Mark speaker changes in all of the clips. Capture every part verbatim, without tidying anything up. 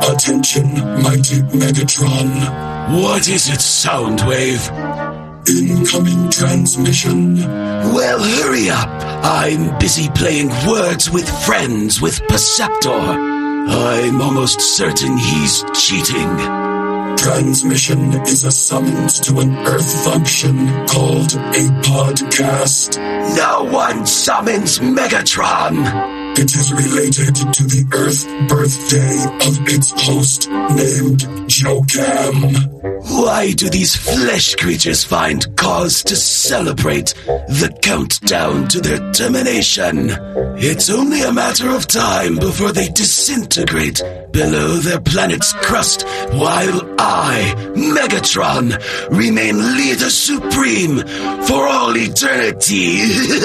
Speaker 1: Attention, mighty Megatron.
Speaker 2: What is it, Soundwave?
Speaker 1: Incoming transmission.
Speaker 2: Well, hurry up. I'm busy playing words with friends with Perceptor. I'm almost certain he's cheating.
Speaker 1: Transmission is a summons to an Earth function called a podcast.
Speaker 2: No one summons Megatron.
Speaker 1: It is related to the Earth birthday of its host named Jocam.
Speaker 2: Why do these flesh creatures find cause to celebrate the countdown to their termination? It's only a matter of time before they disintegrate below their planet's crust, while I, Megatron, remain leader supreme for all eternity.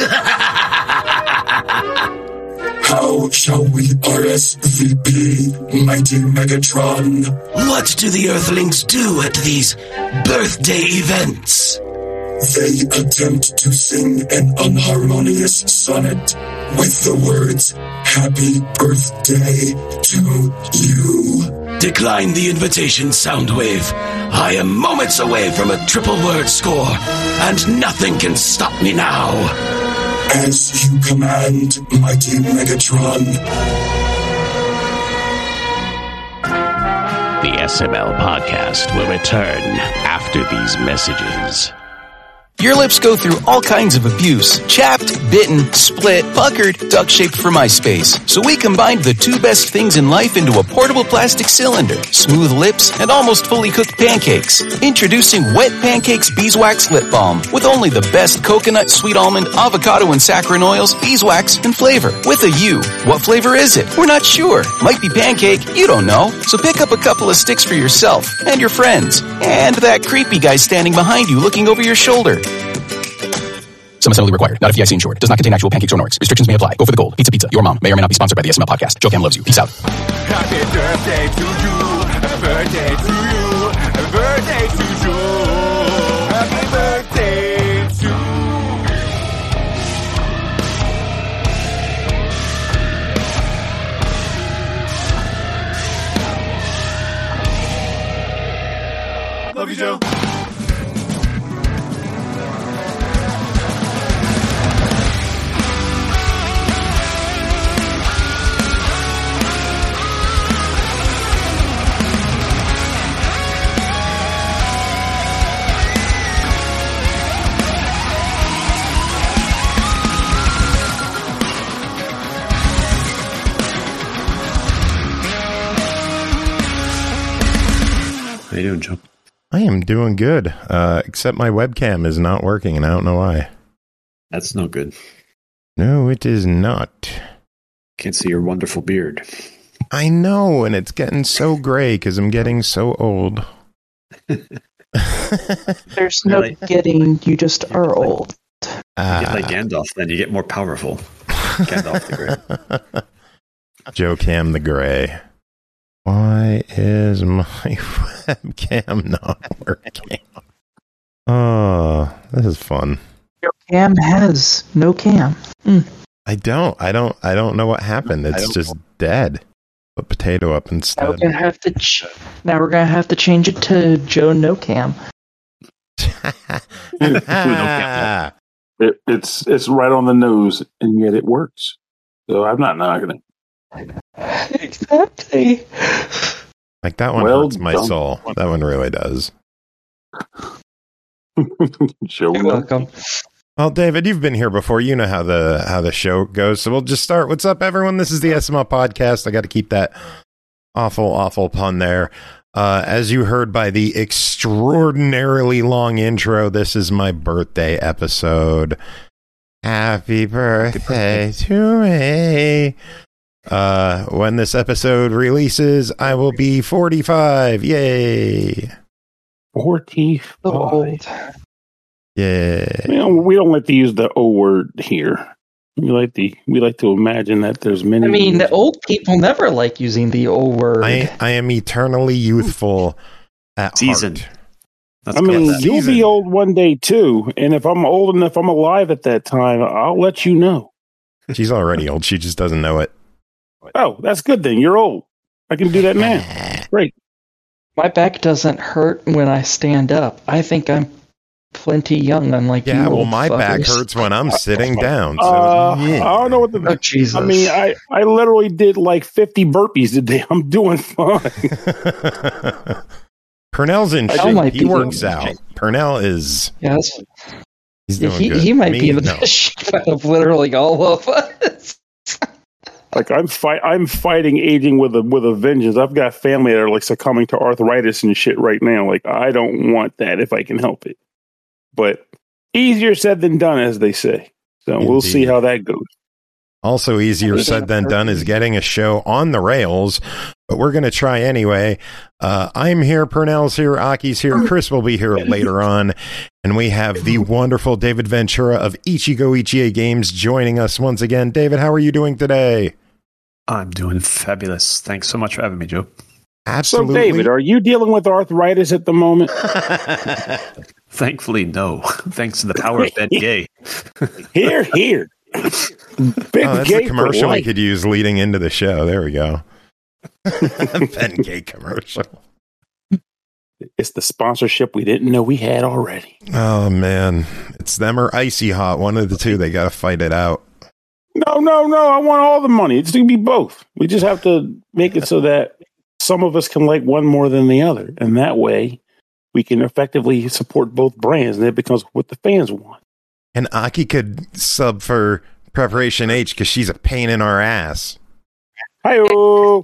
Speaker 1: How shall we R S V P, mighty Megatron?
Speaker 2: What do the Earthlings do at these birthday events?
Speaker 1: They attempt to sing an unharmonious sonnet with the words, Happy Birthday to you.
Speaker 2: Decline the invitation, Soundwave. I am moments away from a triple word score, and nothing can stop me now.
Speaker 1: As you command, mighty Megatron.
Speaker 3: The S M L podcast will return after these messages.
Speaker 4: Your lips go through all kinds of abuse. Chapped, bitten, split, puckered, duck-shaped for MySpace. So we combined the two best things in life into a portable plastic cylinder. Smooth lips and almost fully cooked pancakes. Introducing Wet Pancakes Beeswax Lip Balm. With only the best coconut, sweet almond, avocado, and saccharin oils, beeswax, and flavor. With a U. What flavor is it? We're not sure. Might be pancake. You don't know. So pick up a couple of sticks for yourself and your friends. And that creepy guy standing behind you looking over your shoulder. Some assembly required. Not F D I C insured. Does not contain actual pancakes or Norix. Restrictions may apply. Go for the gold. Pizza Pizza. Your mom may or may not be sponsored by the S M L podcast. Jocam loves you. Peace out.
Speaker 5: Happy birthday to you. Happy birthday to you. Happy birthday to you. Happy birthday to you. Love you, Joe.
Speaker 6: How you doing, Joe?
Speaker 7: I am doing good, uh, except my webcam is not working, and I don't know why.
Speaker 6: That's no good.
Speaker 7: No, it is not.
Speaker 6: Can't see your wonderful beard.
Speaker 7: I know, and it's getting so gray because I'm getting so old.
Speaker 8: There's no
Speaker 6: Really?
Speaker 8: getting, you just are old.
Speaker 6: You
Speaker 7: Uh,
Speaker 6: get like Gandalf, then you get more powerful. Gandalf the Grey.
Speaker 7: Jocam the Gray. Why is my webcam not working? Oh, this is fun.
Speaker 8: Your cam has no cam. Mm.
Speaker 7: I don't. I don't. I don't know what happened. It's just dead. Put potato up
Speaker 8: Now
Speaker 7: instead.
Speaker 8: we're gonna have to. Ch- now we're gonna have to change it to Joe No Cam.
Speaker 7: Ah,
Speaker 9: It, it's it's right on the nose, and yet it works. So I'm not knocking it.
Speaker 8: Exactly.
Speaker 7: like that one
Speaker 9: Well
Speaker 7: hurts my
Speaker 9: done.
Speaker 7: soul. That one really does.
Speaker 9: Show
Speaker 8: You're
Speaker 9: me.
Speaker 8: welcome.
Speaker 7: Well, David, you've been here before. You know how the how the show goes. So we'll just start. What's up, everyone? This is the S M L podcast. I got to keep that awful, awful pun there. Uh, as you heard by the extraordinarily long intro, this is my birthday episode. Happy birthday to me. Uh, when this episode releases, I will be forty-five. Yay.
Speaker 9: forty-five.
Speaker 8: So old.
Speaker 7: Yeah.
Speaker 9: You know, we don't like to use the O word here. We like the we like to imagine that there's many.
Speaker 8: I mean, the old people never like using the old word.
Speaker 7: I, I am eternally youthful at
Speaker 6: Seasoned.
Speaker 7: heart.
Speaker 6: Let's
Speaker 9: I
Speaker 6: call it
Speaker 9: mean,
Speaker 6: that.
Speaker 9: you'll
Speaker 7: Season.
Speaker 9: be old one day too, and if I'm old enough, I'm alive at that time. I'll let you know.
Speaker 7: She's already old. She just doesn't know it.
Speaker 9: Oh, that's good then. You're old. I can do that now. Great.
Speaker 8: My back doesn't hurt when I stand up. I think I'm plenty young, unlike
Speaker 7: Yeah,
Speaker 8: you
Speaker 7: well,
Speaker 8: old
Speaker 7: my back
Speaker 8: fuckers.
Speaker 7: hurts when I'm sitting down. So,
Speaker 9: Uh,
Speaker 7: yeah.
Speaker 9: I don't know what the.
Speaker 8: Oh, Jesus.
Speaker 9: I mean, I, I literally did like fifty burpees today. I'm doing fine.
Speaker 7: Purnell's in
Speaker 8: Purnell
Speaker 7: shape.
Speaker 8: might
Speaker 7: He
Speaker 8: be
Speaker 7: works
Speaker 8: in
Speaker 7: out. Purnell is.
Speaker 8: Yeah, that's,
Speaker 7: He's
Speaker 8: yeah,
Speaker 7: doing
Speaker 8: he,
Speaker 7: good.
Speaker 8: he might
Speaker 7: Me,
Speaker 8: be in the
Speaker 7: no.
Speaker 8: best shape out of literally all of us.
Speaker 9: Like I'm fight, I'm fighting aging with a with a vengeance. I've got family that are like succumbing to arthritis and shit right now. Like I don't want that if I can help it. But easier said than done, as they say. So we'll see
Speaker 7: Indeed.
Speaker 9: how that goes.
Speaker 7: Also easier said than done is getting a show on the rails, but we're going to try anyway. Uh, I'm here, Purnell's here, Aki's here, Chris will be here later on, and we have the wonderful David Ventura of Ichigo Ichie Games joining us once again. David, how are you doing today?
Speaker 6: I'm doing fabulous. Thanks so much for having me, Joe.
Speaker 7: Absolutely.
Speaker 9: So, David, are you dealing with arthritis at the moment?
Speaker 6: Thankfully, no. Thanks to the power of Ben Gay.
Speaker 9: Here, here. Big
Speaker 7: Oh, that's
Speaker 9: gay
Speaker 7: a commercial
Speaker 9: for
Speaker 7: we
Speaker 9: life.
Speaker 7: could use leading into the show. There we go. Ben Gay commercial.
Speaker 9: It's the sponsorship we didn't know we had already.
Speaker 7: Oh, man. It's them or Icy Hot. One of the two. They got to fight it out.
Speaker 9: No, no, no. I want all the money. It's going to be both. We just have to make it so that some of us can like one more than the other. And that way we can effectively support both brands and it becomes what the fans want.
Speaker 7: And Aki could sub for Preparation H because she's a pain in our ass.
Speaker 9: Hi-oh.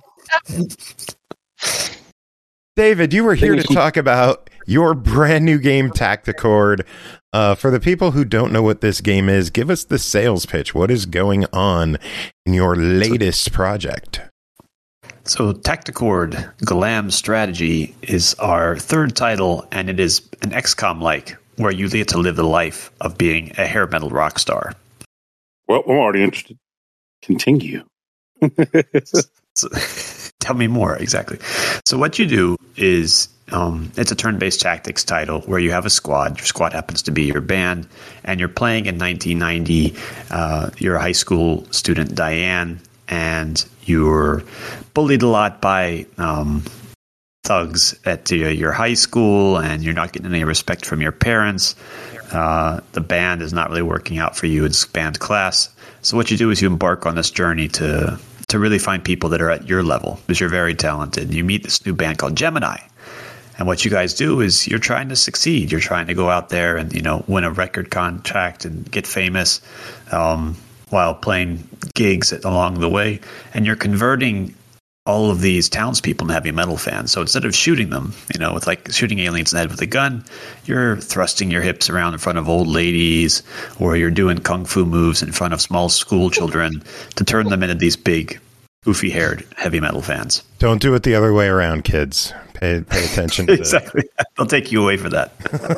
Speaker 7: David, you were here to talk about your brand new game, Tacticord. Uh, for the people who don't know what this game is, give us the sales pitch. What is going on in your latest project?
Speaker 6: So Tacticord Glam Strategy is our third title, and it is an X COM-like, where you get to live the life of being a hair metal rock star.
Speaker 9: Well, I'm already interested. Continue.
Speaker 6: So, tell me more, exactly. So what you do is, um, it's a turn-based tactics title where you have a squad. Your squad happens to be your band, and you're playing in nineteen ninety. Uh, you're a high school student, Diane, and you're bullied a lot by um, thugs at uh, your high school, and you're not getting any respect from your parents. Uh, the band is not really working out for you. It's band class. So what you do is you embark on this journey to to really find people that are at your level, because you're very talented. You meet this new band called Gemini. And what you guys do is you're trying to succeed. You're trying to go out there and, you know, win a record contract and get famous um, while playing gigs along the way. And you're converting all of these townspeople into heavy metal fans. So instead of shooting them, you know, with like shooting aliens in the head with a gun, you're thrusting your hips around in front of old ladies, or you're doing kung fu moves in front of small school children to turn them into these big, goofy-haired heavy metal fans.
Speaker 7: Don't do it the other way around, kids. Pay, pay attention to
Speaker 6: Exactly. They'll take you away for that.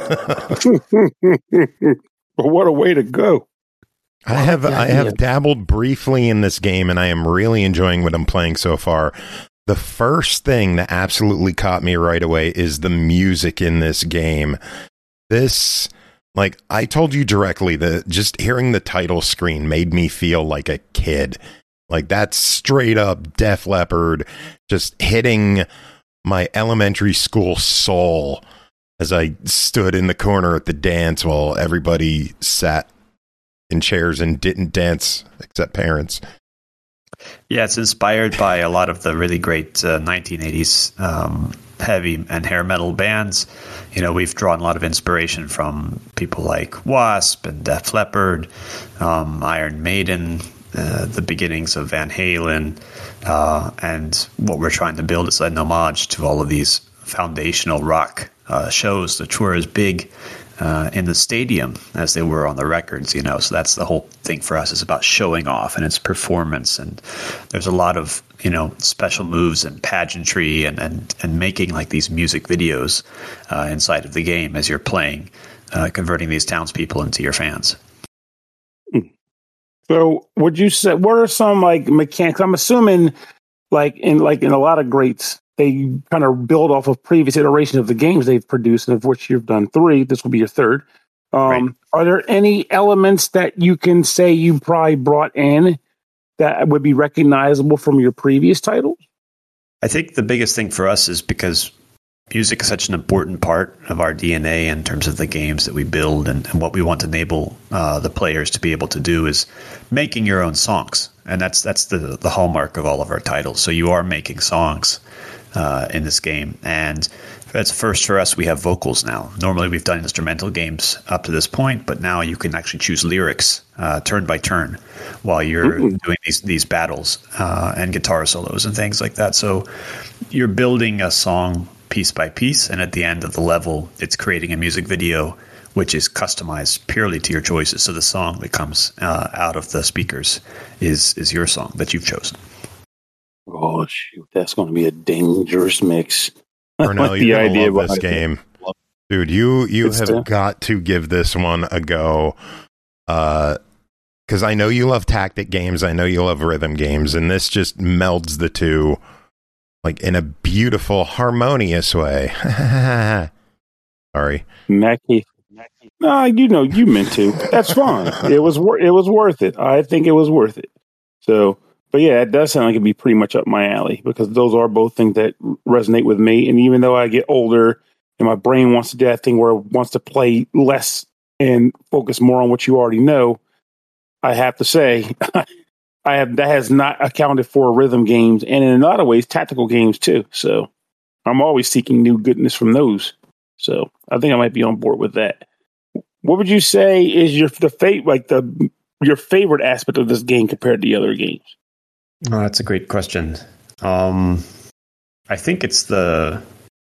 Speaker 9: But what a way to go.
Speaker 7: I have I have dabbled briefly in this game, and I am really enjoying what I'm playing so far. The first thing that absolutely caught me right away is the music in this game. This, like, I told you directly that just hearing the title screen made me feel like a kid. Like, that's straight up Def Leppard just hitting my elementary school soul as I stood in the corner at the dance while everybody sat in chairs and didn't dance except parents.
Speaker 6: Yeah, it's inspired by a lot of the really great uh, nineteen eighties um, heavy and hair metal bands. You know, we've drawn a lot of inspiration from people like Wasp and Def Leppard, um, Iron Maiden, uh, the beginnings of Van Halen, uh, and what we're trying to build is an homage to all of these foundational rock uh, shows that were as big Uh, in the stadium as they were on the records, you know. So that's the whole thing for us, is about showing off and its performance. And there's a lot of, you know, special moves and pageantry and and, and making like these music videos uh, inside of the game as you're playing, uh, converting these townspeople into your fans.
Speaker 9: So would you say, what are some like mechanics? I'm assuming like in like in a lot of greats, they kind of build off of previous iterations of the games they've produced, and of which you've done three. This will be your third. Um, right. Are there any elements that you can say you probably brought in that would be recognizable from your previous titles?
Speaker 6: I think the biggest thing for us is because music is such an important part of our D N A in terms of the games that we build, and, and what we want to enable uh, the players to be able to do is making your own songs. And that's that's the, the hallmark of all of our titles. So you are making songs uh, in this game. And that's first for us. We have vocals now. Normally we've done instrumental games up to this point, but now you can actually choose lyrics uh, turn by turn while you're Ooh. doing these these battles uh, and guitar solos and things like that. So you're building a song piece by piece, and at the end of the level, it's creating a music video which is customized purely to your choices. So the song that comes uh, out of the speakers is is your song that you've chosen.
Speaker 9: Oh shoot, that's going to be a dangerous mix.
Speaker 7: Pernell, you're going to love this game. Dude, you, you have still. got to give this one a go. Uh, because I know you love tactic games. I know you love rhythm games. And this just melds the two like in a beautiful, harmonious way. Sorry.
Speaker 9: Mackie. No, you know, you meant to. That's fine. It was, wor- it was worth it. I think it was worth it. So... But yeah, it does sound like it'd be pretty much up my alley, because those are both things that resonate with me. And even though I get older and my brain wants to do that thing where it wants to play less and focus more on what you already know, I have to say, I have that has not accounted for rhythm games, and in a lot of ways, tactical games too. So I'm always seeking new goodness from those. So I think I might be on board with that. What would you say is your the fate like the your favorite aspect of this game compared to the other games?
Speaker 6: Oh, that's a great question. Um, I think it's the,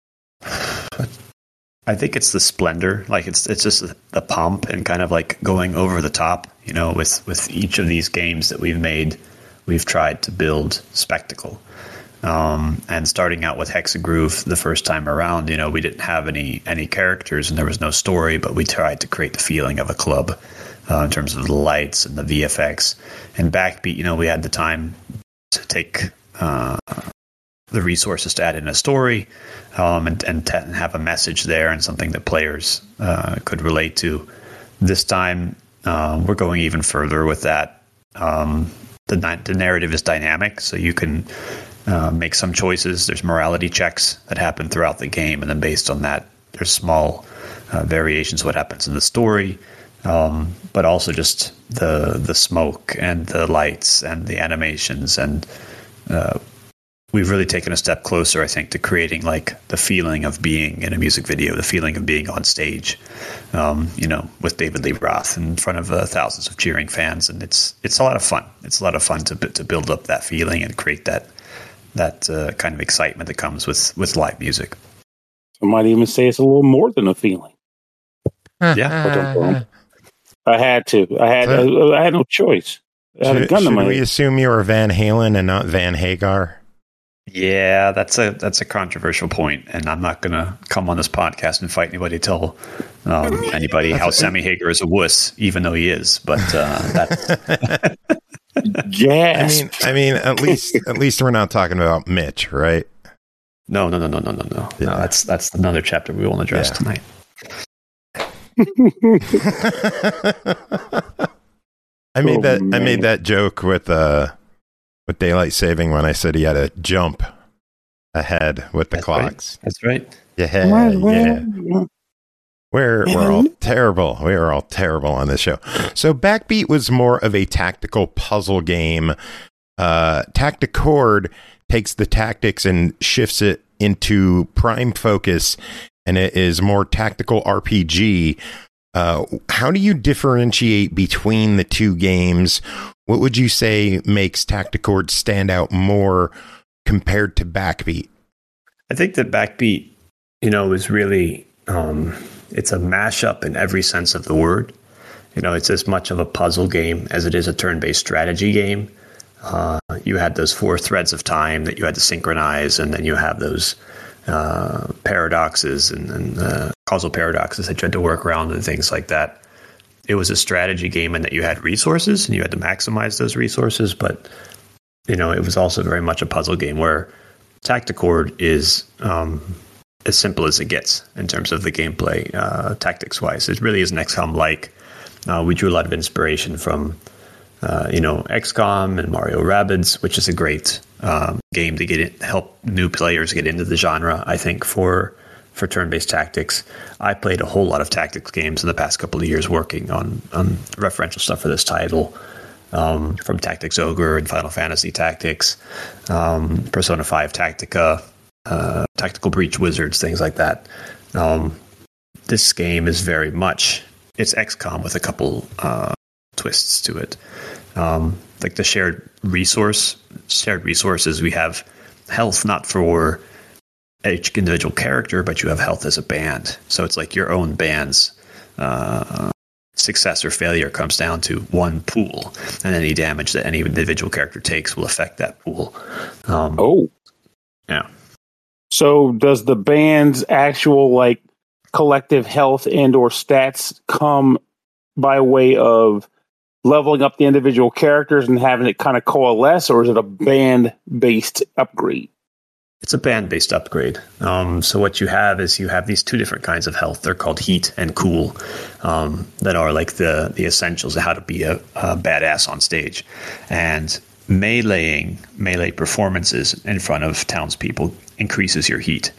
Speaker 6: I think it's the splendor. Like it's it's just the pomp and kind of like going over the top. You know, with with each of these games that we've made, we've tried to build spectacle. Um, and starting out with Hexagroove the first time around, you know, we didn't have any any characters and there was no story, but we tried to create the feeling of a club uh, in terms of the lights and the V F X. And Backbeat, you know, we had the time to take uh, the resources to add in a story um, and, and, t- and have a message there and something that players uh, could relate to. This time, uh, we're going even further with that. Um, the, the narrative is dynamic, so you can uh, make some choices. There's morality checks that happen throughout the game, and then based on that, there's small uh, variations of what happens in the story. Um, but also just the the smoke and the lights and the animations, and uh, we've really taken a step closer, I think, to creating like the feeling of being in a music video, the feeling of being on stage, um, you know, with David Lee Roth in front of uh, thousands of cheering fans, and it's it's a lot of fun. It's a lot of fun to to build up that feeling and create that that uh, kind of excitement that comes with with live music.
Speaker 9: I might even say it's a little more than a feeling.
Speaker 6: Yeah.
Speaker 9: I had to. I had. I, I had no choice. I had
Speaker 7: should,
Speaker 9: a gun
Speaker 7: should
Speaker 9: in my
Speaker 7: we
Speaker 9: head.
Speaker 7: assume you were Van Halen and not Van Hagar?
Speaker 6: Yeah, that's a that's a controversial point, and I'm not going to come on this podcast and fight anybody, tell um, anybody how Sammy Hagar is a wuss, even though he is. But uh, that's
Speaker 9: yeah.
Speaker 7: I mean, I mean, at least at least we're not talking about Mitch, right?
Speaker 6: No, no, no, no, no, no, no. Yeah. No, that's that's another chapter we won't address yeah. tonight.
Speaker 7: I made
Speaker 9: Oh,
Speaker 7: that
Speaker 9: man.
Speaker 7: I made that joke with uh with daylight saving when I said he had to jump ahead with the
Speaker 6: That's
Speaker 7: clocks.
Speaker 6: Right. That's right.
Speaker 7: Yeah,
Speaker 9: Well,
Speaker 7: yeah.
Speaker 9: well,
Speaker 7: We're we're all terrible. We are all terrible on this show. So Backbeat was more of a tactical puzzle game. Uh, Tacticord takes the tactics and shifts it into prime focus, and it is more tactical R P G. Uh, how do you differentiate between the two games? What would you say makes Tacticord stand out more compared to Backbeat?
Speaker 6: I think that Backbeat, you know, is really, um, it's a mashup in every sense of the word. You know, it's as much of a puzzle game as it is a turn-based strategy game. Uh, you had those four threads of time that you had to synchronize, and then you have those uh, paradoxes and, and uh, causal paradoxes that you had to work around and things like that. It was a strategy game in that you had resources and you had to maximize those resources, but, you know, it was also very much a puzzle game where Tacticord is um, as simple as it gets in terms of the gameplay, uh, tactics-wise. It really is an X COM-like. Uh, we drew a lot of inspiration from uh, you know, X COM and Mario Rabbids, which is a great um, game to get in, help new players get into the genre. I think for for turn-based tactics, I played a whole lot of tactics games in the past couple of years, working on on referential stuff for this title. Um, from Tactics Ogre and Final Fantasy Tactics, um, Persona five Tactica, uh, Tactical Breach Wizards, things like that. Um, this game is very much, it's X COM with a couple uh, twists to it. Um, like the shared resource, shared resources, we have health not for each individual character, but you have health as a band. So it's like your own band's uh, success or failure comes down to one pool, and any damage that any individual character takes will affect that pool. Um,
Speaker 9: oh,
Speaker 6: yeah.
Speaker 9: So does the band's actual like collective health and or stats come by way of leveling up the individual characters and having it kind of coalesce, or is it a band-based upgrade?
Speaker 6: It's a band-based upgrade. Um, so what you have is you have these two different kinds of health. They're called heat and cool, um, that are like the the essentials of how to be a, a badass on stage. And meleeing, melee performances in front of townspeople increases your heat.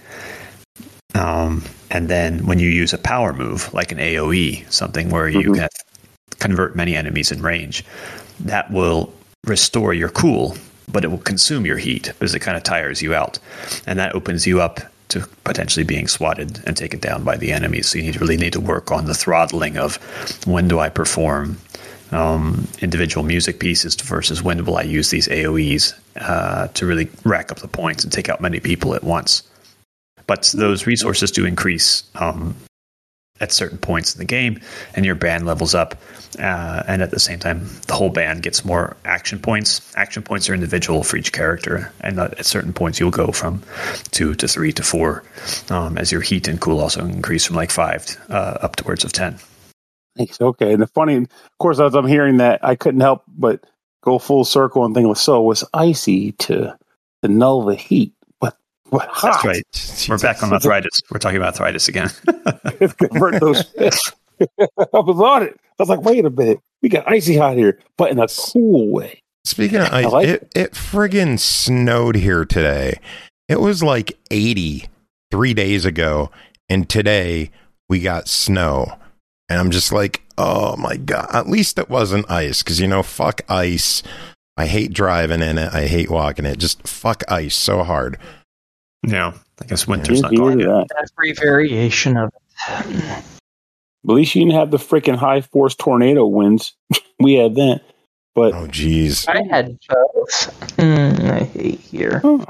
Speaker 6: Um, and then when you use a power move, like an A O E, something where you mm-hmm. can convert many enemies in range, that will restore your cool, but it will consume your heat because it kind of tires you out. And that opens you up to potentially being swatted and taken down by the enemies. So you need, really need to work on the throttling of when do I perform um, individual music pieces versus when will I use these A O Es uh, to really rack up the points and take out many people at once. But those resources do increase um, at certain points in the game, and your band levels up. Uh, and at the same time, the whole band gets more action points. Action points are individual for each character, and at certain points you'll go from two to three to four, um, as your heat and cool also increase from like five uh, up towards of ten.
Speaker 9: Thanks. Okay. And the funny, of course, as I'm hearing that, I couldn't help but go full circle and think, so was icy to, to null the heat. But, but hot.
Speaker 6: That's right. We're back on arthritis. We're talking about arthritis again.
Speaker 9: Convert those. I was on it. I was like, wait a minute. We got icy hot here, but in a cool way.
Speaker 7: Speaking of ice, like it, it friggin' snowed here today. It was like eighty three days ago, and today we got snow. And I'm just like, oh my God. At least it wasn't ice, because, you know, fuck ice. I hate driving in it. I hate walking it. Just fuck ice so hard.
Speaker 6: Yeah. I guess winter's not going yet.
Speaker 8: Every variation of it.
Speaker 9: At least you didn't have the freaking high force tornado winds. We had that. But
Speaker 7: oh, geez.
Speaker 8: I had both. Mm, I hate here.
Speaker 9: Huh.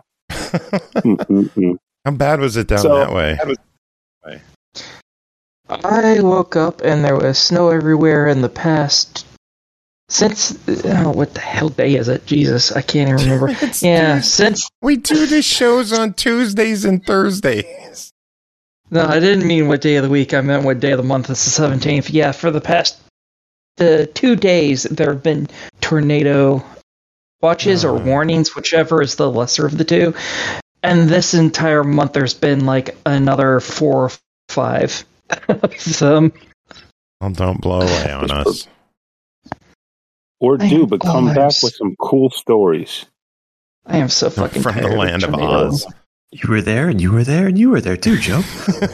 Speaker 7: How bad was it down
Speaker 9: so,
Speaker 7: that way?
Speaker 9: That was,
Speaker 8: I woke up and there was snow everywhere in the past. Since, oh, what the hell day is it? Jesus, I can't even remember. Yeah, since...
Speaker 7: We do the shows on Tuesdays and Thursdays.
Speaker 8: No, I didn't mean what day of the week. I meant what day of the month. It's the seventeenth. Yeah, for the past the two days, there have been tornado watches or warnings, whichever is the lesser of the two. And this entire month, there's been like another four or five of them.
Speaker 7: Well, don't blow away on us.
Speaker 9: Or do, but come oh, back with some cool stories.
Speaker 8: I am so fucking
Speaker 7: from
Speaker 8: tired
Speaker 7: the land of, of Oz.
Speaker 6: You were there, and you were there, and you were there too, Joe.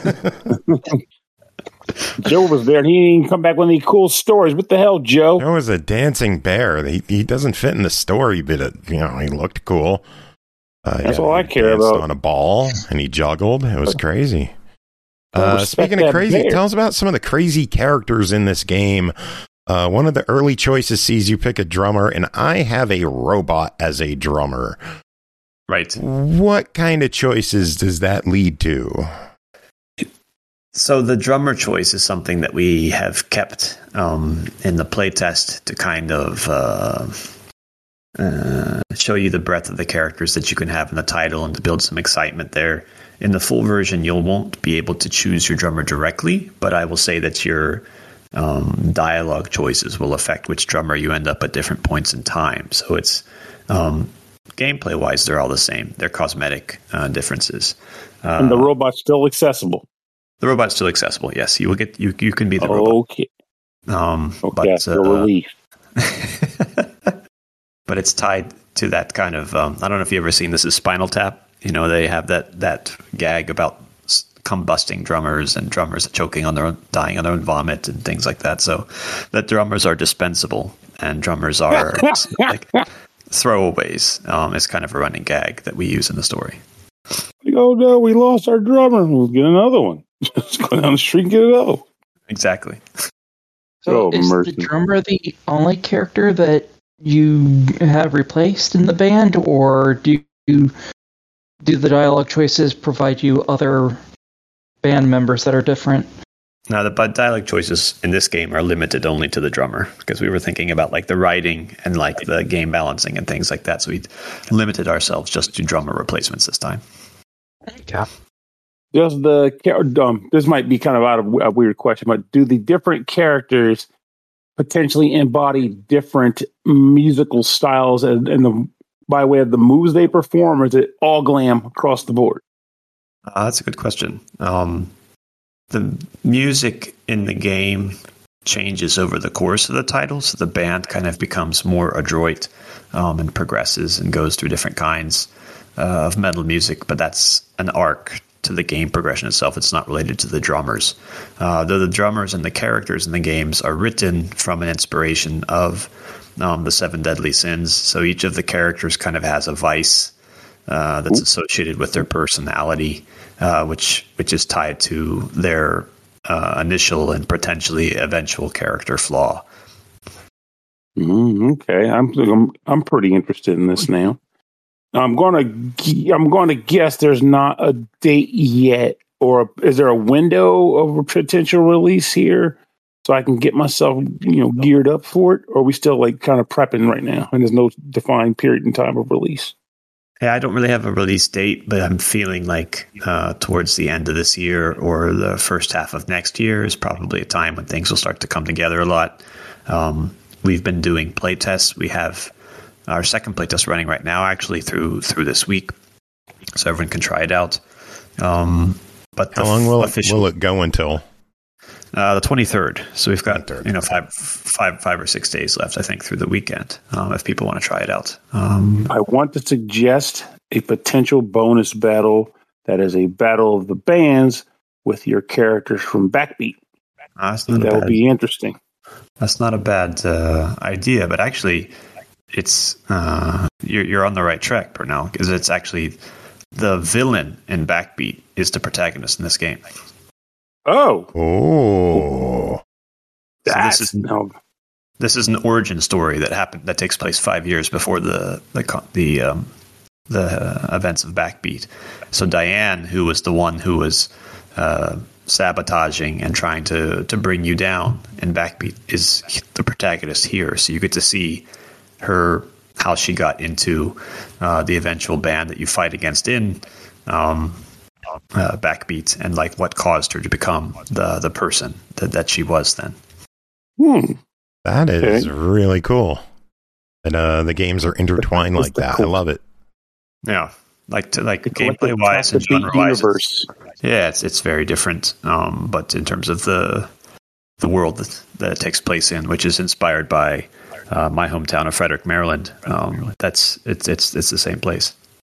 Speaker 9: Joe was there, and he didn't come back with any cool stories. What the hell, Joe?
Speaker 7: Joe was a dancing bear. He he doesn't fit in the story, but it, you know, he looked cool. Uh,
Speaker 9: That's
Speaker 7: yeah,
Speaker 9: all I care about.
Speaker 7: On a ball, and he juggled. It was crazy. Uh, speaking of crazy, bear. Tell us about some of the crazy characters in this game. Uh, one of the early choices sees you pick a drummer, and I have a robot as a drummer.
Speaker 6: Right.
Speaker 7: What kind of choices does that lead to?
Speaker 6: So the drummer choice is something that we have kept um, in the playtest to kind of uh, uh, show you the breadth of the characters that you can have in the title and to build some excitement there. In the full version, you won't be able to choose your drummer directly, but I will say that your um, dialogue choices will affect which drummer you end up at different points in time. So it's... Um, gameplay-wise, they're all the same. They're cosmetic uh, differences. Uh,
Speaker 9: and the robot's still accessible.
Speaker 6: The robot's still accessible. Yes, you will get. You you can be the robot.
Speaker 9: Okay.
Speaker 6: Um,
Speaker 9: okay.
Speaker 6: But,
Speaker 9: uh, relief.
Speaker 6: but it's tied to that kind of. Um, I don't know if you've ever seen this is Spinal Tap. You know, they have that that gag about combusting drummers and drummers choking on their own, dying on their own vomit and things like that. So that drummers are dispensable and drummers are like throwaways. Um, it's kind of a running gag that we use in the story.
Speaker 9: Oh no, we lost our drummer. We'll get another one. Just go down the street and get another one.
Speaker 6: Exactly.
Speaker 8: So
Speaker 9: Oh,
Speaker 8: is
Speaker 9: mercy.
Speaker 8: the drummer the only character that you have replaced in the band, or do you, do the dialogue choices provide you other band members that are different?
Speaker 6: Now, the dialogue choices in this game are limited only to the drummer because we were thinking about like the writing and like the game balancing and things like that. So we limited ourselves just to drummer replacements this time.
Speaker 8: Yeah.
Speaker 9: Does the um, this might be kind of out of a weird question, but do the different characters potentially embody different musical styles and, and the by way of the moves they perform, or is it all glam across the board?
Speaker 6: Uh, that's a good question. Um, the music in the game changes over the course of the title, so the band kind of becomes more adroit um, and progresses and goes through different kinds uh, of metal music, but that's an arc to the game progression itself. It's not related to the drummers. Uh, though the drummers and the characters in the games are written from an inspiration of um, the Seven Deadly Sins, so each of the characters kind of has a vice uh, that's associated with their personality, uh, which which is tied to their uh, initial and potentially eventual character flaw.
Speaker 9: Mm, okay, I'm, I'm I'm pretty interested in this now. I'm gonna I'm going to guess there's not a date yet, or is there a window of a potential release here, so I can get myself you know geared up for it? Or are we still like kind of prepping right now, and there's no defined period in time of release?
Speaker 6: Yeah, I don't really have a release date, but I'm feeling like uh, towards the end of this year or the first half of next year is probably a time when things will start to come together a lot. Um, we've been doing play tests. We have our second playtest running right now, actually through through this week, so everyone can try it out. Um, but
Speaker 7: How long will it,
Speaker 6: official,
Speaker 7: will it go until?
Speaker 6: Uh, the twenty-third. So we've got
Speaker 7: twenty-third.
Speaker 6: you know five five five or six days left, I think, through the weekend. Um, if people want to try it out, um,
Speaker 9: I want to suggest a potential bonus battle that is a battle of the bands with your characters from Backbeat.
Speaker 6: uh, that's not a
Speaker 9: That would
Speaker 6: bad-
Speaker 9: be interesting.
Speaker 6: That's not a bad uh, idea, but actually, it's uh, you're you're on the right track, Purnell, because it's actually the villain in Backbeat is the protagonist in this game.
Speaker 9: Oh,
Speaker 7: Oh,
Speaker 6: So
Speaker 9: that's
Speaker 6: this is
Speaker 9: no.
Speaker 6: this is an origin story that happened that takes place five years before the the co- the um, the uh, events of Backbeat. So Diane, who was the one who was uh, sabotaging and trying to to bring you down in Backbeat, is the protagonist here. So you get to see her how she got into uh, the eventual band that you fight against in um, uh, Backbeat, and like what caused her to become the the person that, that she was then.
Speaker 9: Hmm.
Speaker 7: that is
Speaker 9: Okay.
Speaker 7: really cool. And uh, the games are intertwined
Speaker 9: That's
Speaker 7: like
Speaker 9: the
Speaker 7: that.
Speaker 9: cool-
Speaker 7: I love it.
Speaker 6: Yeah, like to like
Speaker 9: The collective
Speaker 6: gameplay wise and
Speaker 9: Task of Beat
Speaker 6: genre wise,
Speaker 9: universe.
Speaker 6: yeah, it's it's very different. Um, but in terms of the the world that, that it takes place in, which is inspired by uh, my hometown of Frederick, Maryland, um, that's it's it's it's the same place.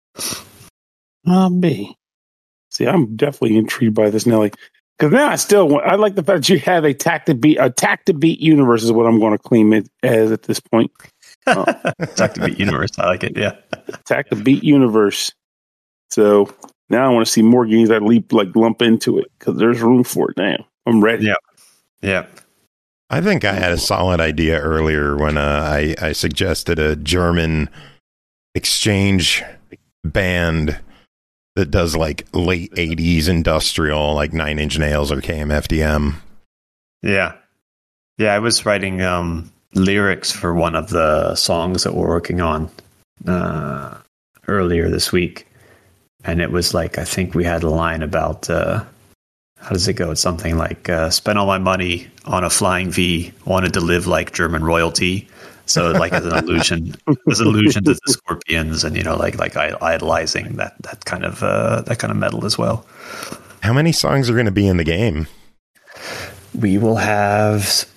Speaker 9: I'll be. See, I'm definitely intrigued by this, Nelly. Because now I still want, I like the fact that you have a tack to beat, a tack to beat universe is what I'm going to claim it as at this point. Oh.
Speaker 6: Talk to Beat Universe, I like it. Yeah,
Speaker 9: Tack to beat universe. So now I want to see more games that leap, like lump into it because there's room for it now. I'm ready.
Speaker 6: Yeah. yeah.
Speaker 7: I think I had a solid idea earlier when uh, I, I suggested a German exchange band that does like late eighties industrial, like Nine Inch Nails or K M F D M.
Speaker 6: Yeah. Yeah, I was writing um, lyrics for one of the songs that we're working on uh, earlier this week. And it was like, I think we had a line about, uh, how does it go? It's something like, uh, spent all my money on a flying V, wanted to live like German royalty. So like as an allusion, as an allusion to the Scorpions and, you know, like, like idolizing that, that kind of, uh, that kind of metal as well.
Speaker 7: How many songs are going to be in the game?
Speaker 6: We will have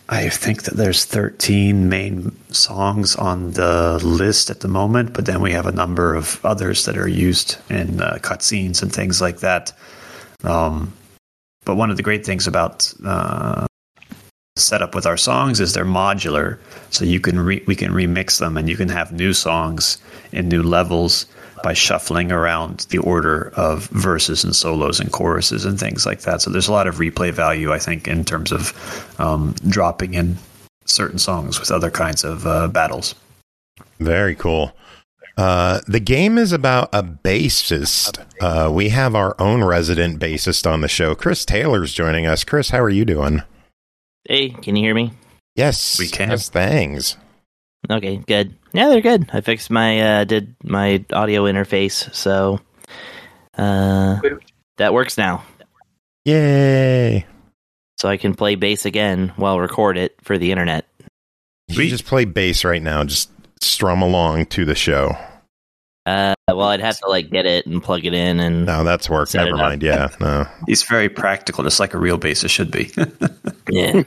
Speaker 6: I think that there's thirteen main songs on the list at the moment, but then we have a number of others that are used in uh, cutscenes and things like that. Um, but one of the great things about uh, setup with our songs is they're modular, so you can re- we can remix them, and you can have new songs in new levels by shuffling around the order of verses and solos and choruses and things like that. So there's a lot of replay value, I think, in terms of um, dropping in certain songs with other kinds of uh, battles.
Speaker 7: Very cool. Uh, the game is about a bassist. Uh, we have our own resident bassist on the show. Chris Taylor's joining us. Chris, how are you doing?
Speaker 10: Hey, can you hear me?
Speaker 7: Yes,
Speaker 6: we can.
Speaker 7: Yes, thanks.
Speaker 10: Okay, good. Yeah, they're good. I fixed my, uh, did my audio interface, so uh, that works now.
Speaker 7: Yay!
Speaker 10: So I can play bass again while record it for the internet.
Speaker 7: You can just play bass right now. Just strum along to the show.
Speaker 10: Uh, well, I'd have to like get it and plug it in, and
Speaker 7: no, that's work. Never mind. Yeah, no.
Speaker 6: He's very practical, just like a real bassist should be.
Speaker 10: Yeah.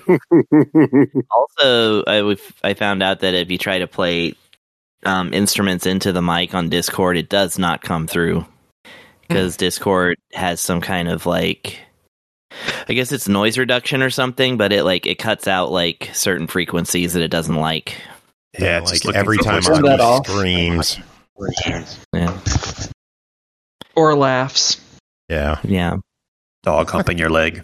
Speaker 10: Also, I would, I found out that if you try to play um, instruments into the mic on Discord, it does not come through because Discord has some kind of like, I guess it's noise reduction or something, but it like it cuts out like certain frequencies that it doesn't like.
Speaker 7: Yeah, it's like every time somebody screams.
Speaker 10: Yeah.
Speaker 8: Or laughs.
Speaker 7: Yeah.
Speaker 10: Yeah.
Speaker 6: Dog humping your leg.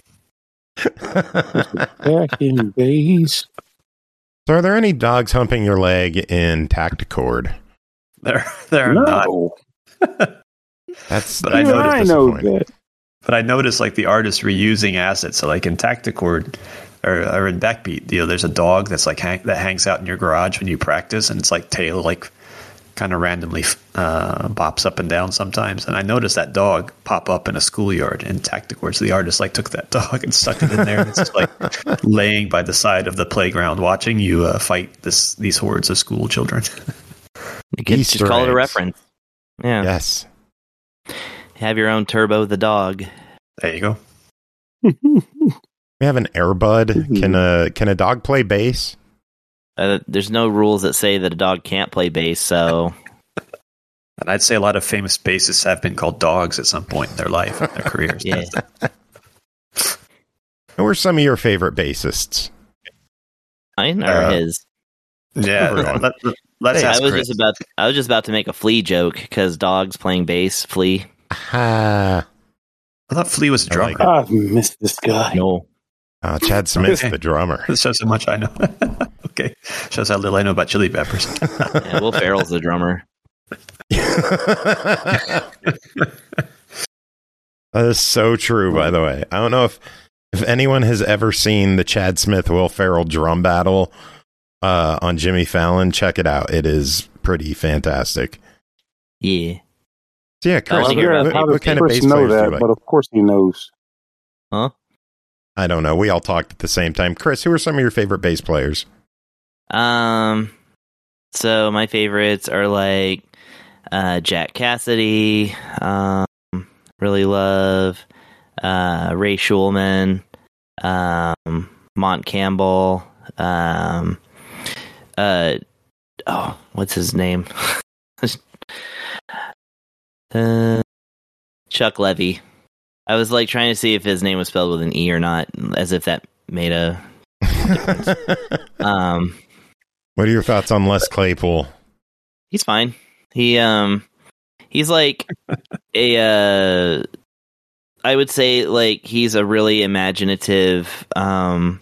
Speaker 9: Back in days.
Speaker 7: So are there any dogs humping your leg in Tacticord?
Speaker 6: There, there are
Speaker 9: No.
Speaker 6: not.
Speaker 7: That's
Speaker 6: But I
Speaker 9: Even
Speaker 6: noticed
Speaker 9: I know
Speaker 7: disappointing.
Speaker 9: that.
Speaker 6: But I noticed like the artists reusing assets. So like in Tacticord or, or in Backbeat, you know, there's a dog that's like hang, that hangs out in your garage when you practice, and it's like tail like kind of randomly uh, bops up and down sometimes. And I noticed that dog pop up in a schoolyard in Tacticord. So the artist like took that dog and stuck it in there. And it's just like laying by the side of the playground watching you uh, fight this these hordes of school children.
Speaker 10: You can
Speaker 7: Easter
Speaker 10: just call it a
Speaker 7: eggs.
Speaker 10: reference. Yeah.
Speaker 7: Yes.
Speaker 10: Have your own Turbo the dog.
Speaker 6: There you go.
Speaker 7: We have an Airbud. Can a can a dog play bass?
Speaker 10: Uh, there's no rules that say that a dog can't play bass, so
Speaker 6: And I'd say a lot of famous bassists have been called dogs at some point in their life, in their careers.
Speaker 10: yeah.
Speaker 7: Who are some of your favorite bassists?
Speaker 10: Mine or
Speaker 6: Uh,
Speaker 10: his?
Speaker 6: Yeah,
Speaker 7: Everyone.
Speaker 6: let, let, let's
Speaker 10: I
Speaker 6: ask
Speaker 10: was
Speaker 6: Chris.
Speaker 10: just about I was just about to make a Flea joke because dogs playing bass, Flea.
Speaker 7: Ah,
Speaker 6: I thought Flea was a
Speaker 7: I
Speaker 6: drummer.
Speaker 7: like it.
Speaker 9: Ah, I missed this guy.
Speaker 10: No.
Speaker 7: uh, Chad Smith,
Speaker 6: Okay.
Speaker 7: the drummer.
Speaker 6: This shows how much I know. Okay, shows how little I know about Chili Peppers.
Speaker 10: Yeah, Will Ferrell's the drummer.
Speaker 7: That is so true, by the way. I don't know if if anyone has ever seen the Chad Smith Will Ferrell drum battle uh, on Jimmy Fallon. Check it out; it is pretty fantastic.
Speaker 10: Yeah.
Speaker 7: So yeah, Chris,
Speaker 10: I
Speaker 7: what,
Speaker 10: hear about
Speaker 7: what-
Speaker 9: How
Speaker 7: what
Speaker 9: does
Speaker 7: kind of
Speaker 9: Chris
Speaker 7: bass
Speaker 9: know
Speaker 7: players do you
Speaker 9: that?
Speaker 7: like?
Speaker 9: But of course he knows.
Speaker 10: Huh?
Speaker 7: I don't know. We all talked at the same time. Chris, who are some of your favorite bass players?
Speaker 10: Um. So my favorites are like uh, Jack Cassidy. Um. Really love uh, Ray Schulman. Um. Mont Campbell. Um. Uh. Oh, what's his name? uh, Chuck Levy. I was like trying to see if his name was spelled with an E or not, as if that made a. Um,
Speaker 7: What are your thoughts on Les Claypool?
Speaker 10: he's fine. He um, he's like a. Uh, I would say like he's a really imaginative um,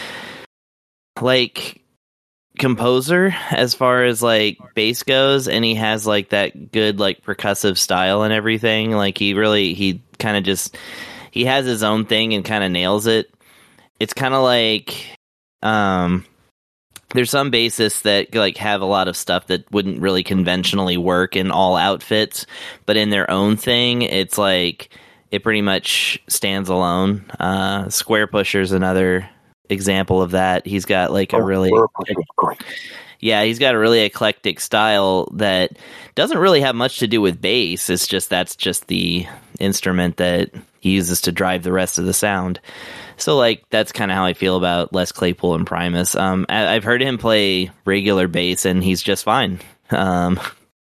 Speaker 10: like composer as far as like bass goes, and he has like that good like percussive style and everything. Like he really he kind of just he has his own thing and kind of nails it. It's kind of like um there's some bassists that like have a lot of stuff that wouldn't really conventionally work in all outfits, but in their own thing it's like it pretty much stands alone. uh Square Pusher's another example of that. He's got like a really yeah he's got a really eclectic style that doesn't really have much to do with bass. It's just that's just the instrument that he uses to drive the rest of the sound. So, like, that's kind of how I feel about Les Claypool and Primus. Um, I, I've heard him play regular bass, and he's just fine. Um,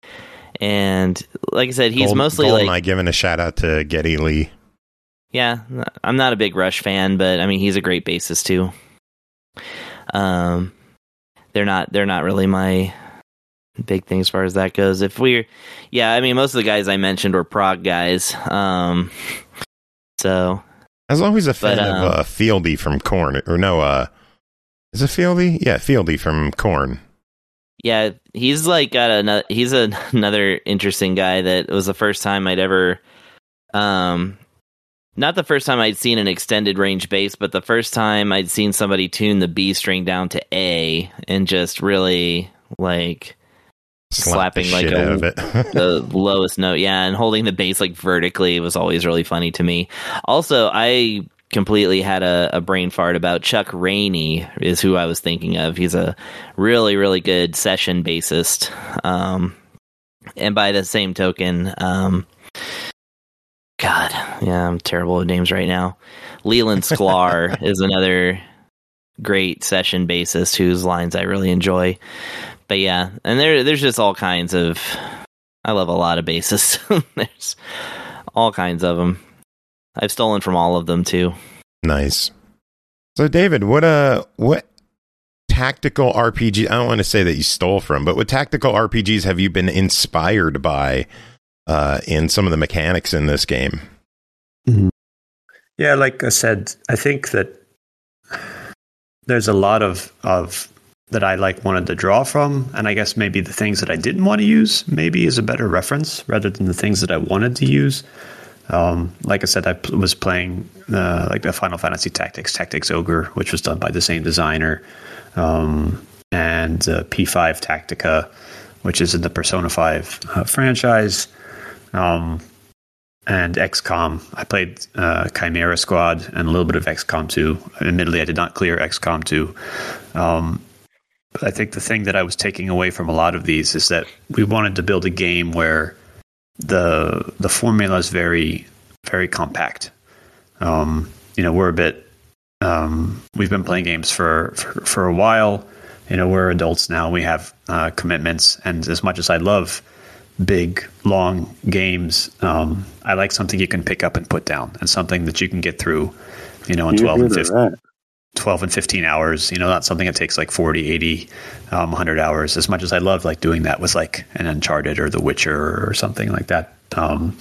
Speaker 10: and like I said, he's
Speaker 7: Gold,
Speaker 10: mostly
Speaker 7: Goldeneye
Speaker 10: like
Speaker 7: giving a shout out to Geddy Lee.
Speaker 10: Yeah, I'm not a big Rush fan, but I mean, he's a great bassist too. Um, they're not they're not really my big thing as far as that goes. If we're, yeah, I mean, most of the guys I mentioned were prog guys. Um, so
Speaker 7: I was always a fan
Speaker 10: but, um,
Speaker 7: of uh, Fieldy from Korn, or no, uh, is it Fieldy? Yeah, Fieldy from Korn.
Speaker 10: Yeah, he's like got another. He's a, another interesting guy. That was the first time I'd ever, um, not the first time I'd seen an extended range bass, but the first time I'd seen somebody tune the B string down to A and just really like
Speaker 7: Slap
Speaker 10: slapping
Speaker 7: the
Speaker 10: like
Speaker 7: shit
Speaker 10: a,
Speaker 7: out of it.
Speaker 10: the lowest note. Yeah, and holding the bass like vertically was always really funny to me. Also, I completely had a, a brain fart about Chuck Rainey is who I was thinking of. He's a really, really good session bassist. Um, and by the same token, um, God, yeah, I'm terrible with names right now. Leland Sklar is another great session bassist whose lines I really enjoy. But yeah, and there, there's just all kinds of, I love a lot of bassists. There's all kinds of them. I've stolen from all of them too.
Speaker 7: Nice. So, David, what uh, what tactical R P G? I don't want to say that you stole from, but what tactical R P Gs have you been inspired by uh, in some of the mechanics in this game?
Speaker 6: Mm-hmm. Yeah, like I said, I think that there's a lot of of that I like wanted to draw from, and I guess maybe the things that I didn't want to use maybe is a better reference rather than the things that I wanted to use. Um, like I said, I p- was playing uh, like the Final Fantasy Tactics, Tactics Ogre, which was done by the same designer, um, and uh, P five Tactica, which is in the Persona five uh, franchise, um, and X COM. I played uh, Chimera Squad and a little bit of X COM two. Admittedly, I did not clear X COM two. Um, but I think the thing that I was taking away from a lot of these is that we wanted to build a game where the the formula is very, very compact. Um, you know, we're a bit, um, we've been playing games for, for, for a while. You know, we're adults now. We have uh, commitments. And as much as I love big, long games, um, I like something you can pick up and put down, and something that you can get through, you know, in twelve and fifteen. twelve and fifteen hours, you know, not something that takes like forty, eighty, um, one hundred hours. As much as I love like doing that with like an Uncharted or The Witcher or something like that. Um,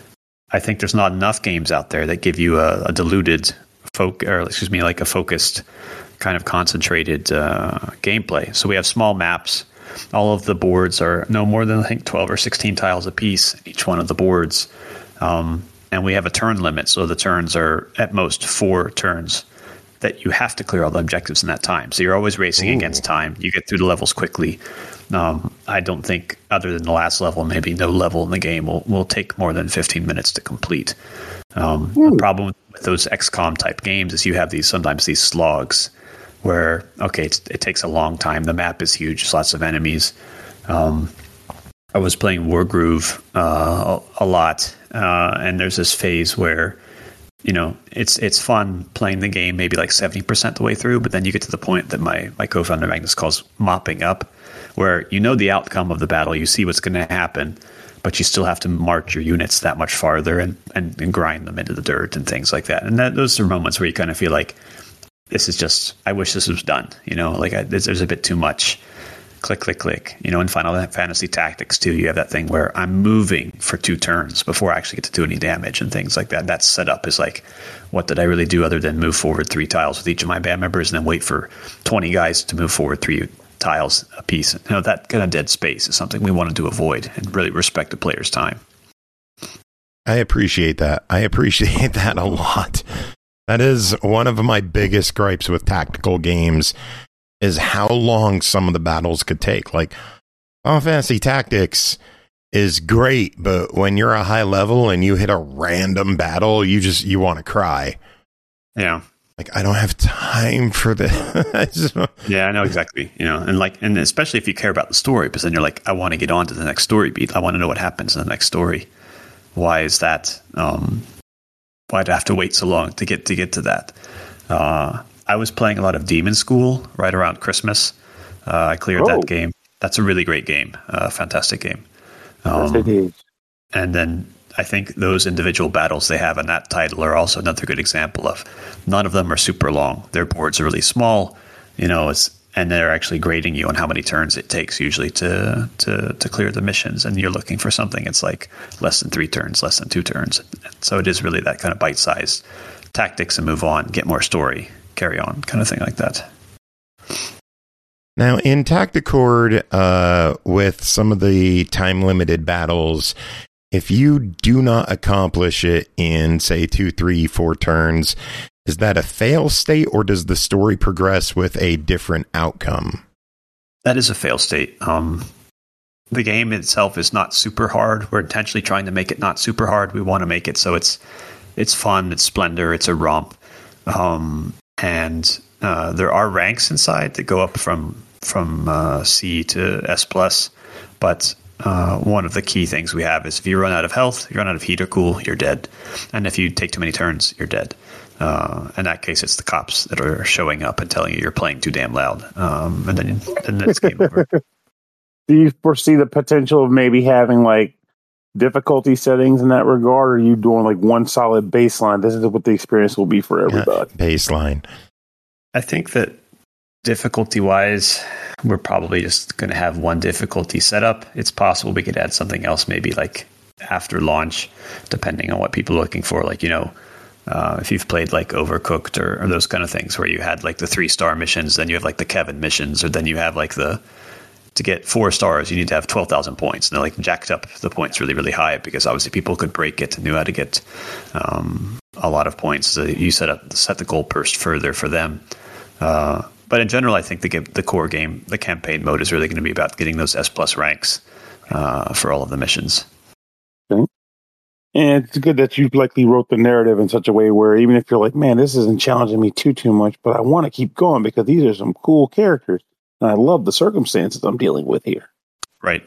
Speaker 6: I think there's not enough games out there that give you a, a diluted folk, or excuse me, like a focused kind of concentrated uh, gameplay. So we have small maps. All of the boards are no more than I think twelve or sixteen tiles a piece, each one of the boards. Um, and we have a turn limit. So the turns are at most four turns that you have to clear all the objectives in that time. So you're always racing Ooh. against time. You get through the levels quickly. Um, I don't think, other than the last level, maybe no level in the game will, will take more than fifteen minutes to complete. Um, the problem with those X COM type games is you have these sometimes these slogs where, okay, it's, it takes a long time. The map is huge. There's lots of enemies. Um, I was playing Wargroove uh, a, a lot, uh, and there's this phase where, you know, it's it's fun playing the game maybe like seventy percent the way through, but then you get to the point that my, my co-founder Magnus calls mopping up, where you know the outcome of the battle, you see what's going to happen, but you still have to march your units that much farther and, and, and grind them into the dirt and things like that. And that, those are moments where you kind of feel like, this is just, I wish this was done, you know, like I, there's, there's a bit too much. Click, click, click. You know, in Final Fantasy Tactics too, you have that thing where I'm moving for two turns before I actually get to do any damage and things like that. That's set up as like, what did I really do other than move forward three tiles with each of my band members and then wait for twenty guys to move forward three tiles a piece? You know, that kind of dead space is something we wanted to avoid and really respect the player's time.
Speaker 7: I appreciate that. I appreciate that a lot. That is one of my biggest gripes with tactical games, is how long some of the battles could take. Like, Final Fantasy Tactics is great, but when you're a high level and you hit a random battle, you just, you want to cry.
Speaker 6: Yeah.
Speaker 7: Like, I don't have time for this.
Speaker 6: Yeah, I know exactly. You know, and like, and especially if you care about the story, because then you're like, I want to get on to the next story beat. I want to know what happens in the next story. Why is that? Um, why'd I have to wait so long to get to get to that? Uh, I was playing a lot of Demon School right around Christmas. Uh, I cleared
Speaker 9: Oh.
Speaker 6: that game. That's a really great game, uh, fantastic game.
Speaker 9: Yes,
Speaker 6: Um,
Speaker 9: it is.
Speaker 6: and then I think those individual battles they have in that title are also another good example of none of them are super long. Their boards are really small, you know, it's and they're actually grading you on how many turns it takes usually to to to clear the missions. And you're looking for something it's like less than three turns, less than two turns. So it is really that kind of bite-sized tactics and move on, get more story, carry on kind of thing like that.
Speaker 7: Now, in Tacticord, uh, with some of the time-limited battles, if you do not accomplish it in, say, two, three, four turns, is that a fail state, or does the story progress with a different outcome?
Speaker 6: That is a fail state. Um, the game itself is not super hard. We're intentionally trying to make it not super hard. We want to make it so it's it's fun, it's splendor, it's a romp. Um, and uh, there are ranks inside that go up from from uh, C to S plus, but uh, one of the key things we have is if you run out of health, you run out of heat or cool, you're dead. And if you take too many turns, you're dead. Uh, in that case, it's the cops that are showing up and telling you you're playing too damn loud. Um, and then, then it's game over.
Speaker 9: Do you foresee the potential of maybe having like difficulty settings in that regard, or are you doing like one solid baseline? This is what the experience will be for everybody.
Speaker 7: Yeah, baseline.
Speaker 6: I think that difficulty-wise, we're probably just going to have one difficulty set up. It's possible we could add something else maybe like after launch, depending on what people are looking for. Like, you know, uh, if you've played like Overcooked or, or those kind of things where you had like the three-star missions, then you have like the Kevin missions, or then you have like the, to get four stars, you need to have twelve thousand points. And they like jacked up the points really, really high because obviously people could break it and knew how to get um, a lot of points. So you set up set the goalpost further for them. Uh, but in general, I think the the core game, the campaign mode, is really going to be about getting those S plus ranks uh, for all of the missions.
Speaker 9: Okay. And it's good that you likely wrote the narrative in such a way where even if you're like, man, this isn't challenging me too, too much, but I want to keep going because these are some cool characters. And I love the circumstances I'm dealing with here.
Speaker 6: Right.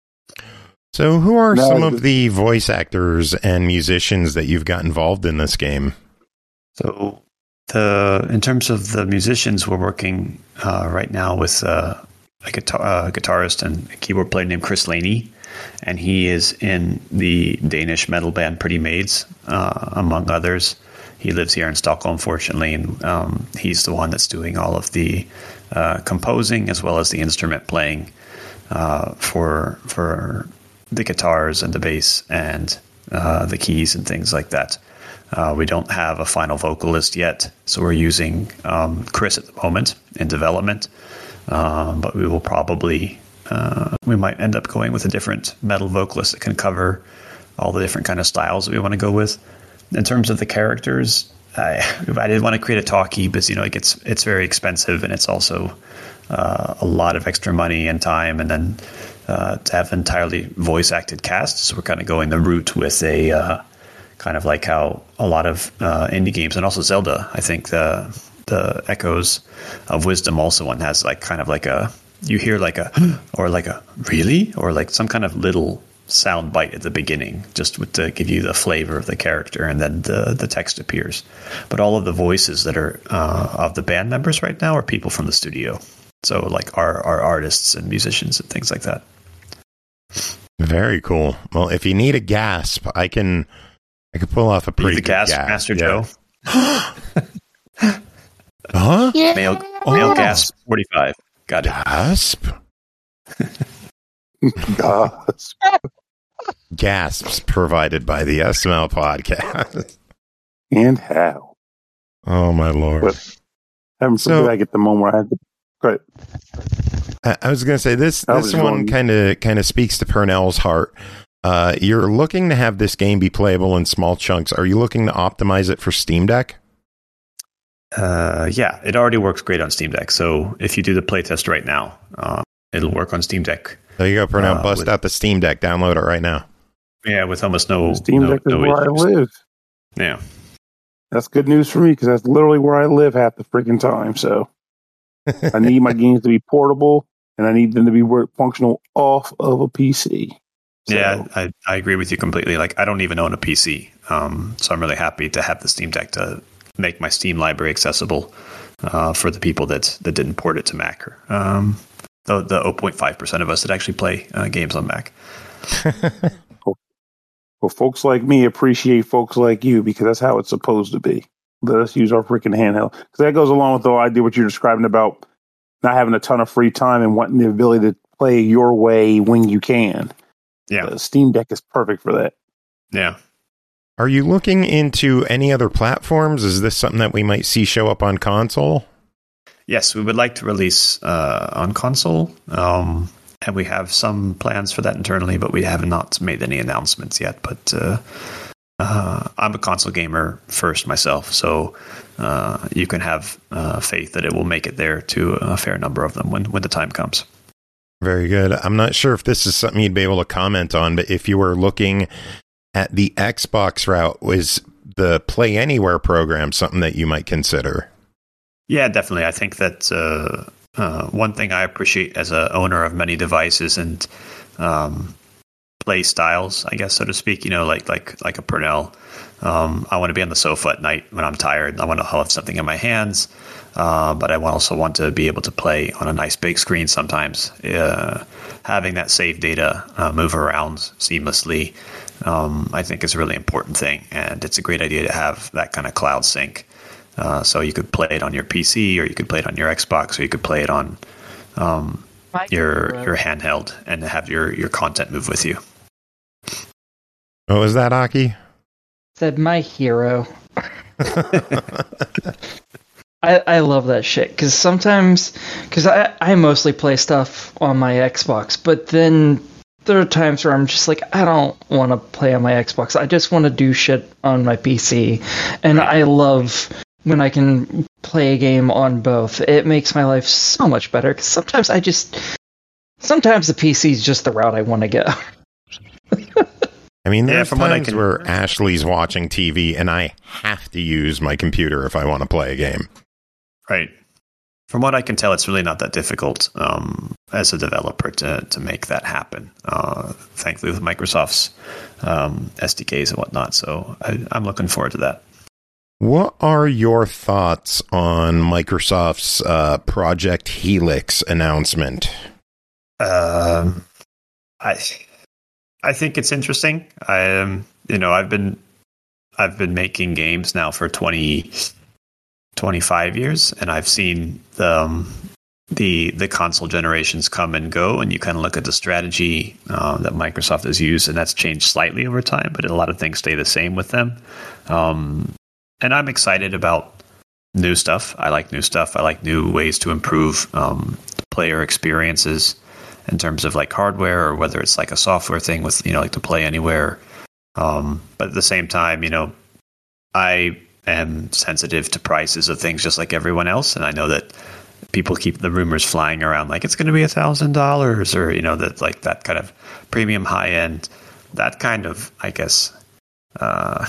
Speaker 7: So who are
Speaker 9: No,
Speaker 7: some
Speaker 9: the-
Speaker 7: of the voice actors and musicians that you've got involved in this game?
Speaker 6: So the in terms of the musicians, we're working uh, right now with uh, a guitar, uh, guitarist and a keyboard player named Chris Laney, and he is in the Danish metal band Pretty Maids, uh, among others. He lives here in Stockholm, fortunately, and um, he's the one that's doing all of the uh, composing as well as the instrument playing uh, for for the guitars and the bass and uh, the keys and things like that. Uh, we don't have a final vocalist yet, so we're using um, Chris at the moment in development. Um, but we will probably, uh, we might end up going with a different metal vocalist that can cover all the different kind of styles that we want to go with. In terms of the characters, I, I didn't want to create a talkie because, you know, it gets, it's very expensive and it's also uh, a lot of extra money and time. And then uh, to have an entirely voice acted cast, so we're kind of going the route with a, uh, kind of like how a lot of uh, indie games and also Zelda, I think the the Echoes of Wisdom also one has like kind of like a, you hear like a, or like a, really? Or like some kind of little sound bite at the beginning, just with to give you the flavor of the character, and then the, the text appears. But all of the voices that are uh, of the band members right now are people from the studio. So like our, our artists and musicians and things like that.
Speaker 7: Very cool. Well, if you need a gasp, I can... I could pull off a pretty
Speaker 6: the
Speaker 7: good
Speaker 6: gasp,
Speaker 7: gasp.
Speaker 6: Master
Speaker 7: Yeah.
Speaker 6: Joe.
Speaker 7: Huh?
Speaker 6: Male, male
Speaker 7: Oh.
Speaker 6: gasp forty-five. Got it.
Speaker 7: Gasp?
Speaker 9: Gasp.
Speaker 7: Gasps provided by the S M L podcast.
Speaker 9: And how?
Speaker 7: Oh, my Lord.
Speaker 9: But haven't
Speaker 7: So-
Speaker 9: forget I get the moment where I had to. Go ahead.
Speaker 7: I, I was going to say, this,
Speaker 9: I
Speaker 7: this
Speaker 9: was
Speaker 7: one
Speaker 9: going-
Speaker 7: kind of kind of speaks to Purnell's heart. Uh, you're looking to have this game be playable in small chunks. Are you looking to optimize it for Steam Deck?
Speaker 6: Uh, yeah, it already works great on Steam Deck. So if you do the playtest right now, uh, it'll work on Steam Deck.
Speaker 7: There you go, Purnell.
Speaker 6: Uh,
Speaker 7: Bust
Speaker 6: with-
Speaker 7: out the Steam Deck. Download it right now.
Speaker 6: Yeah, with almost no
Speaker 9: Steam
Speaker 6: no,
Speaker 9: Deck is
Speaker 6: no
Speaker 9: where I
Speaker 6: issues.
Speaker 9: live.
Speaker 6: Yeah,
Speaker 9: That's good news for me because that's literally where I live half the freaking time. So I need my games to be portable and I need them to be work functional off of a P C. So,
Speaker 6: yeah, I, I agree with you completely. Like, I don't even own a P C. Um, so I'm really happy to have the Steam Deck to make my Steam library accessible uh, for the people that that didn't port it to Mac. Um, the the zero point five percent of us that actually play uh, games on Mac.
Speaker 9: Well, folks like me appreciate folks like you because that's how it's supposed to be. Let us use our freaking handheld. Because that goes along with the idea what you're describing about not having a ton of free time and wanting the ability to play your way when you can.
Speaker 6: Yeah.
Speaker 9: The Steam Deck is perfect for that.
Speaker 6: Yeah.
Speaker 7: Are you looking into any other platforms? Is this something that we might see show up on console?
Speaker 6: Yes, we would like to release uh, on console. Um, and we have some plans for that internally, but we have not made any announcements yet. But uh, uh, I'm a console gamer first myself, so uh, you can have uh, faith that it will make it there to a fair number of them when, when the time comes.
Speaker 7: Very good. I'm not sure if this is something you'd be able to comment on, but if you were looking at the Xbox route, was the Play Anywhere program something that you might consider?
Speaker 6: Yeah, definitely. I think that uh, uh, one thing I appreciate as a owner of many devices and um, play styles, I guess, so to speak, you know, like like like a Purnell. Um, I want to be on the sofa at night when I'm tired. I want to have something in my hands, uh, but I also want to be able to play on a nice big screen sometimes. Uh, having that save data uh, move around seamlessly, um, I think is a really important thing, and it's a great idea to have that kind of cloud sync. Uh, so you could play it on your P C, or you could play it on your Xbox, or you could play it on um, your your handheld and have your, your content move with you.
Speaker 7: What was that, Aki?
Speaker 8: Said my hero. I I love that shit because sometimes because I I mostly play stuff on my Xbox, but then there are times where I'm just like, I don't want to play on my Xbox. I just want to do shit on my P C, and I love when I can play a game on both. It makes my life so much better because sometimes I just sometimes the P C is just the route I want to go.
Speaker 7: I mean, there's
Speaker 6: yeah, from what I
Speaker 7: times
Speaker 6: can...
Speaker 7: where Ashley's watching T V and I have to use my computer if I want to play a game.
Speaker 6: Right. From what I can tell, it's really not that difficult um, as a developer to, to make that happen, uh, thankfully with Microsoft's um, S D Ks and whatnot. So I, I'm looking forward to that.
Speaker 7: What are your thoughts on Microsoft's uh, Project Helix announcement?
Speaker 6: Um, I I think it's interesting. I um, you know, I've been I've been making games now for twenty, twenty-five years, and I've seen the um, the the console generations come and go, and you kind of look at the strategy uh, that Microsoft has used, and that's changed slightly over time, but a lot of things stay the same with them. Um, and I'm excited about new stuff. I like new stuff. I like new ways to improve um, player experiences in terms of like hardware, or whether it's like a software thing with, you know, like to Play Anywhere. Um, but at the same time, you know, I am sensitive to prices of things just like everyone else. And I know that people keep the rumors flying around like it's going to be a thousand dollars, or, you know, that like that kind of premium high end, that kind of, I guess, uh,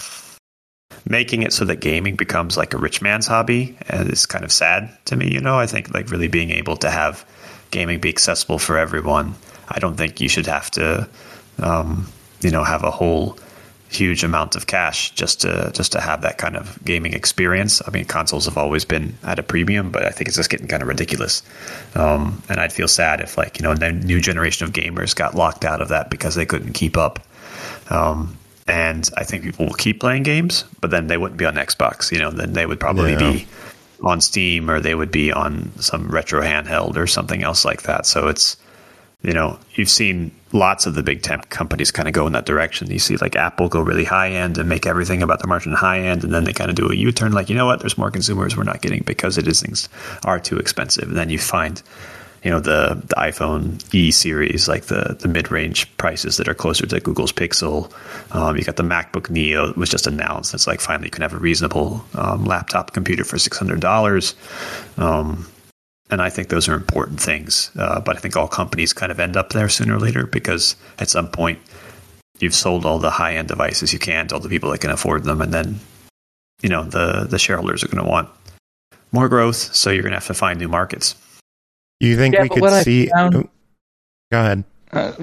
Speaker 6: making it so that gaming becomes like a rich man's hobby and is kind of sad to me. You know, I think like really being able to have gaming be accessible for everyone. I don't think you should have to, um, you know, have a whole huge amount of cash just to just to have that kind of gaming experience. I mean, consoles have always been at a premium, but I think it's just getting kind of ridiculous. Um, and I'd feel sad if, like, you know, the new generation of gamers got locked out of that because they couldn't keep up. Um, and I think people will keep playing games, but then they wouldn't be on Xbox. You know, then they would probably
Speaker 7: Yeah.
Speaker 6: be on Steam, or they would be on some retro handheld or something else like that. So it's, you know, you've seen lots of the big tech companies kind of go in that direction. You see like Apple go really high end and make everything about the margin high end, and then they kind of do a U-turn, like, you know what, there's more consumers we're not getting because it is things are too expensive. And then you find, you know, the, the iPhone E series, like the, the mid-range prices that are closer to Google's Pixel. Um, you got the MacBook Neo that was just announced. It's like finally you can have a reasonable um, laptop computer for six hundred dollars. Um, and I think those are important things. Uh, but I think all companies kind of end up there sooner or later, because at some point you've sold all the high-end devices you can to all the people that can afford them. And then, you know, the, the shareholders are going to want more growth. So you're going to have to find new markets.
Speaker 7: You think
Speaker 8: Yeah,
Speaker 7: we
Speaker 8: but
Speaker 7: could
Speaker 8: what I
Speaker 7: see...
Speaker 8: found-
Speaker 7: oh, go ahead.
Speaker 8: Uh,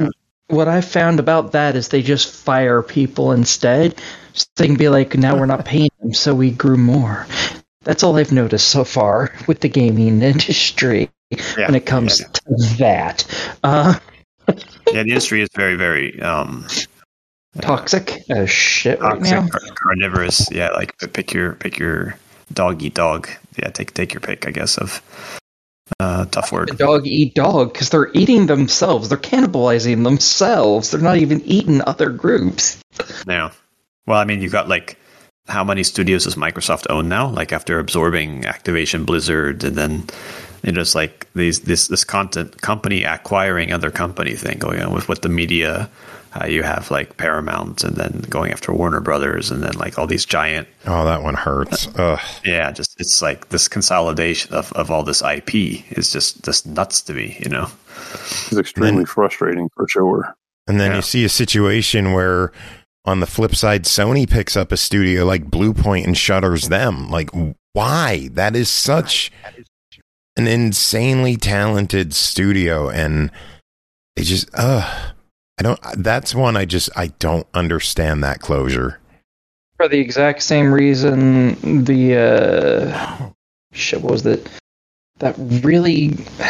Speaker 8: what I found about that is they just fire people instead. So they can be like, now we're not paying them, so we grew more. That's all I've noticed so far with the gaming industry
Speaker 6: Yeah,
Speaker 8: when it comes
Speaker 6: yeah.
Speaker 8: to that. Uh,
Speaker 6: Yeah, the industry is very, very um,
Speaker 8: toxic as shit right
Speaker 6: toxic,
Speaker 8: now.
Speaker 6: car- carnivorous. Yeah, like pick your pick your dog eat dog. Yeah, take take your pick, I guess, of uh, tough word.
Speaker 8: Dog eat dog because they're eating themselves. They're cannibalizing themselves. They're not even eating other groups.
Speaker 6: Yeah. Well, I mean, you've got like how many studios does Microsoft own now? Like after absorbing Activision, Blizzard, and then you know, it's like these this this content company acquiring other company thing going on with with the media. Uh, you have like Paramount, and then going after Warner Brothers, and then like all these giant.
Speaker 7: Oh, that one hurts. Ugh.
Speaker 6: Yeah, just it's like this consolidation of, of all this I P is just just nuts to me. You know,
Speaker 9: It's extremely frustrating for sure.
Speaker 7: And then
Speaker 6: Yeah.
Speaker 7: you see a situation where, on the flip side, Sony picks up a studio like Bluepoint and shutters them. Like, why? That is such an insanely talented studio, and it just, ugh. I don't, that's one I just, I don't understand that closure.
Speaker 8: For the exact same reason, the uh, shit, what was it? That really,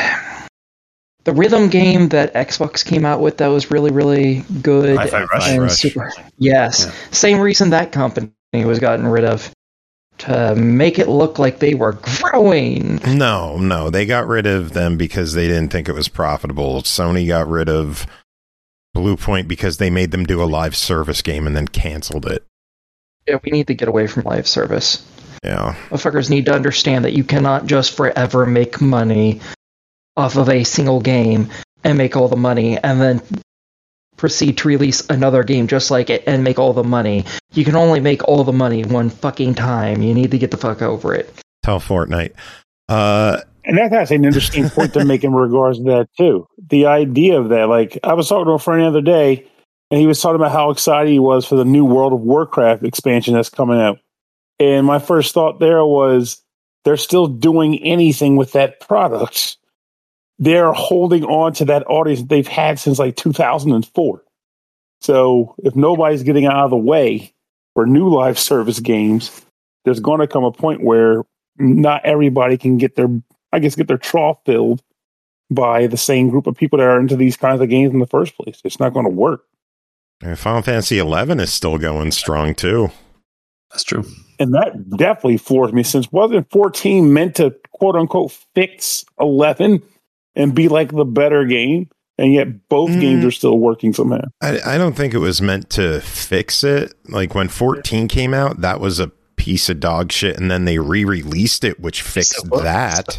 Speaker 8: the rhythm game that Xbox came out with that was really, really good.
Speaker 6: Hi-Fi Rush.
Speaker 8: and
Speaker 7: Rush.
Speaker 8: super. Yes,
Speaker 6: Yeah.
Speaker 8: same reason that company was gotten rid of, to make it look like they were growing.
Speaker 7: No, no, they got rid of them because they didn't think it was profitable. Sony got rid of Bluepoint because they made them do a live service game and then canceled it.
Speaker 8: Yeah, we need to get away from live service.
Speaker 7: Yeah.
Speaker 8: Motherfuckers need to understand that you cannot just forever make money off of a single game and make all the money and then proceed to release another game just like it and make all the money. You can only make all the money one fucking time. You need to get the fuck over it.
Speaker 7: Tell Fortnite. Uh,
Speaker 9: And that has an interesting point to make in regards to that too. The idea of that, like I was talking to a friend the other day, and he was talking about how excited he was for the new World of Warcraft expansion that's coming out. And my first thought there was, they're still doing anything with that product. They're holding on to that audience that they've had since like two thousand four. So if nobody's getting out of the way for new live service games, there's going to come a point where not everybody can get their I guess get their trough filled by the same group of people that are into these kinds of games in the first place. It's not going to work.
Speaker 7: Final Fantasy eleven is still going strong too.
Speaker 6: That's true.
Speaker 9: And that definitely floors me, since wasn't fourteen meant to quote unquote fix eleven and be like the better game? And yet both
Speaker 7: Mm.
Speaker 9: games are still working somehow.
Speaker 7: I, I don't think it was meant to fix it. Like when fourteen came out, that was a piece of dog shit, and then they re-released it, which fixed that.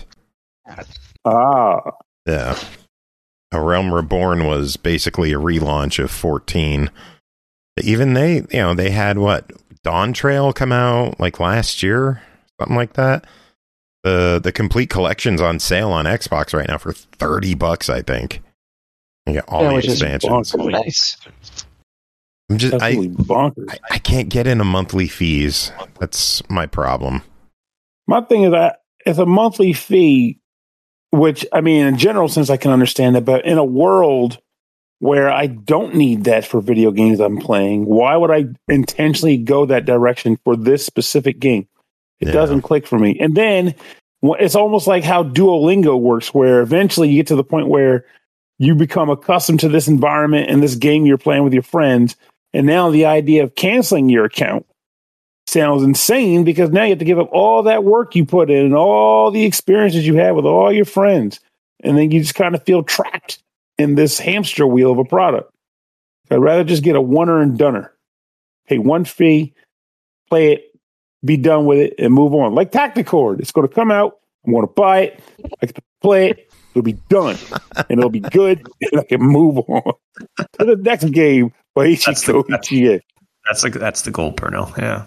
Speaker 9: Ah.
Speaker 7: Yeah. A Realm Reborn was basically a relaunch of fourteen. Even they, you know, they had what, Dawn Trail come out like last year, something like that. The the complete collection's on sale on Xbox right now for thirty bucks, I think. You get all
Speaker 8: Yeah,
Speaker 7: the
Speaker 8: which is
Speaker 7: expansions.
Speaker 9: bonkers.
Speaker 8: Nice.
Speaker 7: I'm just,
Speaker 9: That's
Speaker 7: I,
Speaker 9: really bonkers.
Speaker 7: I, I can't get into monthly fees. That's my problem.
Speaker 9: My thing is that it's a monthly fee, which, I mean, in general sense, I can understand it, but in a world where I don't need that for video games I'm playing, why would I intentionally go that direction for this specific game? It
Speaker 7: Yeah.
Speaker 9: doesn't click for me. And then wh- it's almost like how Duolingo works, where eventually you get to the point where you become accustomed to this environment and this game you're playing with your friends. And now the idea of canceling your account sounds insane, because now you have to give up all that work you put in and all the experiences you had with all your friends. And then you just kind of feel trapped in this hamster wheel of a product. I'd rather just get a oneer and doneer. Pay one fee, play it, be done with it, and move on. Like Tacticord. It's going to come out. I'm going to buy it. I get to play it. It'll be done. And it'll be good. And I can move on to the next game by
Speaker 6: That's the-
Speaker 9: Ichiko Ichie.
Speaker 6: That's like that's the goal, Pernell. Yeah.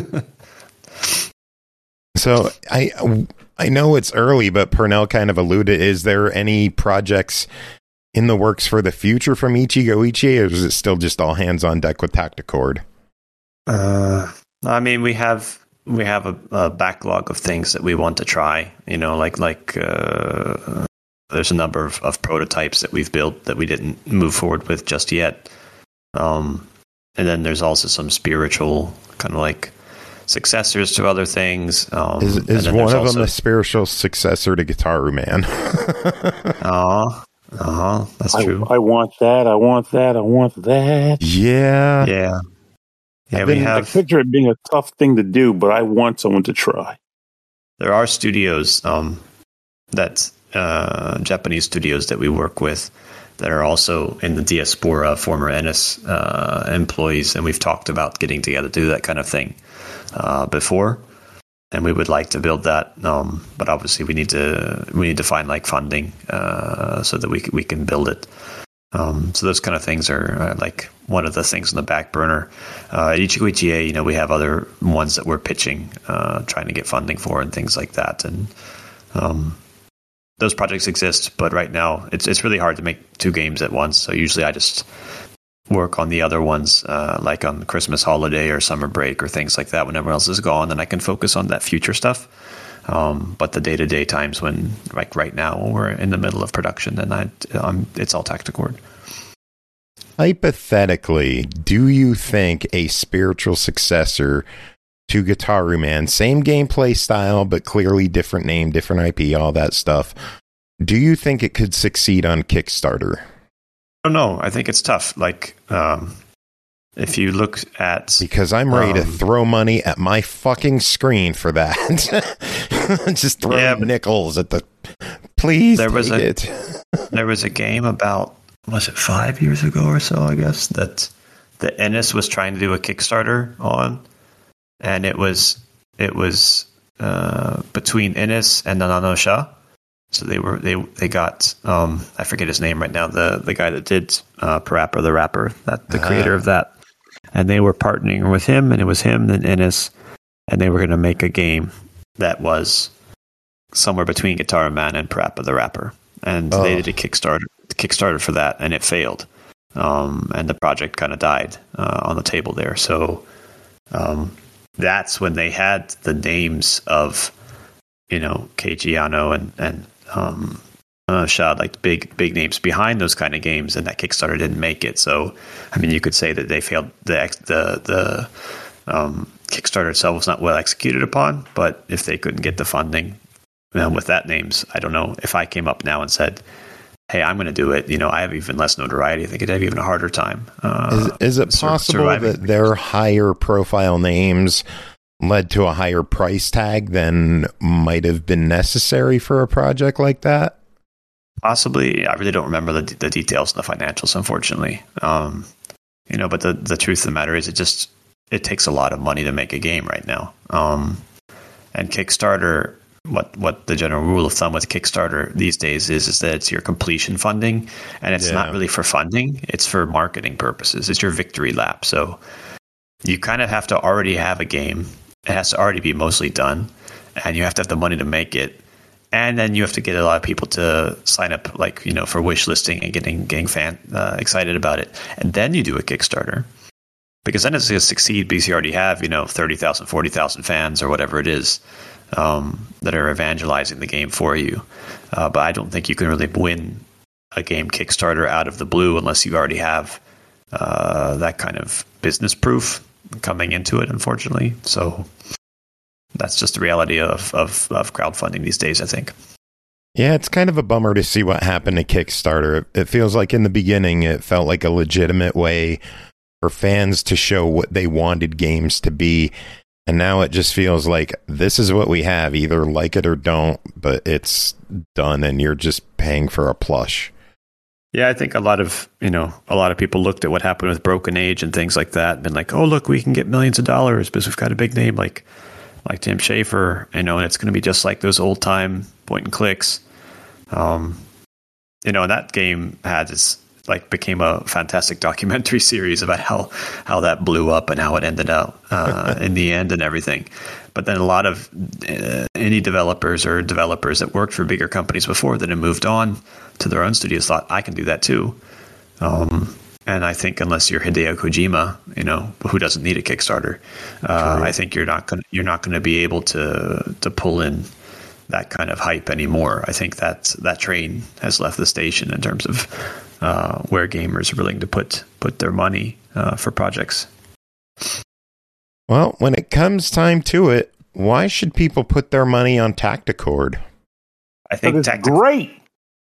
Speaker 7: So I I know it's early, but Purnell kind of alluded. Is there any projects in the works for the future from Ichigo Ichie, or is it still just all hands on deck with Tacticord?
Speaker 6: Uh, I mean, we have we have a, a backlog of things that we want to try. You know, like like uh, there's a number of, of prototypes that we've built that we didn't move forward with just yet. Um, and then there's also some spiritual kind of like successors to other things. Um,
Speaker 7: is is one of
Speaker 6: also,
Speaker 7: them a spiritual successor to Guitar Man?
Speaker 6: Oh, uh-huh, that's
Speaker 9: I,
Speaker 6: true.
Speaker 9: I want that. I want that. I want that.
Speaker 7: Yeah.
Speaker 6: Yeah. Yeah,
Speaker 9: I've
Speaker 6: we
Speaker 9: been, I
Speaker 6: have.
Speaker 9: picture it being a tough thing to do, but I want someone to try.
Speaker 6: There are studios um, that uh, Japanese studios that we work with that are also in the diaspora, former Ennis uh, employees, and we've talked about getting together to do that kind of thing uh, before, and we would like to build that. Um, but obviously, we need to we need to find like funding uh, so that we we can build it. Um, so those kind of things are uh, like one of the things on the back burner. Uh, at Ichigo Ichie, you know, we have other ones that we're pitching, uh, trying to get funding for and things like that. And um, those projects exist, but right now it's it's really hard to make two games at once. So usually I just work on the other ones, uh, like on Christmas holiday or summer break or things like that when everyone else is gone, and I can focus on that future stuff. Um, but the day-to-day times when, like right now, when we're in the middle of production, then I, um, it's all Tacticord.
Speaker 7: Hypothetically, do you think a spiritual successor to Guitar Man, same gameplay style, but clearly different name, different I P, all that stuff, do you think it could succeed on Kickstarter?
Speaker 6: I don't know. I think it's tough. Like, um, if you look at...
Speaker 7: Because I'm ready
Speaker 6: um,
Speaker 7: to throw money at my fucking screen for that. Just throw
Speaker 6: yeah,
Speaker 7: nickels at the... Please
Speaker 6: there
Speaker 7: take
Speaker 6: was a,
Speaker 7: it.
Speaker 6: There was a game about, was it five years ago or so, I guess, that the Ennis was trying to do a Kickstarter on, and it was it was uh, between Ennis and Nananosha. So they were they they got um, I forget his name right now, the the guy that did uh, Parappa the Rapper, that the creator uh. of that, and they were partnering with him, and it was him and Ennis, and they were going to make a game that was somewhere between Guitar Man and Parappa the Rapper, and oh. they did a Kickstarter Kickstarter for that, and it failed, um, and the project kind of died uh, on the table there. So um, that's when they had the names of, you know, Keiji Yano and and um, uh, Shad, like big big names behind those kind of games, and that Kickstarter didn't make it. So, I mean, you could say that they failed. The the the um, Kickstarter itself was not well executed upon, but if they couldn't get the funding, you know, with that names, I don't know if I came up now and said, "Hey, I'm going to do it." You know, I have even less notoriety. I think I'd have even a harder time. Uh,
Speaker 7: is, is it
Speaker 6: sur-
Speaker 7: possible
Speaker 6: surviving.
Speaker 7: that their higher profile names led to a higher price tag than might have been necessary for a project like that?
Speaker 6: Possibly. I really don't remember the the details and the financials, unfortunately. Um, you know, but the, the truth of the matter is it just, it takes a lot of money to make a game right now. Um, and Kickstarter, what, what the general rule of thumb with Kickstarter these days is, is that it's your completion funding, and it's yeah. not really for funding. It's for marketing purposes. It's your victory lap. So you kind of have to already have a game. It has to already be mostly done, and you have to have the money to make it. And then you have to get a lot of people to sign up, like, you know, for wish listing and getting getting fan uh, excited about it. And then you do a Kickstarter, because then it's going to succeed because you already have, you know, thirty thousand, forty thousand fans or whatever it is um, that are evangelizing the game for you. Uh, but I don't think you can really win a game Kickstarter out of the blue unless you already have uh, that kind of business proof coming into it, unfortunately. So that's just the reality of, of, of crowdfunding these days, I think.
Speaker 7: Yeah, it's kind of a bummer to see what happened to Kickstarter. It feels like in the beginning, it felt like a legitimate way for fans to show what they wanted games to be. And now it just feels like this is what we have, either like it or don't, but it's done and you're just paying for a plush.
Speaker 6: Yeah, I think a lot of, you know, a lot of people looked at what happened with Broken Age and things like that and been like, oh, look, we can get millions of dollars because we've got a big name like like Tim Schafer, you know, and it's going to be just like those old time point and clicks. Um, you know, and that game had this, like, became a fantastic documentary series about how, how that blew up and how it ended up uh, in the end and everything. But then a lot of uh, indie developers or developers that worked for bigger companies before that had moved on to their own studios thought, I can do that too. Um, and I think unless you're Hideo Kojima, you know, who doesn't need a Kickstarter, uh, I think you're not going you're not going to be able to to pull in that kind of hype anymore. I think that that train has left the station in terms of uh, where gamers are willing to put put their money uh, for projects.
Speaker 7: Well, when it comes time to it, why should people put their money on Tacticord?
Speaker 6: I think
Speaker 9: it's
Speaker 6: Tactic-
Speaker 9: great.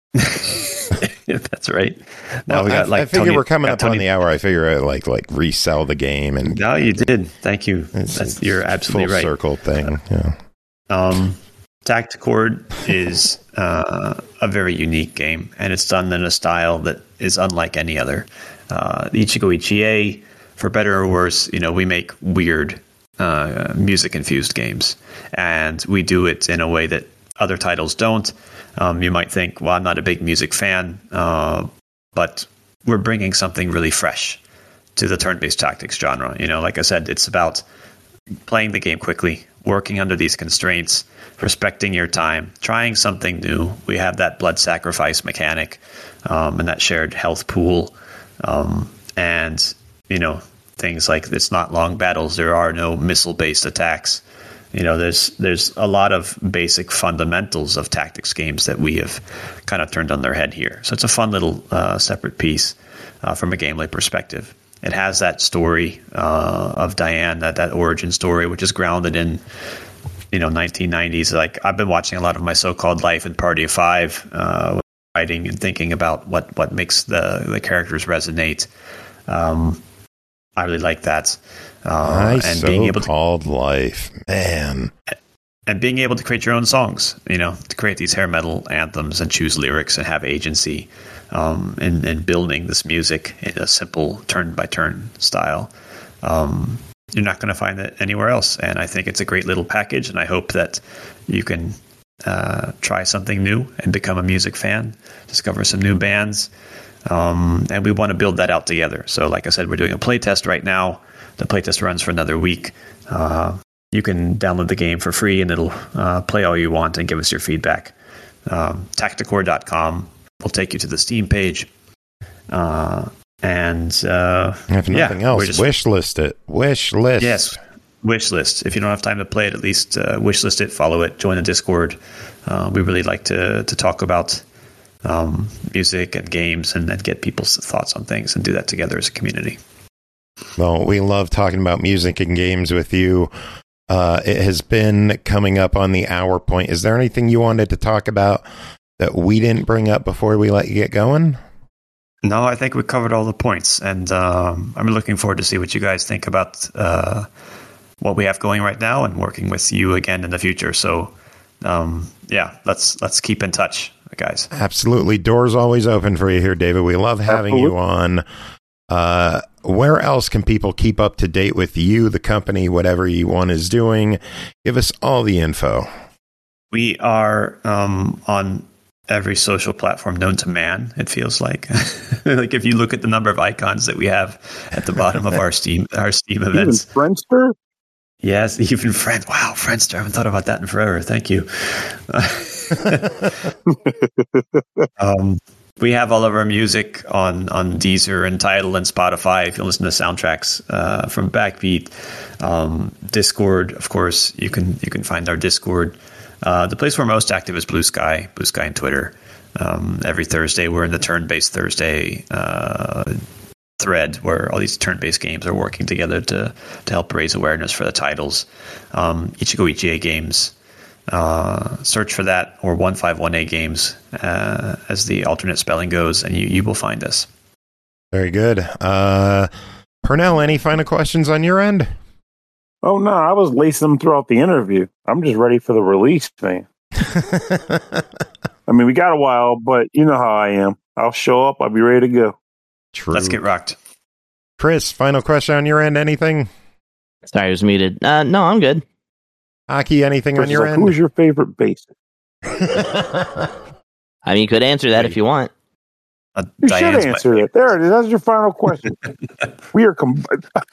Speaker 6: That's right. Now
Speaker 7: Well,
Speaker 6: we got
Speaker 7: I,
Speaker 6: like
Speaker 7: I figure
Speaker 6: Tony,
Speaker 7: we're coming up
Speaker 6: Tony,
Speaker 7: on the hour. I figure I like like resell the game and
Speaker 6: no, you did. Thank you.
Speaker 7: It's,
Speaker 6: That's,
Speaker 7: it's
Speaker 6: you're absolutely
Speaker 7: full
Speaker 6: right.
Speaker 7: circle thing. Yeah.
Speaker 6: Um, Tacticord is uh, a very unique game, and it's done in a style that is unlike any other. Uh, Ichigo Ichie, for better or worse, you know, we make weird uh, music-infused games, and we do it in a way that other titles don't. Um, you might think, well, I'm not a big music fan, uh, but we're bringing something really fresh to the turn-based tactics genre. You know, like I said, it's about playing the game quickly, working under these constraints, respecting your time, trying something new. We have that blood sacrifice mechanic um, and that shared health pool. Um, and, you know, things like it's not long battles. There are no missile-based attacks. You know, there's there's a lot of basic fundamentals of tactics games that we have kind of turned on their head here. So it's a fun little uh, separate piece uh, from a gameplay perspective. It has that story uh, of Diane, that, that origin story, which is grounded in, you know, nineteen nineties. Like I've been watching a lot of my so-called life in Party of Five, uh, writing and thinking about what, what makes the, the characters resonate. Um, I really like that.
Speaker 7: My
Speaker 6: Uh, and being able to
Speaker 7: so-called life, man.
Speaker 6: And being able to create your own songs, you know, to create these hair metal anthems and choose lyrics and have agency um, in, in building this music in a simple turn-by-turn style. Um, you're not going to find it anywhere else. And I think it's a great little package, and I hope that you can uh, try something new and become a music fan, discover some new bands. Um, and we want to build that out together. So like I said, we're doing a playtest right now. The playtest runs for another week. Uh, you can download the game for free, and it'll uh, play all you want and give us your feedback. Um, Tacticore dot com will take you to the Steam page. Uh, and uh,
Speaker 7: If nothing
Speaker 6: yeah,
Speaker 7: else,
Speaker 6: just,
Speaker 7: wish list it. Wish list.
Speaker 6: Yes, wish list. If you don't have time to play it, at least uh, wish list it, follow it, join the Discord. Uh, we really like to to talk about um, music and games and, and get people's thoughts on things and do that together as a community.
Speaker 7: Well, we love talking about music and games with you. Uh, it has been coming up on the hour point. Is there anything you wanted to talk about that we didn't bring up before we let you get going?
Speaker 6: No, I think we covered all the points, and um, I'm looking forward to see what you guys think about uh, what we have going right now and working with you again in the future. So, um, yeah, let's let's keep in touch, guys.
Speaker 7: Absolutely. Doors always open for you here, David. We love having Absolutely. you on. Uh, where else can people keep up to date with you, the company, whatever you want is doing? Give us all the info.
Speaker 6: We are um, on every social platform known to man, it feels like. Like if you look at the number of icons that we have at the bottom of our Steam our Steam events.
Speaker 9: Even Friendster?
Speaker 6: Yes, even Friend. Wow, Friendster. I haven't thought about that in forever. Thank you. um, we have all of our music on, on Deezer and Tidal and Spotify. If you listen to soundtracks uh, from Backbeat, um, Discord, of course, you can you can find our Discord. Uh, the place we're most active is Blue Sky, Blue Sky and Twitter. Um, every Thursday, we're in the Turn-Based Thursday uh, thread where all these turn-based games are working together to to help raise awareness for the titles. Um, Ichigo Ichie Games. Uh, search for that, or one fifty-one A Games uh, as the alternate spelling goes, and you, you will find us.
Speaker 7: Very good. Uh, Pernell, any final questions on your end?
Speaker 9: Oh, no, I was lacing them throughout the interview. I'm just ready for the release, man. I mean, we got a while, but you know how I am. I'll show up. I'll be ready to go.
Speaker 7: True.
Speaker 6: Let's get rocked.
Speaker 7: Chris, final question on your end? Anything?
Speaker 10: Sorry, I was muted. Uh, no, I'm good.
Speaker 7: Aki, anything
Speaker 9: Chris
Speaker 7: on your
Speaker 9: like,
Speaker 7: end?
Speaker 9: Who's your favorite bassist?
Speaker 10: I mean, you could answer that if you want.
Speaker 6: Uh,
Speaker 9: You
Speaker 6: Diane's
Speaker 9: should
Speaker 6: my-
Speaker 9: answer it. There it is. That's your final question. We are com-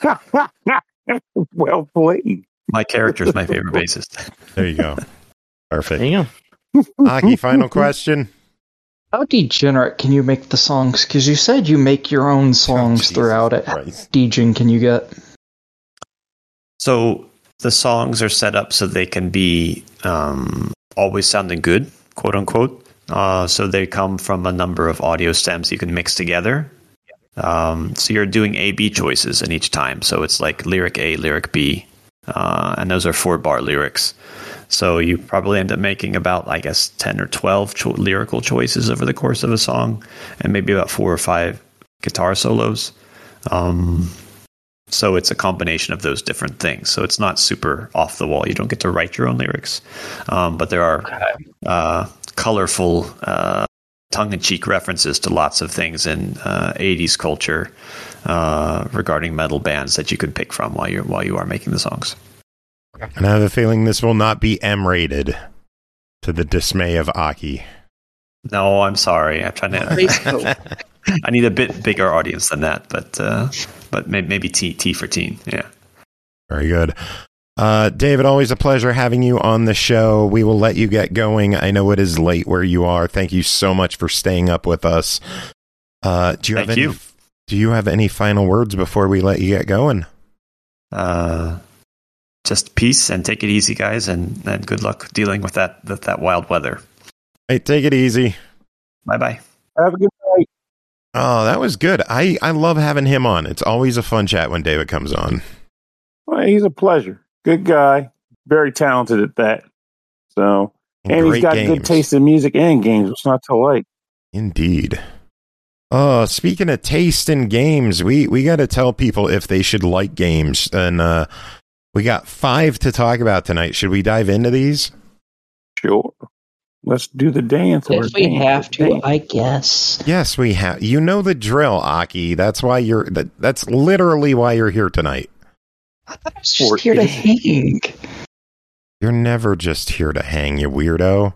Speaker 9: well played.
Speaker 6: My character is my favorite bassist.
Speaker 7: There you go. Perfect.
Speaker 10: There you go.
Speaker 7: Aki, final question.
Speaker 8: How degenerate can you make the songs? Because you said you make your own songs
Speaker 7: Jesus
Speaker 8: throughout it.
Speaker 7: Christ.
Speaker 8: Degen can you get?
Speaker 6: So the songs are set up so they can be um, always sounding good, quote unquote. Uh, so they come from a number of audio stems you can mix together. Um, so you're doing A B choices in each time. So it's like lyric A, lyric B, uh, and those are four bar lyrics. So you probably end up making about, I guess, ten or twelve cho- lyrical choices over the course of a song, and maybe about four or five guitar solos. Um, so it's a combination of those different things. So it's not super off the wall. You don't get to write your own lyrics, um, but there are uh, colorful, uh, tongue-in-cheek references to lots of things in uh, eighties culture uh, regarding metal bands that you could pick from while you're while you are making the songs.
Speaker 7: And I have a feeling this will not be M-rated, to the dismay of Aki.
Speaker 6: No, I'm sorry. I'm trying to. I need a bit bigger audience than that, but uh, but maybe T T for teen. Yeah.
Speaker 7: Very good. Uh, David, always a pleasure having you on the show. We will let you get going. I know it is late where you are. Thank you so much for staying up with us. Uh, do you
Speaker 6: Thank
Speaker 7: have any?
Speaker 6: you.
Speaker 7: Do you have any final words before we let you get going?
Speaker 6: Uh, just peace and take it easy, guys, and, and good luck dealing with that with that wild weather.
Speaker 7: Hey, take it easy.
Speaker 6: Bye bye.
Speaker 9: Have a good night.
Speaker 7: Oh, that was good. I, I love having him on. It's always a fun chat when David comes on.
Speaker 9: Well, he's a pleasure. Good guy. Very talented at that. So, and, and he's got games. Good taste in music and games. What's not to like?
Speaker 7: Indeed. Oh, speaking of taste in games, we, we got to tell people if they should like games. And uh, we got five to talk about tonight. Should we dive into these?
Speaker 9: Sure. Let's do the dance.
Speaker 8: If we dance. have to, I guess.
Speaker 7: Yes, we have. You know the drill, Aki. That's why you're. That, that's literally why you're here tonight.
Speaker 8: I thought I was just or here to hang.
Speaker 7: You're never just here to hang, you weirdo.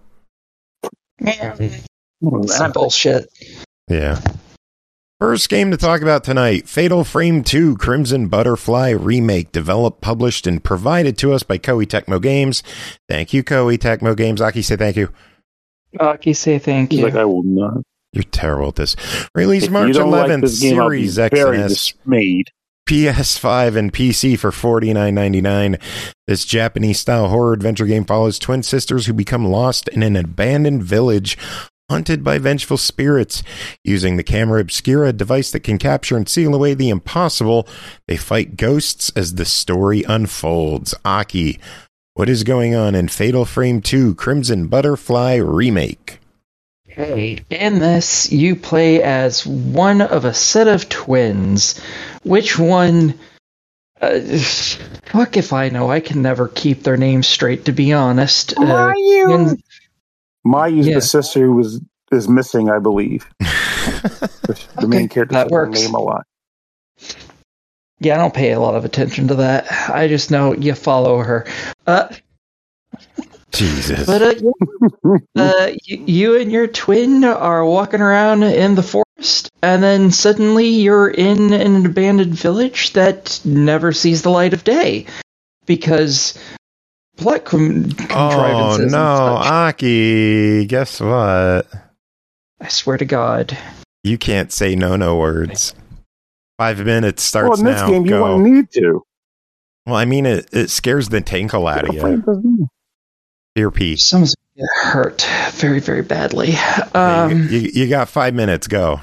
Speaker 8: Some bullshit.
Speaker 7: Yeah. First game to talk about tonight, Fatal Frame two Crimson Butterfly Remake, developed, published, and provided to us by Koei Tecmo Games. Thank you, Koei Tecmo Games. Aki, say thank you.
Speaker 8: Aki, say thank you.
Speaker 9: Like I will not.
Speaker 7: You're terrible at this. Released March eleventh, like game, Series X and S.
Speaker 9: Dismayed.
Speaker 7: P S five and P C for forty-nine ninety-nine. This Japanese-style horror adventure game follows twin sisters who become lost in an abandoned village, hunted by vengeful spirits. Using the camera obscura, a device that can capture and seal away the impossible, they fight ghosts as the story unfolds. Aki, what is going on in Fatal Frame two Crimson Butterfly Remake?
Speaker 8: Okay, in this, you play as one of a set of twins. Which one? Uh, fuck if I know. I can never keep their names straight, to be honest.
Speaker 9: Mayu! Uh, Mayu's
Speaker 8: yeah.
Speaker 9: the sister who was, is missing, I believe. the
Speaker 8: okay,
Speaker 9: main character
Speaker 8: that
Speaker 9: says
Speaker 8: works.
Speaker 9: Her name a lot.
Speaker 8: Yeah, I don't pay a lot of attention to that. I just know you follow her. Uh,
Speaker 7: Jesus.
Speaker 8: But uh, uh, you, you and your twin are walking around in the forest, and then suddenly you're in an abandoned village that never sees the light of day because plot com- contrivances.
Speaker 7: Oh no, Aki! Guess what?
Speaker 8: I swear to God,
Speaker 7: you can't say no no words. Five minutes starts
Speaker 9: well, in this
Speaker 7: now.
Speaker 9: game, you
Speaker 7: Go.
Speaker 9: won't need to.
Speaker 7: Well, I mean, it, it scares the tinkle out of you. Dear P.
Speaker 8: Someone's gonna get hurt very, very badly. Um,
Speaker 7: you, you, you got five minutes. Go.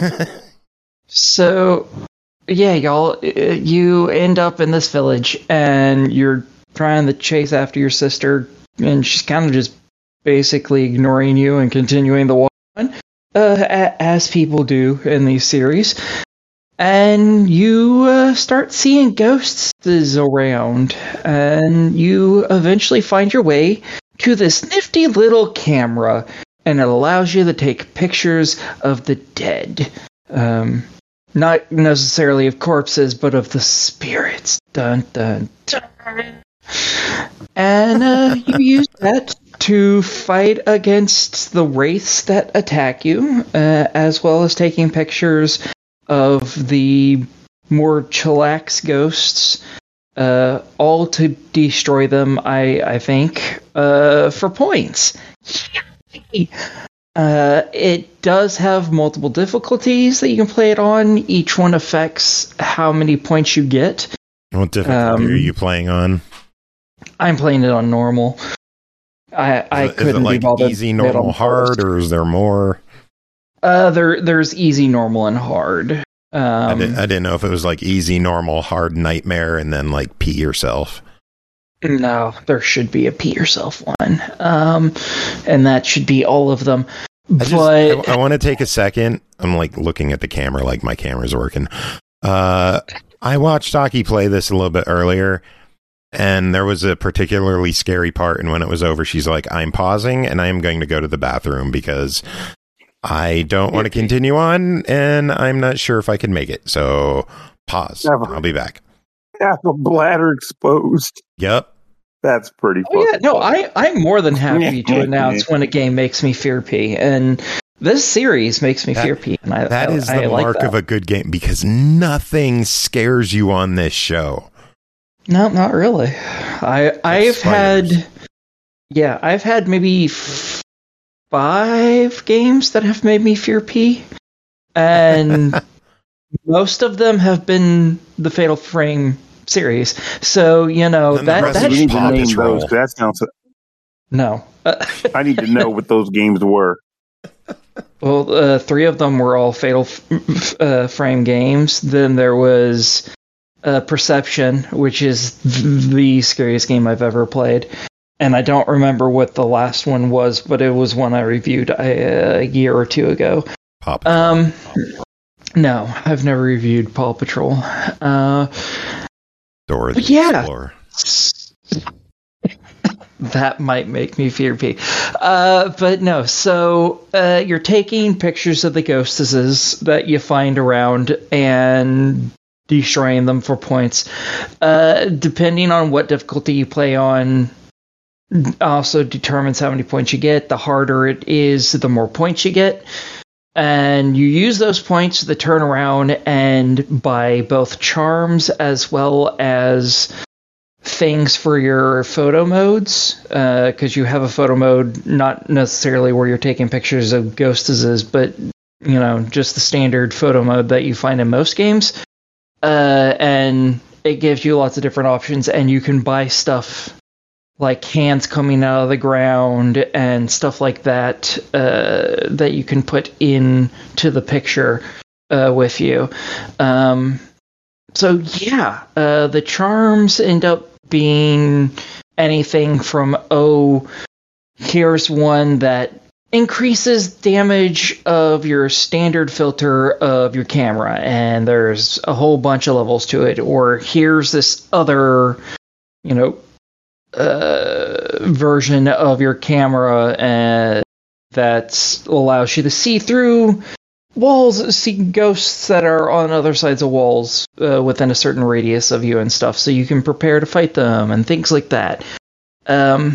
Speaker 8: So, yeah, y'all, you end up in this village, and you're trying to chase after your sister, and she's kind of just basically ignoring you and continuing the walk on, uh, as people do in these series. And you uh, start seeing ghosts around, and you eventually find your way to this nifty little camera, and it allows you to take pictures of the dead. Um, not necessarily of corpses, but of the spirits. Dun, dun, dun. And uh, you use that to fight against the wraiths that attack you, uh, as well as taking pictures of the more chillax ghosts, uh, all to destroy them, I, I think, uh, for points. Uh, it does have multiple difficulties that you can play it on. Each one affects how many points you get.
Speaker 7: What difficulty um, are you playing on?
Speaker 8: I'm playing it on normal. I, I
Speaker 7: is it,
Speaker 8: couldn't
Speaker 7: is it like
Speaker 8: be bothered.
Speaker 7: easy, normal, hard, or is there more?
Speaker 8: Uh, there there's easy, normal, and hard. Um,
Speaker 7: I, did, I didn't know if it was like easy, normal, hard, nightmare, and then like pee yourself.
Speaker 8: No, there should be a pee yourself one, um, and that should be all of them.
Speaker 7: I just,
Speaker 8: but
Speaker 7: I, I want to take a second. I'm like looking at the camera, like my camera's working. Uh, I watched Taki play this a little bit earlier. And there was a particularly scary part, and when it was over, she's like, I'm pausing, and I am going to go to the bathroom because I don't want to continue on, and I'm not sure if I can make it. So, pause.
Speaker 9: Never.
Speaker 7: I'll be back.
Speaker 9: Have a bladder exposed.
Speaker 7: Yep.
Speaker 9: That's pretty
Speaker 8: oh yeah,
Speaker 9: fucking
Speaker 8: no,
Speaker 9: funny.
Speaker 8: I, I'm more than happy to announce when a game makes me fear pee, and this series makes me
Speaker 7: That-
Speaker 8: fear pee, and I,
Speaker 7: That
Speaker 8: I,
Speaker 7: is
Speaker 8: I
Speaker 7: the
Speaker 8: like
Speaker 7: mark
Speaker 8: that.
Speaker 7: of a good game, because nothing scares you on this show.
Speaker 8: No, not really. I I've
Speaker 7: spiders.
Speaker 8: had yeah, I've had maybe f- five games that have made me fear pee, and most of them have been the Fatal Frame series. So you know
Speaker 7: And the
Speaker 8: that
Speaker 7: rest
Speaker 8: that
Speaker 7: is
Speaker 9: You need to
Speaker 7: Paw
Speaker 9: name
Speaker 7: Patrol.
Speaker 9: those. 'Cause That sounds.
Speaker 8: no. Uh,
Speaker 9: I need to know what those games were.
Speaker 8: well, uh, three of them were all Fatal f- f- uh, Frame games. Then there was uh, Perception, which is the scariest game I've ever played. And I don't remember what the last one was, but it was one I reviewed a, a year or two ago.
Speaker 7: Paw Patrol.
Speaker 8: Um, no, I've never reviewed Paw Patrol. Uh,
Speaker 7: Dora the
Speaker 8: but yeah.
Speaker 7: Explorer.
Speaker 8: That might make me fear pee. Uh, but no, so uh, you're taking pictures of the ghostesses that you find around and destroying them for points. Uh, depending on what difficulty you play on, also determines how many points you get. The harder it is, the more points you get. And you use those points to turn around and buy both charms as well as things for your photo modes, because uh, you have a photo mode not necessarily where you're taking pictures of ghostesses, but you know, just the standard photo mode that you find in most games. Uh, and it gives you lots of different options, and you can buy stuff like hands coming out of the ground and stuff like that uh, that you can put in to the picture uh, with you. Um, so yeah, uh, the charms end up being anything from, oh, here's one that increases damage of your standard filter of your camera, and there's a whole bunch of levels to it, or here's this other, you know, uh, version of your camera uh, that allows you to see through walls, see ghosts that are on other sides of walls uh, within a certain radius of you and stuff, so you can prepare to fight them and things like that. Um,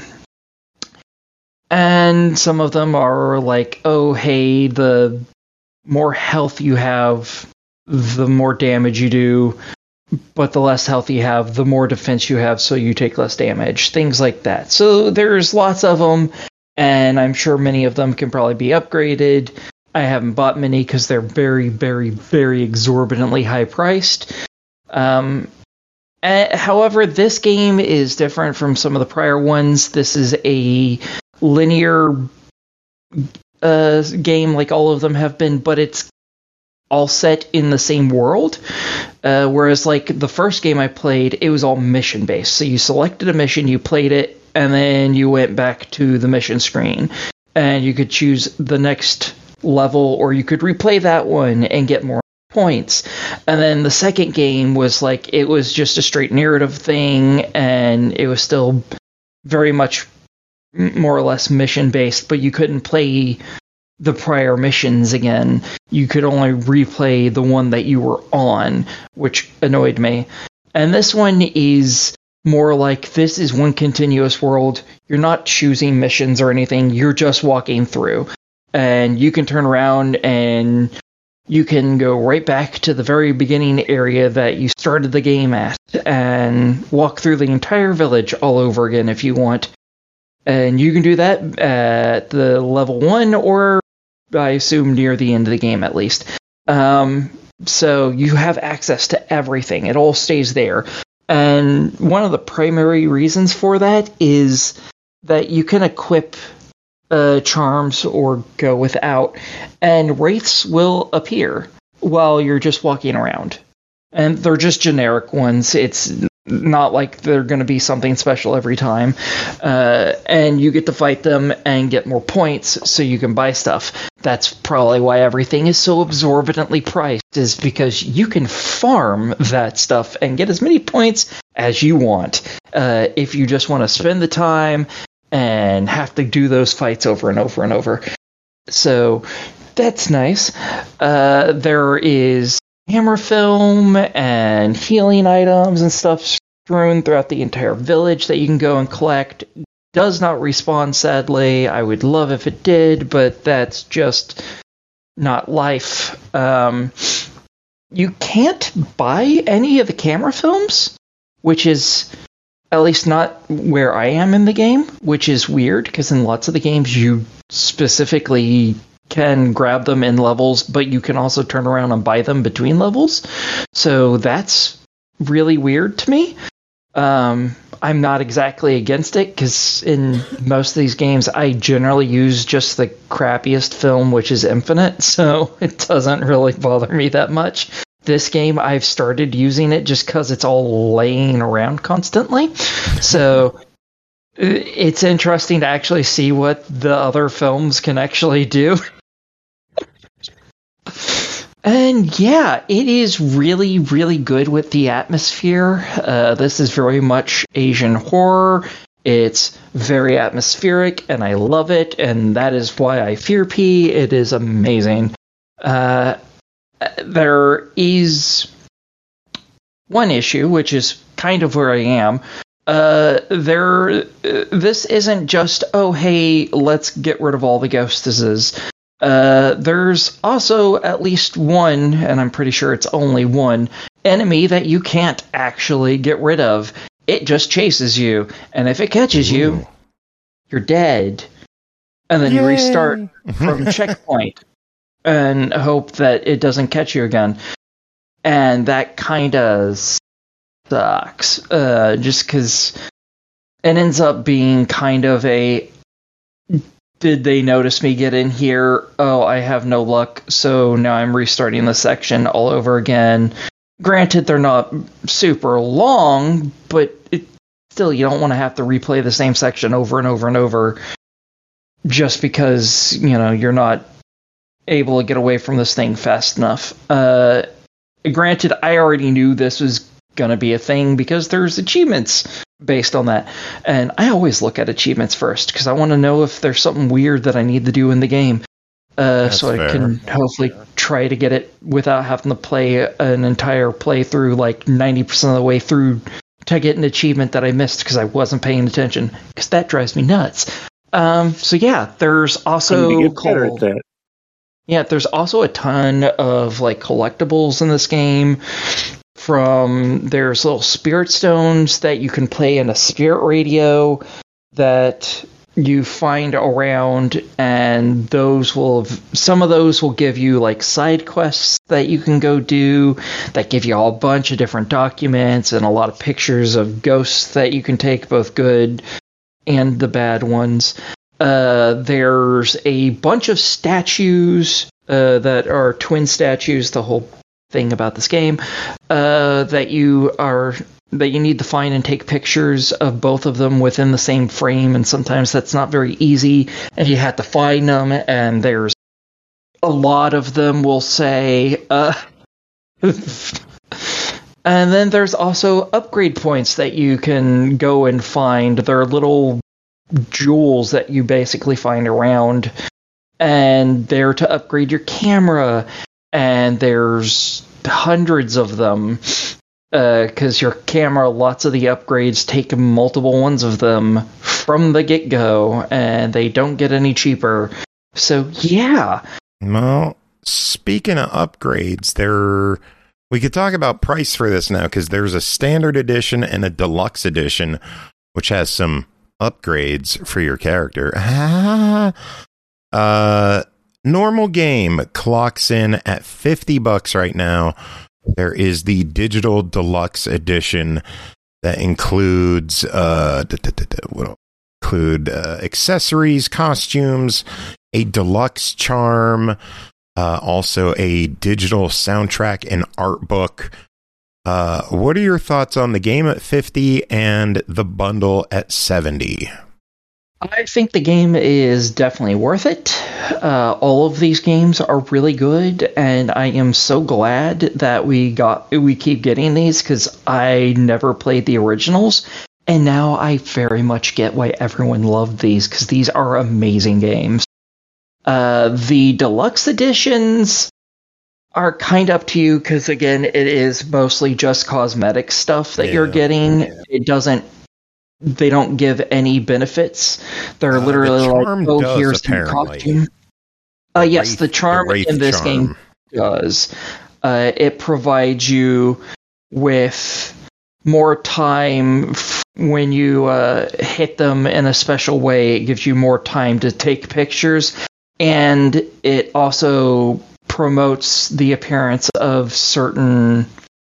Speaker 8: and some of them are like, oh, hey, the more health you have, the more damage you do, but the less health you have, the more defense you have, so you take less damage. Things like that. So there's lots of them, and I'm sure many of them can probably be upgraded. I haven't bought many because they're very, very, very exorbitantly high priced. Um, uh, however, this game is different from some of the prior ones. This is a linear uh, game like all of them have been, but it's all set in the same world. Uh, whereas like the first game I played, it was all mission based. So you selected a mission, you played it, and then you went back to the mission screen. And you could choose the next level, or you could replay that one and get more points. And then the second game was like, it was just a straight narrative thing, and it was still very much more or less mission based, but you couldn't play the prior missions again. You could only replay the one that you were on, which annoyed me. And this one is more like, this is one continuous world. You're not choosing missions or anything, you're just walking through. And you can turn around and you can go right back to the very beginning area that you started the game at and walk through the entire village all over again if you want. And you can do that at the level one, or I assume near the end of the game at least. Um, so you have access to everything. It all stays there. And one of the primary reasons for that is that you can equip uh, charms or go without, and wraiths will appear while you're just walking around. And they're just generic ones. It's not like they're going to be something special every time. Uh, and you get to fight them and get more points so you can buy stuff. That's probably why everything is so absorbently priced, is because you can farm that stuff and get as many points as you want. Uh, if you just want to spend the time and have to do those fights over and over and over. So that's nice. Uh, there is hammer film and healing items and stuff strewn throughout the entire village that you can go and collect. Does not respawn, sadly. I would love if it did, but that's just not life. Um, you can't buy any of the camera films, which is at least not where I am in the game, which is weird, because in lots of the games you specifically can grab them in levels, but you can also turn around and buy them between levels. So that's really weird to me. Um, I'm not exactly against it, because in most of these games I generally use just the crappiest film, which is Infinite, so it doesn't really bother me that much. This game, I've started using it just because it's all laying around constantly. So it's interesting to actually see what the other films can actually do. And yeah, it is really, really good with the atmosphere. Uh, this is very much Asian horror. It's very atmospheric, and I love it, and that is why I fear P. It is amazing. Uh, there is one issue, which is kind of where I am. Uh, there, uh, this isn't just, oh, hey, let's get rid of all the ghostesses. Uh, there's also at least one, and I'm pretty sure it's only one, enemy that you can't actually get rid of. It just chases you, and if it catches you, Ooh. You're dead. And then Yay. You restart from checkpoint and hope that it doesn't catch you again. And that kind of sucks, uh, just because it ends up being kind of a, did they notice me get in here? Oh, I have no luck, so now I'm restarting the section all over again. Granted, they're not super long, but it, still, you don't want to have to replay the same section over and over and over just because, you know, you're not able to get away from this thing fast enough. Uh, granted, I already knew this was going to be a thing because there's achievements based on that. And I always look at achievements first because I want to know if there's something weird that I need to do in the game. Uh, so I fair. can hopefully try to get it without having to play an entire playthrough like ninety percent of the way through to get an achievement that I missed because I wasn't paying attention, because that drives me nuts. Um, so yeah, there's also called, yeah, there's also a ton of like collectibles in this game. From there's little spirit stones that you can play in a spirit radio that you find around, and those will some of those will give you like side quests that you can go do that give you a bunch of different documents and a lot of pictures of ghosts that you can take, both good and the bad ones. Uh, there's a bunch of statues uh, that are twin statues, the whole thing about this game, uh, that you are that you need to find and take pictures of both of them within the same frame, and sometimes that's not very easy, and you have to find them, and there's a lot of them, we'll say. Uh, and then there's also upgrade points that you can go and find. There are little jewels that you basically find around, and they're to upgrade your camera, and there's hundreds of them. Because uh, your camera, lots of the upgrades take multiple ones of them from the get-go, and they don't get any cheaper. So, yeah.
Speaker 7: Well, speaking of upgrades, there we could talk about price for this now, because there's a standard edition and a deluxe edition, which has some upgrades for your character. uh, normal game clocks in at fifty bucks right now. There is the digital deluxe edition that includes uh, include uh, accessories, costumes, a deluxe charm, uh, also a digital soundtrack and art book. Uh, what are your thoughts on the game at fifty and the bundle at seventy?
Speaker 8: I think the game is definitely worth it. Uh, all of these games are really good, and I am so glad that we got we keep getting these because I never played the originals, and now I very much get why everyone loved these because these are amazing games. Uh, the deluxe editions are kind of up to you because, again, it is mostly just cosmetic stuff that
Speaker 7: Yeah.
Speaker 8: you're getting. It doesn't. They don't give any benefits. They're
Speaker 7: Uh,
Speaker 8: literally
Speaker 7: the
Speaker 8: like,
Speaker 7: charm
Speaker 8: "Oh,
Speaker 7: does,
Speaker 8: here's the
Speaker 7: apparently.
Speaker 8: costume." Uh, yes,
Speaker 7: Wraith-
Speaker 8: the charm
Speaker 7: the Wraith
Speaker 8: in this
Speaker 7: charm.
Speaker 8: game does. Uh, it provides you with more time f- when you uh, hit them in a special way. It gives you more time to take pictures, and it also promotes the appearance of certain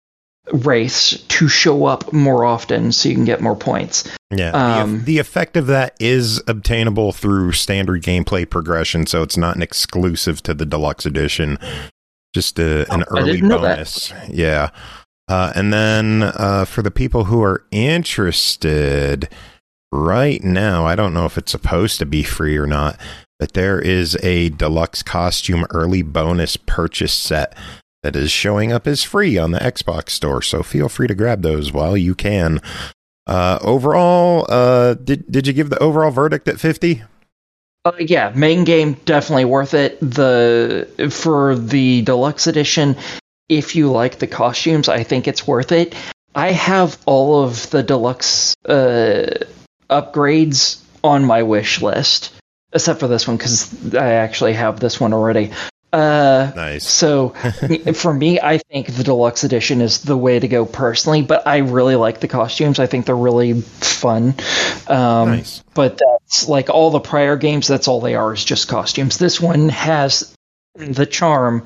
Speaker 8: wraiths to show up more often so you can get more points.
Speaker 7: Yeah, the,
Speaker 8: Um,
Speaker 7: the effect of that is obtainable through standard gameplay progression, so it's not an exclusive to the deluxe edition. Just a, an
Speaker 8: Oh, I
Speaker 7: early
Speaker 8: didn't know that.
Speaker 7: bonus. Yeah. Uh, and then uh, for the people who are interested, right now, I don't know if it's supposed to be free or not, but there is a deluxe costume early bonus purchase set that is showing up as free on the Xbox store, so feel free to grab those while you can. Uh, overall, uh, did did you give the overall verdict at fifty?
Speaker 8: Uh, yeah, main game definitely worth it. The for the deluxe edition, if you like the costumes, I think it's worth it. I have all of the deluxe uh, upgrades on my wish list, except for this one because I actually have this one already. Uh,
Speaker 7: Nice.
Speaker 8: So for me, I think the deluxe edition is the way to go personally, but I really like the costumes. I think they're really fun. Um,
Speaker 7: Nice.
Speaker 8: But that's like all the prior games, that's all they are is just costumes. This one has the charm,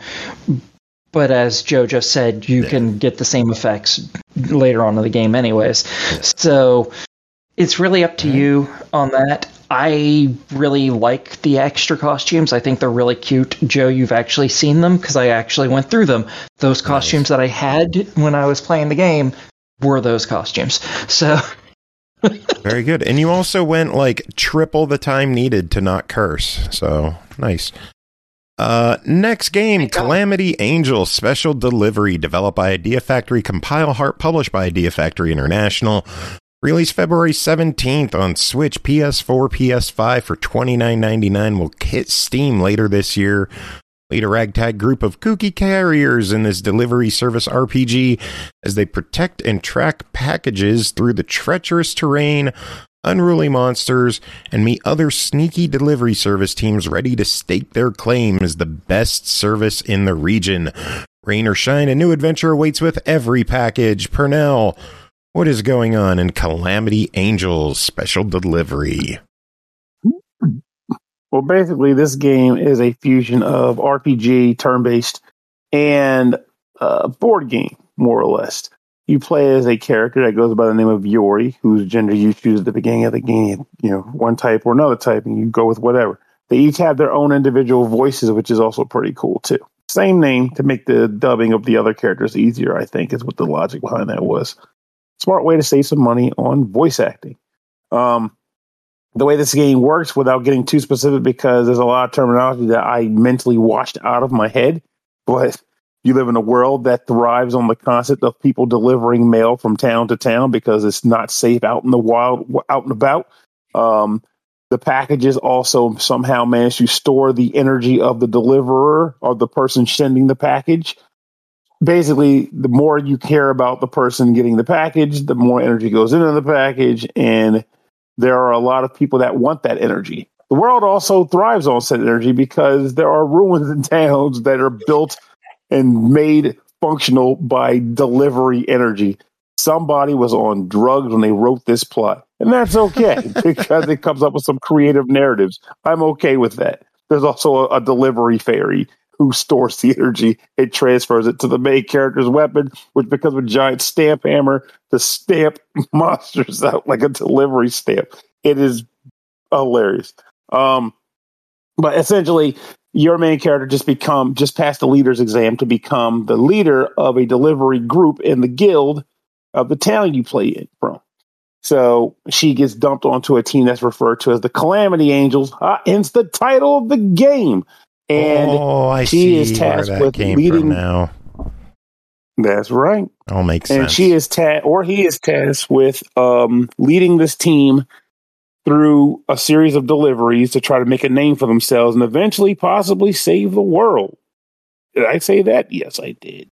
Speaker 8: but as Joe just said, you
Speaker 7: Yeah.
Speaker 8: can get the same effects later on in the game anyways. So it's really up to you on that. I really like the extra costumes. I think they're really cute. Joe, you've actually seen them because I actually went through them. Those costumes that I had when I was playing the game were those costumes. So
Speaker 7: Very good. And you also went like triple the time needed to not curse. So nice. Uh, next game, Calamity Angel Special Delivery, developed by Idea Factory, Compile Heart, published by Idea Factory International. Released February seventeenth on Switch, P S four, P S five for twenty-nine ninety-nine. Will hit Steam later this year. Lead a ragtag group of kooky carriers in this delivery service R P G as they protect and track packages through the treacherous terrain, unruly monsters, and meet other sneaky delivery service teams ready to stake their claim as the best service in the region. Rain or shine, a new adventure awaits with every package. Pernell, what is going on in Calamity Angels Special Delivery?
Speaker 9: Well, basically, this game is a fusion of R P G, turn-based, and uh, board game, more or less. You play as a character that goes by the name of Yori, whose gender you choose at the beginning of the game. You know, one type or another type, and you go with whatever. They each have their own individual voices, which is also pretty cool, too. Same name to make the dubbing of the other characters easier, I think, is what the logic behind that was. Smart way to save some money on voice acting. Um, the way this game works, without getting too specific, because there's a lot of terminology that I mentally washed out of my head, but you live in a world that thrives on the concept of people delivering mail from town to town because it's not safe out in the wild, out and about. Um, the packages also somehow manage to store the energy of the deliverer or the person sending the package. Basically, the more you care about the person getting the package, the more energy goes into the package, and there are a lot of people that want that energy. The world also thrives on said energy because there are ruins in towns that are built and made functional by delivery energy. Somebody was on drugs when they wrote this plot, and that's okay because it comes up with some creative narratives. I'm okay with that. There's also a, a delivery fairy who stores the energy and transfers it to the main character's weapon, which becomes a giant stamp hammer to stamp monsters out like a delivery stamp. It is hilarious. Um, but essentially, your main character just become just passed the leader's exam to become the leader of a delivery group in the guild of the town you play in from. So she gets dumped onto a team that's referred to as the Calamity Angels, uh, hence the title of the game. And
Speaker 7: oh, I
Speaker 9: she
Speaker 7: see
Speaker 9: is tasked
Speaker 7: where that
Speaker 9: with
Speaker 7: came
Speaker 9: leading.
Speaker 7: From now.
Speaker 9: That's right.
Speaker 7: All makes
Speaker 9: and
Speaker 7: sense.
Speaker 9: she is tasked, or he is tasked with um, leading this team through a series of deliveries to try to make a name for themselves and eventually possibly save the world. Did I say that? Yes, I did.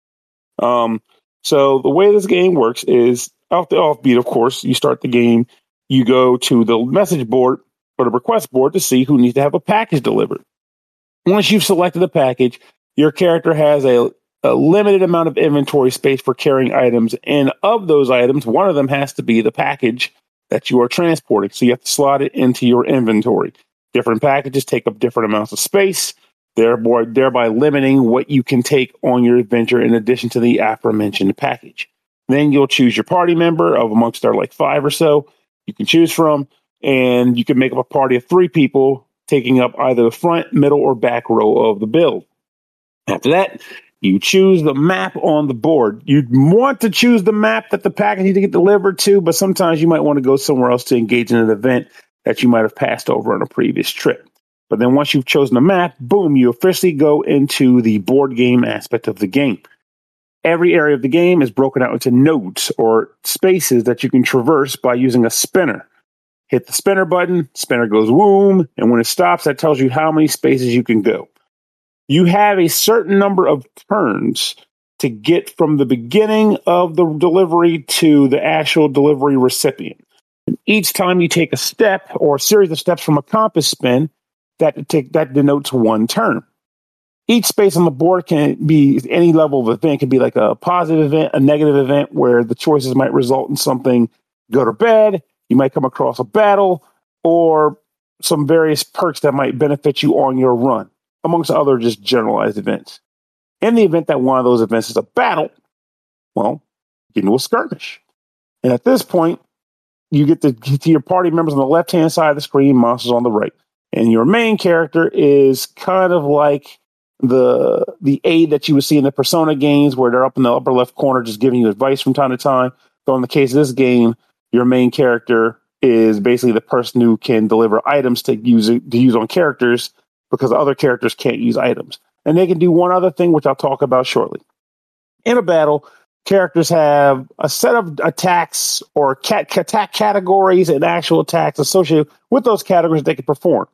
Speaker 9: Um, so the way this game works is off the offbeat, of course, you start the game, you go to the message board or the request board to see who needs to have a package delivered. Once you've selected a package, your character has a, a limited amount of inventory space for carrying items. And of those items, one of them has to be the package that you are transporting. So you have to slot it into your inventory. Different packages take up different amounts of space, thereby, thereby limiting what you can take on your adventure in addition to the aforementioned package. Then you'll choose your party member of amongst our like five or so you can choose from, and you can make up a party of three people taking up either the front, middle, or back row of the build. After that, you choose the map on the board. You want to choose the map that the package needs to get delivered to, but sometimes you might want to go somewhere else to engage in an event that you might have passed over on a previous trip. But then once you've chosen the map, boom, you officially go into the board game aspect of the game. Every area of the game is broken out into nodes or spaces that you can traverse by using a spinner. Hit the spinner button, spinner goes boom, and when it stops, that tells you how many spaces you can go. You have a certain number of turns to get from the beginning of the delivery to the actual delivery recipient. And each time you take a step or a series of steps from a compass spin, that, take, that denotes one turn. Each space on the board can be any level of event. It can be like a positive event, a negative event, where the choices might result in something go to bed. You might come across a battle or some various perks that might benefit you on your run, amongst other just generalized events. In the event that one of those events is a battle, well, you get into a skirmish. And at this point, you get to, get to your party members on the left-hand side of the screen, monsters on the right. And your main character is kind of like the the aid that you would see in the Persona games where they're up in the upper left corner just giving you advice from time to time. So in the case of this game, your main character is basically the person who can deliver items to use to use on characters because other characters can't use items. And they can do one other thing, which I'll talk about shortly. In a battle, characters have a set of attacks or cat, attack categories and actual attacks associated with those categories they can perform.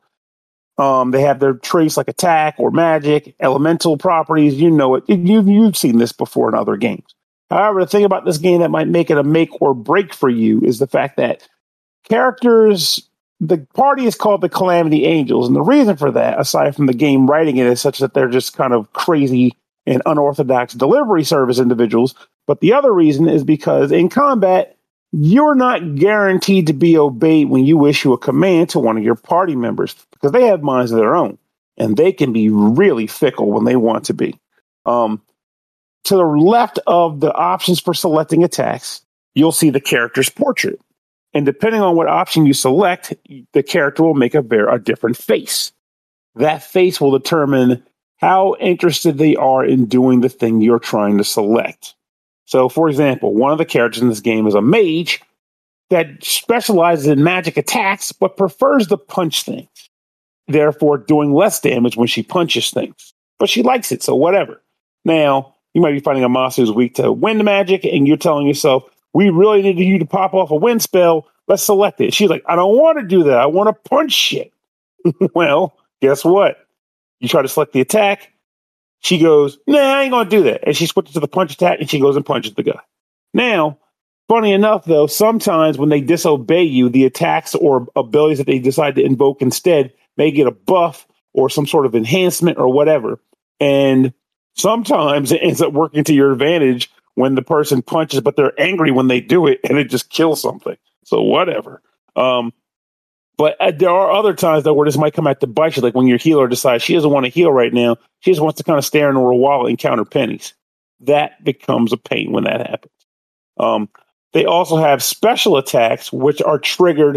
Speaker 9: Um, they have their traits like attack or magic, elemental properties. You know it. You've, you've seen this before in other games. However, the thing about this game that might make it a make or break for you is the fact that characters, the party is called the Calamity Angels. And the reason for that, aside from the game writing it, is such that they're just kind of crazy and unorthodox delivery service individuals. But the other reason is because in combat, you're not guaranteed to be obeyed when you issue a command to one of your party members because they have minds of their own and they can be really fickle when they want to be. Um, to the left of the options for selecting attacks, you'll see the character's portrait. And depending on what option you select, the character will make a, very, a different face. That face will determine how interested they are in doing the thing you're trying to select. So, for example, one of the characters in this game is a mage that specializes in magic attacks, but prefers to punch things, therefore doing less damage when she punches things. But she likes it, so whatever. Now, you might be finding a monster who's weak to wind magic, and you're telling yourself, we really need you to pop off a wind spell. Let's select it. She's like, I don't want to do that. I want to punch shit. Well, guess what? You try to select the attack. She goes, nah, I ain't going to do that. And she switches to the punch attack and she goes and punches the guy. Now, funny enough, though, sometimes when they disobey you, the attacks or abilities that they decide to invoke instead may get a buff or some sort of enhancement or whatever. And sometimes it ends up working to your advantage when the person punches, but they're angry when they do it and it just kills something. So whatever. Um, But uh, there are other times, though, where this might come out to bite you, like when your healer decides she doesn't want to heal right now. She just wants to kind of stare into her wallet and count her pennies. That becomes a pain when that happens. Um, they also have special attacks, which are triggered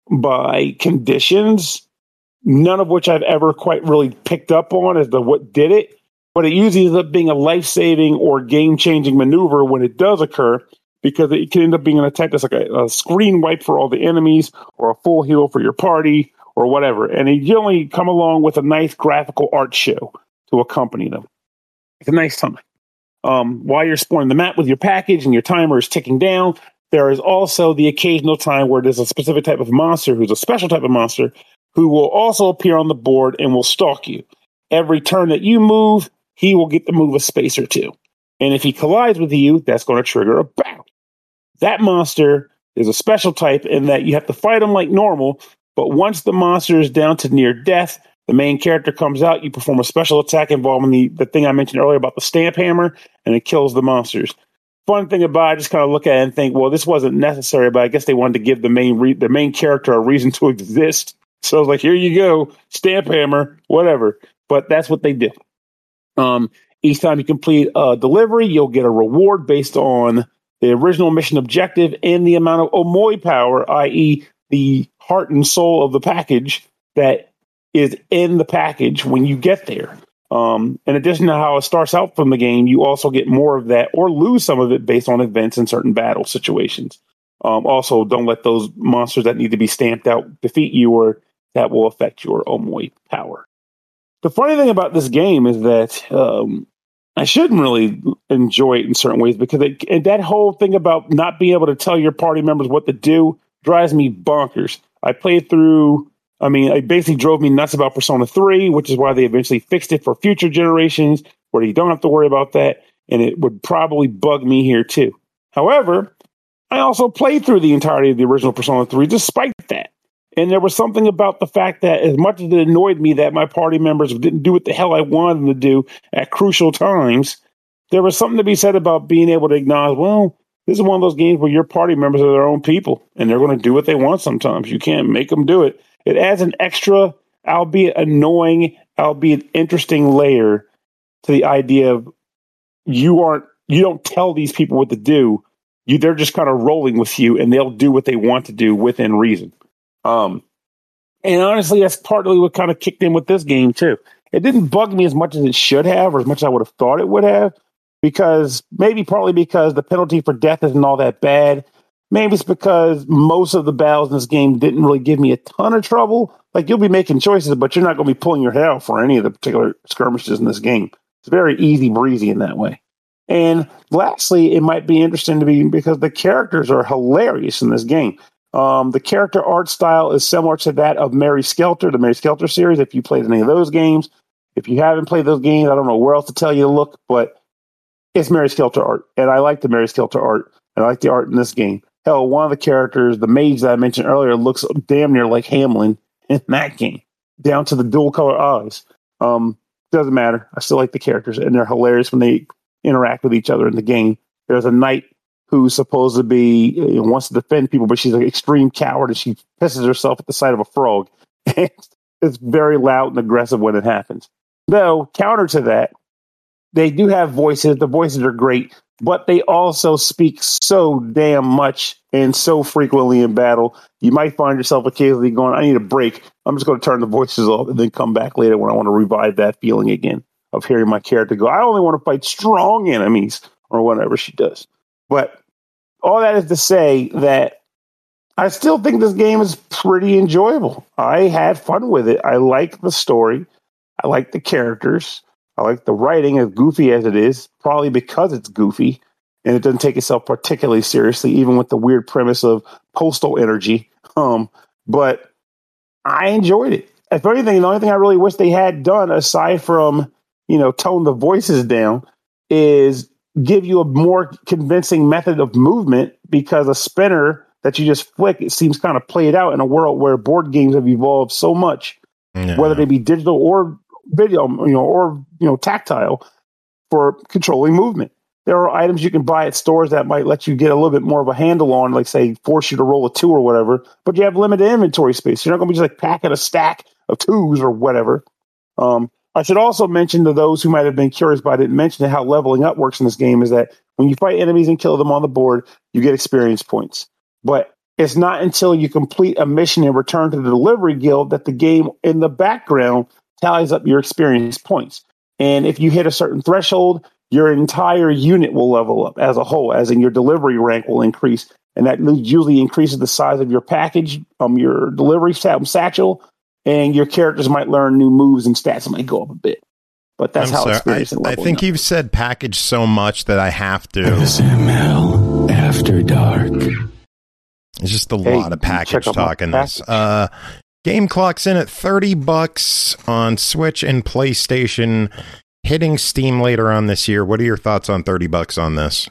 Speaker 9: by conditions, none of which I've ever quite really picked up on as to what did it. But it usually ends up being a life-saving or game-changing maneuver when it does occur, because it can end up being an attack that's like a, a screen wipe for all the enemies or a full heal for your party or whatever. And they generally come along with a nice graphical art show to accompany them. It's a nice time. Um, while you're exploring the map with your package and your timer is ticking down, there is also the occasional time where there's a specific type of monster who's a special type of monster who will also appear on the board and will stalk you. Every turn that you move, he will get to move a space or two. And if he collides with you, that's going to trigger a battle. That monster is a special type in that you have to fight him like normal, but once the monster is down to near death, the main character comes out, you perform a special attack involving the, the thing I mentioned earlier about the stamp hammer, and it kills the monsters. Fun thing about it, I just kind of look at it and think, well, this wasn't necessary, but I guess they wanted to give the main re- the main character a reason to exist. So I was like, here you go, stamp hammer, whatever. But that's what they do. Um, each time you complete a delivery, you'll get a reward based on the original mission objective and the amount of Omoi power, that is the heart and soul of the package that is in the package when you get there. Um, in addition to how it starts out from the game, you also get more of that or lose some of it based on events in certain battle situations. Um, also, don't let those monsters that need to be stamped out defeat you, or that will affect your Omoi power. The funny thing about this game is that um, I shouldn't really enjoy it in certain ways, because it, and that whole thing about not being able to tell your party members what to do drives me bonkers. I played through, I mean, it basically drove me nuts about Persona three, which is why they eventually fixed it for future generations, where you don't have to worry about that, and it would probably bug me here too. However, I also played through the entirety of the original Persona three despite that. And there was something about the fact that, as much as it annoyed me that my party members didn't do what the hell I wanted them to do at crucial times, there was something to be said about being able to acknowledge, well, this is one of those games where your party members are their own people, and they're going to do what they want sometimes. You can't make them do it. It adds an extra, albeit annoying, albeit interesting layer to the idea of you aren't, you don't tell these people what to do. You, they're just kind of rolling with you, and they'll do what they want to do within reason. Um, and honestly, that's partly what kind of kicked in with this game too. It didn't bug me as much as it should have, or as much as I would have thought it would have, because maybe partly because the penalty for death isn't all that bad. Maybe it's because most of the battles in this game didn't really give me a ton of trouble. Like, you'll be making choices, but you're not going to be pulling your hair out for any of the particular skirmishes in this game. It's very easy breezy in that way. And lastly, it might be interesting to be because the characters are hilarious in this game. Um, the character art style is similar to that of Mary Skelter, the Mary Skelter series, if you played any of those games. If you haven't played those games, I don't know where else to tell you to look, but it's Mary Skelter art. And I like the Mary Skelter art, and I like the art in this game. Hell, one of the characters, the mage that I mentioned earlier, looks damn near like Hamlin in that game, down to the dual color eyes. Um, doesn't matter. I still like the characters, and they're hilarious when they interact with each other in the game. There's a knight who's supposed to be, you know, wants to defend people, but she's an extreme coward, and she pisses herself at the sight of a frog. And it's very loud and aggressive when it happens. Though, counter to that, they do have voices. The voices are great, but they also speak so damn much and so frequently in battle. You might find yourself occasionally going, I need a break. I'm just going to turn the voices off and then come back later when I want to revive that feeling again of hearing my character go, I only want to fight strong enemies, or whatever she does. But all that is to say that I still think this game is pretty enjoyable. I had fun with it. I like the story. I like the characters. I like the writing, as goofy as it is, probably because it's goofy and it doesn't take itself particularly seriously, even with the weird premise of postal energy. Um, but I enjoyed it. If anything, the only thing I really wish they had done, aside from, you know, tone the voices down, is give you a more convincing method of movement, because a spinner that you just flick, it seems kind of played out in a world where board games have evolved so much, yeah. whether they be digital or video, you know, or, you know, tactile, for controlling movement. There are items you can buy at stores that might let you get a little bit more of a handle on, like, say, force you to roll a two or whatever, but you have limited inventory space. You're not going to be just like packing a stack of twos or whatever. Um, I should also mention to those who might have been curious, but I didn't mention it, how leveling up works in this game is that when you fight enemies and kill them on the board, you get experience points. But it's not until you complete a mission and return to the delivery guild that the game in the background tallies up your experience points. And if you hit a certain threshold, your entire unit will level up as a whole, as in your delivery rank will increase. And that usually increases the size of your package, um, your delivery satchel, and your characters might learn new moves and stats might go up a bit. But that's
Speaker 7: I'm
Speaker 9: how
Speaker 7: sorry.
Speaker 9: experience
Speaker 7: I,
Speaker 9: and
Speaker 7: I
Speaker 9: leveling
Speaker 7: think
Speaker 9: up.
Speaker 7: you've said package so much that I have to.
Speaker 2: S M L After Dark.
Speaker 7: It's just a
Speaker 9: Hey,
Speaker 7: lot of package
Speaker 9: check out my
Speaker 7: talk in this.
Speaker 9: package.
Speaker 7: Uh, game clocks in at thirty bucks on Switch and PlayStation, hitting Steam later on this year. What are your thoughts on thirty bucks on this?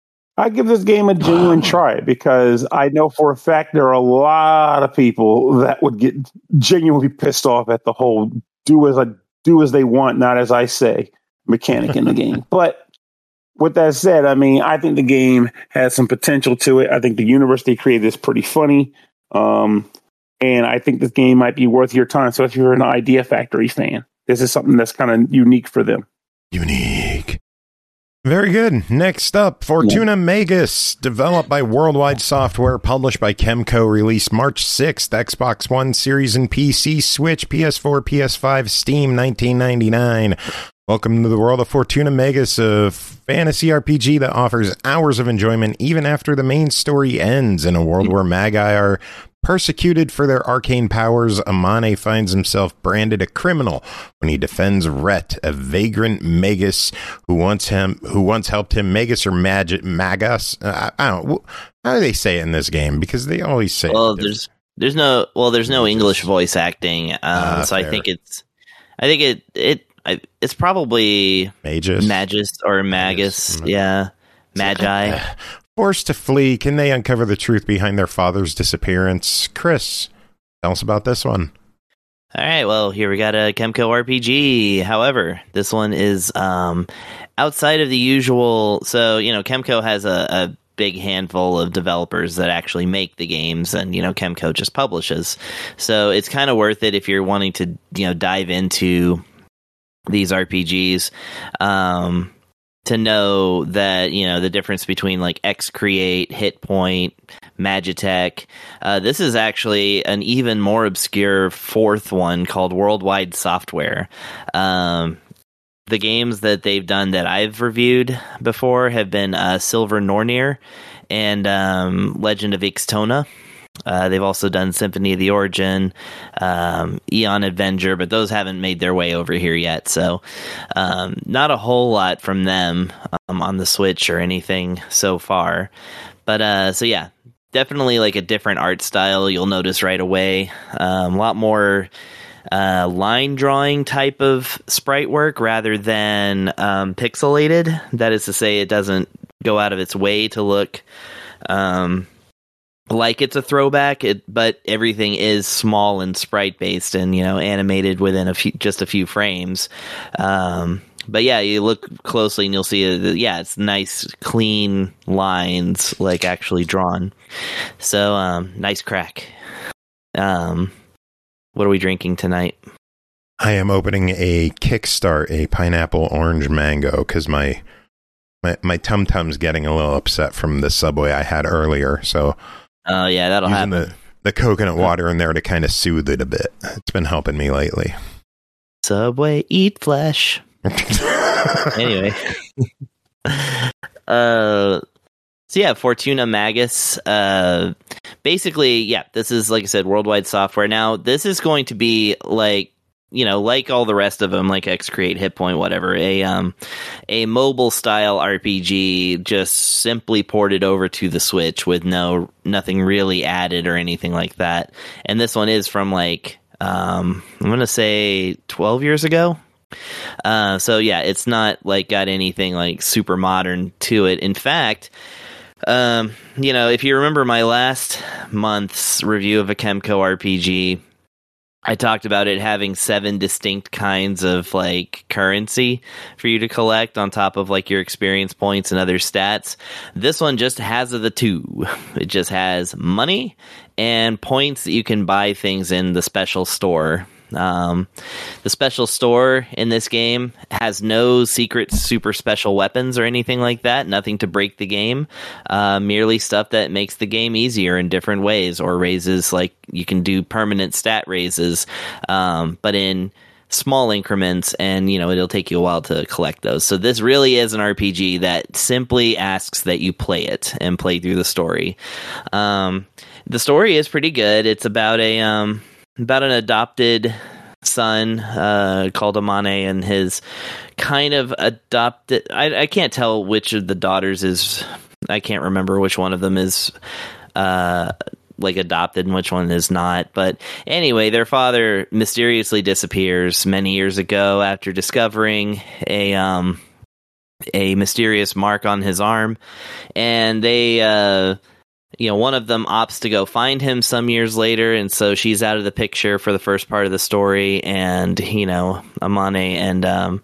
Speaker 9: I give this game a genuine try because I know for a fact there are a lot of people that would get genuinely pissed off at the whole do as I do as they want, not as I say mechanic in the game. But with that said, I mean, I think the game has some potential to it. I think the universe they created is pretty funny. Um, and I think this game might be worth your time. So if you're an Idea Factory fan, this is something that's kind of unique for them.
Speaker 7: Unique. Very good. Next up, Fortuna Magus, developed by Worldwide Software, published by Kemco, released March sixth, Xbox One, Series and P C, Switch, P S four, P S five, Steam, nineteen ninety-nine. Welcome to the world of Fortuna Magus, a fantasy R P G that offers hours of enjoyment even after the main story ends. In a world where magi are persecuted for their arcane powers, Amane finds himself branded a criminal when he defends Rhett, a vagrant magus who once him who once helped him. Magus or Mag- Magus? Uh, I don't know. How do they say it in this game? Because they always say
Speaker 10: Well,
Speaker 7: it
Speaker 10: there's there's no well, there's no English voice acting, um,
Speaker 7: Ah,
Speaker 10: so I
Speaker 7: fair.
Speaker 10: think it's I think it it I, it's probably
Speaker 7: Magus.
Speaker 10: Magus or Magus,
Speaker 7: Magus.
Speaker 10: yeah, Magi.
Speaker 7: Forced to flee, can they uncover the truth behind their father's disappearance? Chris, tell us about this one.
Speaker 10: All right, well, here we got a Kemco R P G. However, this one is um, outside of the usual. So, you know, Kemco has a, a big handful of developers that actually make the games, and, you know, Kemco just publishes. So it's kind of worth it if you're wanting to, you know, dive into these R P Gs. Um, to know that, you know, the difference between like X-Create, Hitpoint, Magitech. Uh, this is actually an even more obscure fourth one called Worldwide Software. Um, the games that they've done that I've reviewed before have been uh, Silver Nornir and um, Legend of Ixtona. Uh, they've also done Symphony of the Origin, um, Eon Avenger, but those haven't made their way over here yet. So um, not a whole lot from them um, on the Switch or anything so far. But uh, so yeah, definitely like a different art style. You'll notice right away. Um, a lot more uh, line drawing type of sprite work rather than um, pixelated. That is to say, it doesn't go out of its way to look Um, like it's a throwback, it, but everything is small and sprite based and, you know, animated within a few, just a few frames. Um, but yeah, you look closely and you'll see that, yeah, it's nice, clean lines, like actually drawn. So, um, nice crack. Um, what are we drinking tonight?
Speaker 7: I am opening a Kickstart, a pineapple orange mango, because my my my tum tum's getting a little upset from the Subway I had earlier. So.
Speaker 10: Oh, uh, yeah, that'll
Speaker 7: using
Speaker 10: happen.
Speaker 7: The, the coconut water in there to kind of soothe it a bit. It's been helping me lately.
Speaker 10: Subway, eat flesh. Anyway. uh, so, yeah, Fortuna Magus. Uh, basically, yeah, this is, like I said, Worldwide Software. Now, this is going to be, like, you know, like all the rest of them, like X-Create, Hitpoint, whatever, a um, a mobile-style R P G just simply ported over to the Switch with no nothing really added or anything like that. And this one is from, like, um, I'm going to say twelve years ago. Uh, so, yeah, it's not, like, got anything, like, super modern to it. In fact, um, you know, if you remember my last month's review of a Kemco R P G, I talked about it having seven distinct kinds of like currency for you to collect on top of like your experience points and other stats. This one just has the two. It just has money and points that you can buy things in the special store Um, the special store in this game has no secret super special weapons or anything like that. Nothing to break the game. Uh, merely stuff that makes the game easier in different ways, or raises, like you can do permanent stat raises, um, but in small increments, and you know it'll take you a while to collect those. So this really is an R P G that simply asks that you play it and play through the story. Um, the story is pretty good. It's about a um, about an adopted son uh, called Amane, and his kind of adopted. I, I can't tell which of the daughters is. I can't remember which one of them is. Uh, like adopted and which one is not. But anyway, their father mysteriously disappears many years ago after discovering a um a mysterious mark on his arm, and they uh you know one of them opts to go find him some years later, and so she's out of the picture for the first part of the story. And you know Amane and um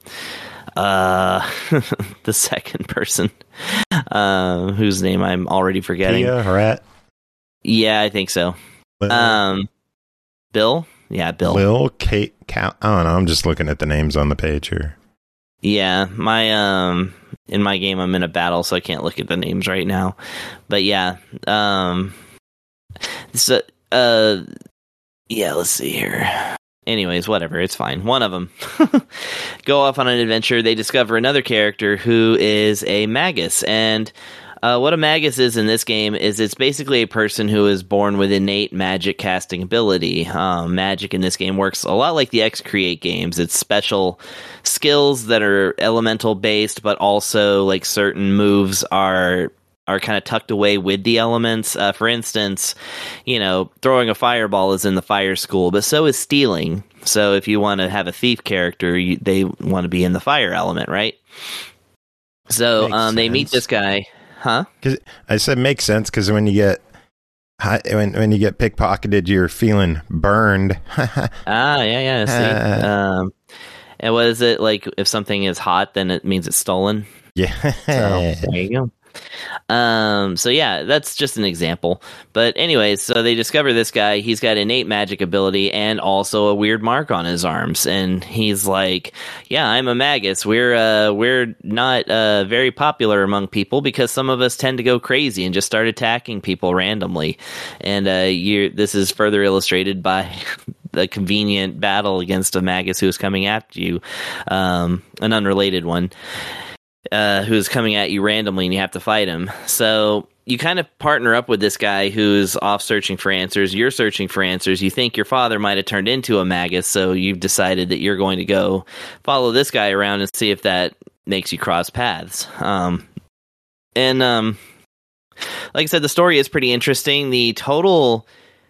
Speaker 10: uh the second person uh, whose name I'm already forgetting.
Speaker 7: Pia, Rat.
Speaker 10: Yeah, I think so.
Speaker 7: Will.
Speaker 10: Um, Bill? Yeah, Bill.
Speaker 7: Will, Kate, Cal. I don't know. I'm just looking at the names on the page here.
Speaker 10: Yeah, my um, in my game, I'm in a battle, so I can't look at the names right now. But yeah, um, so uh, yeah, let's see here. Anyways, whatever, it's fine. One of them go off on an adventure. They discover another character who is a magus, and Uh, what a magus is in this game is it's basically a person who is born with innate magic casting ability. Um, magic in this game works a lot like the X-Create games. It's special skills that are elemental based, but also like certain moves are are kind of tucked away with the elements. Uh, for instance, you know, throwing a fireball is in the fire school, but so is stealing. So if you want to have a thief character, you, they want to be in the fire element, right? So um, they meet this guy. Huh?
Speaker 7: Cause I said makes sense because when you get when when you get pickpocketed, you're feeling burned.
Speaker 10: ah, yeah, yeah. See, um, and what is it like? If something is hot, then it means it's stolen.
Speaker 7: Yeah.
Speaker 10: So, there you go. Um, so yeah, that's just an example. But anyways, so they discover this guy. He's got innate magic ability and also a weird mark on his arms. And he's like, yeah, I'm a magus. We're, uh, we're not, uh, very popular among people because some of us tend to go crazy and just start attacking people randomly. And, uh, you this is further illustrated by the convenient battle against a magus who is coming after you, um, an unrelated one. Uh, who's coming at you randomly and you have to fight him. So you kind of partner up with this guy who's off searching for answers. You're searching for answers. You think your father might have turned into a magus, so you've decided that you're going to go follow this guy around and see if that makes you cross paths. Um, and um, like I said, the story is pretty interesting. The total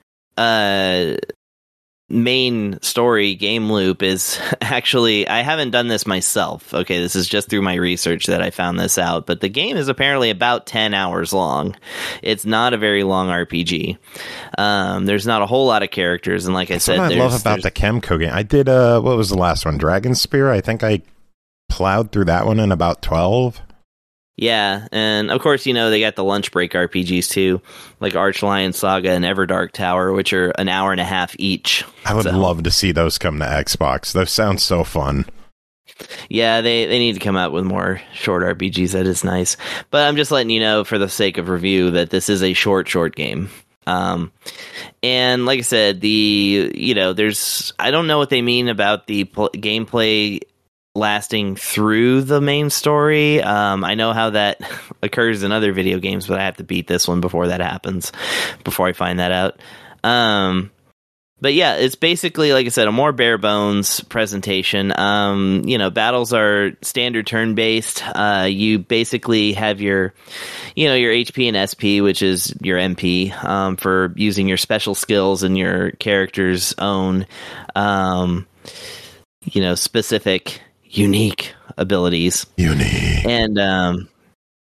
Speaker 10: uh, main story game loop is actually, I haven't done this myself. Okay, this is just through my research that I found this out, but the game is apparently about ten hours long. It's not a very long R P G. Um, there's not a whole lot of characters, and like
Speaker 7: That's
Speaker 10: I said,
Speaker 7: what I love about the Kemco game. I did, uh, what was the last one? Dragon Spear? I think I plowed through that one in about twelve.
Speaker 10: Yeah, and of course, you know, they got the lunch break R P Gs too, like Archlion Saga and Everdark Tower, which are an hour and a half each.
Speaker 7: I would
Speaker 10: so.
Speaker 7: love to see those come to Xbox. Those sound so fun.
Speaker 10: Yeah, they, they need to come out with more short R P Gs. That is nice. But I'm just letting you know, for the sake of review, that this is a short, short game. Um, and like I said, the, you know, there's, I don't know what they mean about the pl- gameplay lasting through the main story. Um, I know how that occurs in other video games, but I have to beat this one before that happens, before I find that out. Um, but yeah, it's basically, like I said, a more bare bones presentation. Um, you know, battles are standard turn based. Uh, you basically have your, you know, your H P and S P, which is your M P, um, for using your special skills and your character's own, um, you know, specific unique abilities.
Speaker 7: Unique.
Speaker 10: And um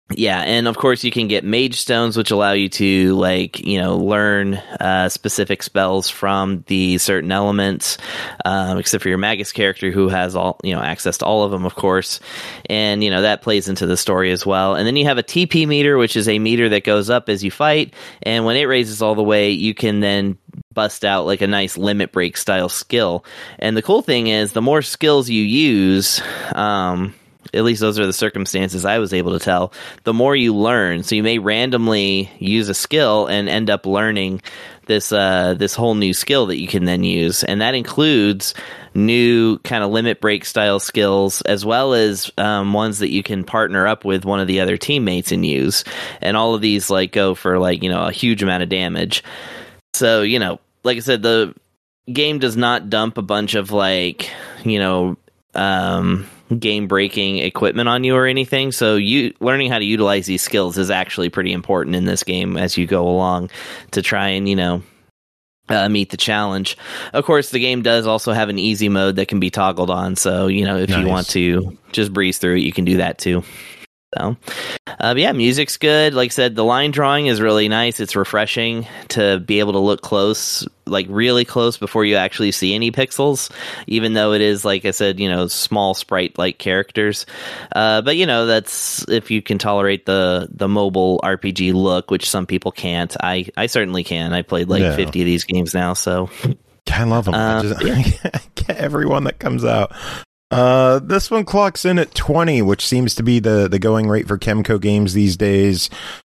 Speaker 10: Yeah, and of course you can get mage stones, which allow you to, like, you know, learn uh, specific spells from the certain elements, um, except for your Magus character, who has all, you know, access to all of them, of course. And, you know, that plays into the story as well. And then you have a T P meter, which is a meter that goes up as you fight. And when it raises all the way, you can then bust out like a nice limit break style skill. And the cool thing is, the more skills you use, um, at least those are the circumstances I was able to tell, the more you learn. So you may randomly use a skill and end up learning this uh, this whole new skill that you can then use. And that includes new kind of limit break style skills, as well as um, ones that you can partner up with one of the other teammates and use. And all of these like go for like, you know, a huge amount of damage. So, you know, like I said, the game does not dump a bunch of like, you know, um, game breaking equipment on you or anything. So you learning how to utilize these skills is actually pretty important in this game as you go along to try and, you know, uh, meet the challenge. Of course, the game does also have an easy mode that can be toggled on. So, you know, if nice. you want to just breeze through it, you can do that too. So, uh, yeah, music's good. Like I said, the line drawing is really nice. It's refreshing to be able to look close, like really close, before you actually see any pixels, even though it is, like I said, you know, small sprite-like characters. Uh, but, you know, that's if you can tolerate the, the mobile R P G look, which some people can't. I, I certainly can. I played like yeah. fifty of these games now, so...
Speaker 7: I love them.
Speaker 10: Uh,
Speaker 7: I just,
Speaker 10: yeah.
Speaker 7: I get every one that comes out. Uh, this one clocks in at twenty, which seems to be the, the going rate for Kemco games these days.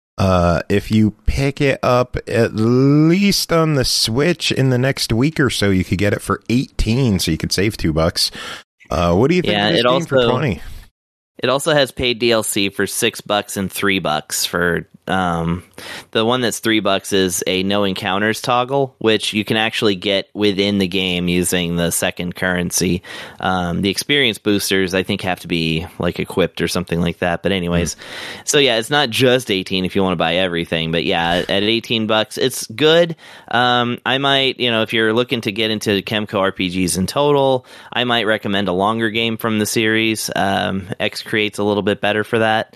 Speaker 7: Uh, if you pick it up at least on the Switch in the next week or so, you could get it for eighteen, so you could save two bucks. Uh, what do you think
Speaker 10: yeah,
Speaker 7: of this
Speaker 10: it
Speaker 7: game
Speaker 10: also,
Speaker 7: for twenty?
Speaker 10: It also has paid D L C for six bucks and three bucks for um, the one that's three bucks is a no encounters toggle, which you can actually get within the game using the second currency. Um, the experience boosters, I think, have to be like equipped or something like that. But anyways, mm. so yeah, it's not just eighteen if you want to buy everything, but yeah, at eighteen bucks, it's good. Um, I might, you know, if you're looking to get into Kemco R P Gs in total, I might recommend a longer game from the series. Um, X Create's a little bit better for that.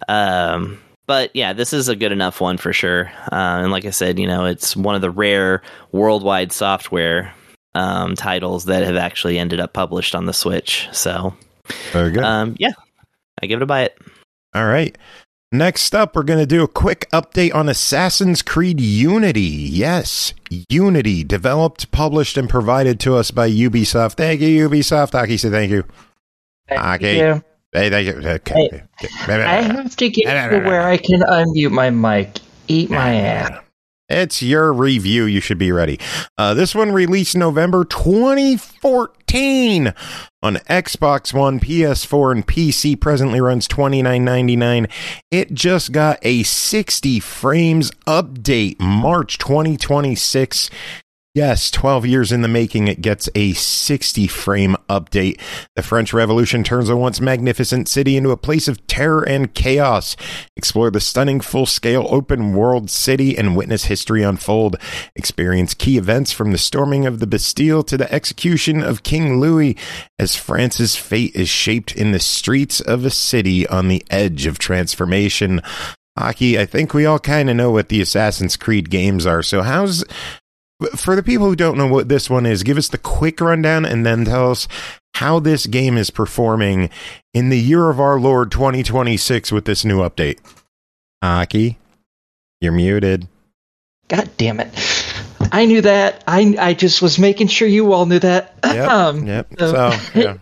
Speaker 10: Um, But yeah, this is a good enough one for sure. Uh, and like I said, you know, it's one of the rare worldwide software um, titles that have actually ended up published on the Switch. So,
Speaker 7: very good.
Speaker 10: Um, yeah, I give it a buy it.
Speaker 7: All right. Next up, we're going to do a quick update on Assassin's Creed Unity. Yes, Unity, developed, published, and provided to us by Ubisoft. Thank you, Ubisoft. Aki, say thank you.
Speaker 8: Thank
Speaker 7: Aki.
Speaker 8: you.
Speaker 7: Hey, thank you. Okay.
Speaker 8: Hey, I have to get to where I can unmute my mic. Eat my ass.
Speaker 7: It's your review. You should be ready. Uh, this one released November twenty fourteen on Xbox One, P S four, and P C. Presently runs twenty-nine ninety-nine. It just got a sixty frames update, March twenty twenty-six. Yes, twelve years in the making, it gets a sixty frame update. The French Revolution turns a once magnificent city into a place of terror and chaos. Explore the stunning full-scale open-world city and witness history unfold. Experience key events from the storming of the Bastille to the execution of King Louis as France's fate is shaped in the streets of a city on the edge of transformation. Aki, I think we all kind of know what the Assassin's Creed games are, so how's... For the people who don't know what this one is, give us the quick rundown and then tell us how this game is performing in the year of our Lord twenty twenty-six with this new update. Aki, you're muted.
Speaker 8: God damn it. I knew that. I I just was making sure you all knew that.
Speaker 7: Yep,
Speaker 8: um,
Speaker 7: yep. So, yeah.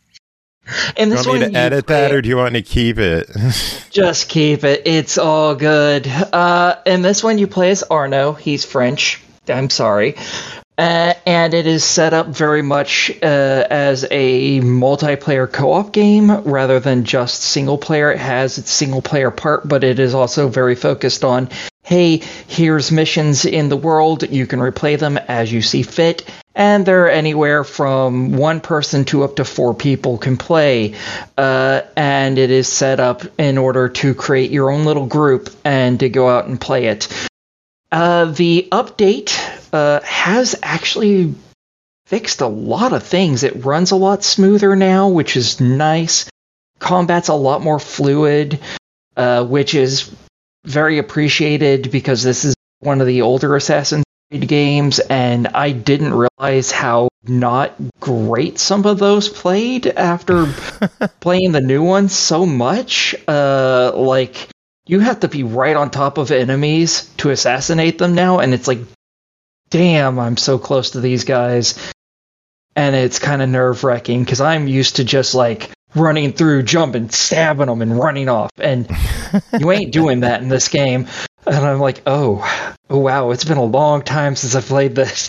Speaker 8: And
Speaker 7: do
Speaker 8: this
Speaker 7: you want me to edit that, or do you want to keep it?
Speaker 8: Just keep it. It's all good. Uh, in this one, you play as Arno. He's French. I'm sorry. Uh, and it is set up very much uh, as a multiplayer co-op game rather than just single player. It has its single player part, but it is also very focused on, hey, here's missions in the world. You can replay them as you see fit. And they're anywhere from one person to up to four people can play. Uh, and it is set up in order to create your own little group and to go out and play it. Uh, the update uh, has actually fixed a lot of things. It runs a lot smoother now, which is nice. Combat's a lot more fluid. uh, which is very appreciated because this is one of the older Assassin's Creed games, and I didn't realize how not great some of those played after playing the new ones so much. Uh, like, you have to be right on top of enemies to assassinate them now, and it's like, damn, I'm so close to these guys. And it's kind of nerve-wracking, because I'm used to just, like, running through, jumping, stabbing them, and running off. And you ain't doing that in this game. And I'm like, oh, oh wow, it's been a long time since I've played this.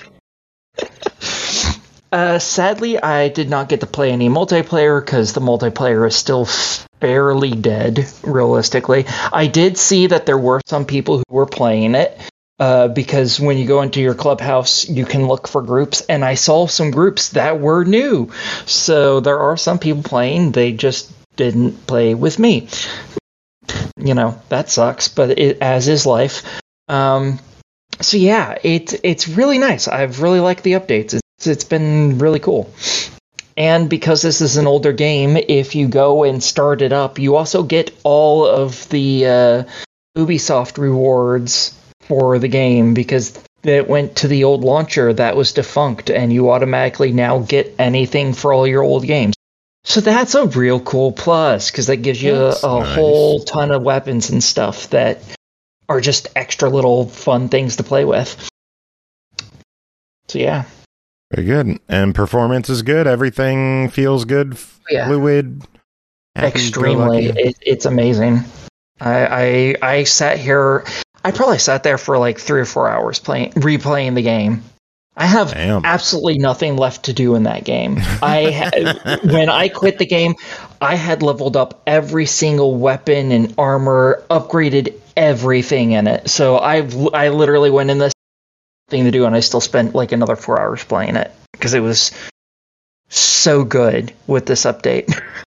Speaker 8: uh, sadly, I did not get to play any multiplayer, because the multiplayer is still fairly dead, realistically. I did see that there were some people who were playing it, uh, because when you go into your clubhouse, you can look for groups, and I saw some groups that were new. So there are some people playing, they just didn't play with me. You know, that sucks, but it, as is life. Um, so yeah, it, it's really nice. I've really liked the updates. It's, it's been really cool. And because this is an older game, if you go and start it up, you also get all of the uh, Ubisoft rewards for the game, because it went to the old launcher that was defunct, and you automatically now get anything for all your old games. So that's a real cool plus, because that gives you that's a, a nice. whole ton of weapons and stuff that are just extra little fun things to play with. So yeah.
Speaker 7: Very good. And performance is good. Everything feels good,
Speaker 8: yeah.
Speaker 7: fluid.
Speaker 8: Extremely. It, it's amazing. I, I I sat here... I probably sat there for like three or four hours playing, replaying the game. I have Damn. absolutely nothing left to do in that game. I ha- when I quit the game, I had leveled up every single weapon and armor, upgraded everything in it. So I've I literally went in this thing to do, and I still spent like another four hours playing it because it was so good with this update.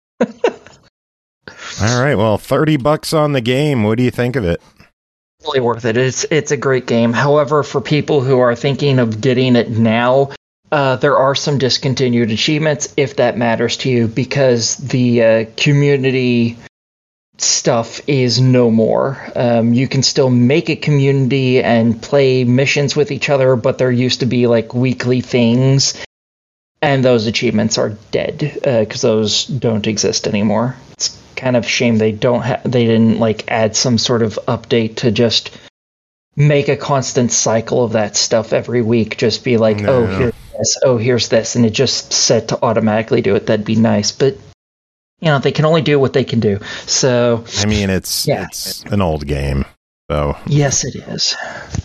Speaker 7: All right, well, thirty bucks on the game. What do you think of it?
Speaker 8: Really worth it. It's it's a great game. However, for people who are thinking of getting it now, uh, there are some discontinued achievements, if that matters to you, because the uh, community stuff is no more. Um, you can still make a community and play missions with each other, but there used to be like weekly things, and those achievements are dead because uh, those don't exist anymore. It's kind of shame they don't ha- they didn't like add some sort of update to just make a constant cycle of that stuff every week. Just be like, no. oh, here's this, oh, here's this, and it just set to automatically do it. That'd be nice, but you know, they can only do what they can do. So
Speaker 7: I mean, it's yeah. it's an old game, so
Speaker 8: yes, it is.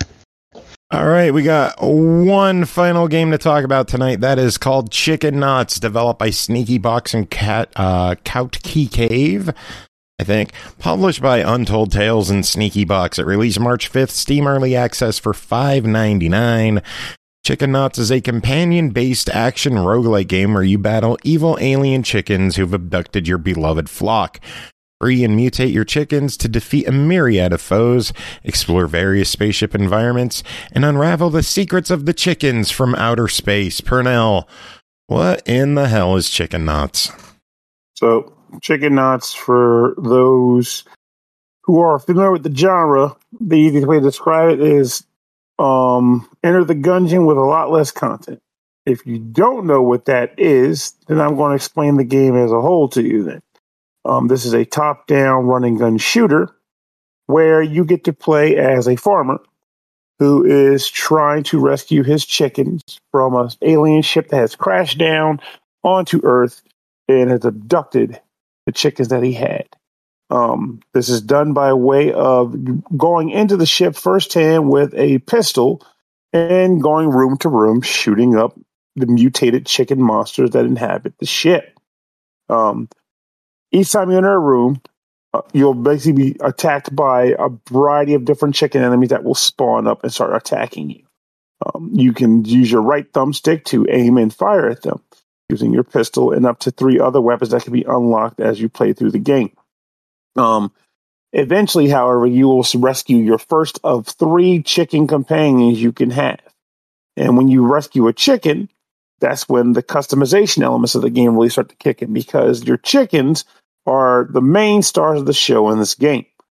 Speaker 7: All right, we got one final game to talk about tonight. That is called Chicken Knots, developed by Sneaky Box and Cat, uh, Kautkey Cave, I think. Published by Untold Tales and Sneaky Box. It released March fifth, Steam Early Access for five ninety-nine. Chicken Knots is a companion-based action roguelike game where you battle evil alien chickens who've abducted your beloved flock. Free and mutate your chickens to defeat a myriad of foes, explore various spaceship environments, and unravel the secrets of the chickens from outer space. Pernell, what in the hell is Chicken Knots?
Speaker 9: So, Chicken Knots, for those who are familiar with the genre, the easiest way to describe it is um, enter the Gungeon with a lot less content. If you don't know what that is, then I'm going to explain the game as a whole to you then. Um, this is a top-down run-and-gun shooter where you get to play as a farmer who is trying to rescue his chickens from an alien ship that has crashed down onto Earth and has abducted the chickens that he had. Um, this is done by way of going into the ship firsthand with a pistol and going room to room, shooting up the mutated chicken monsters that inhabit the ship. Um, Each time you enter a room, uh, you'll basically be attacked by a variety of different chicken enemies that will spawn up and start attacking you. Um, you can use your right thumbstick to aim and fire at them, using your pistol and up to three other weapons that can be unlocked as you play through the game. Um, eventually, however, you will rescue your first of three chicken companions you can have. And when you rescue a chicken, that's when the customization elements of the game really start to kick in, because your chickens are the main stars of the show in this game.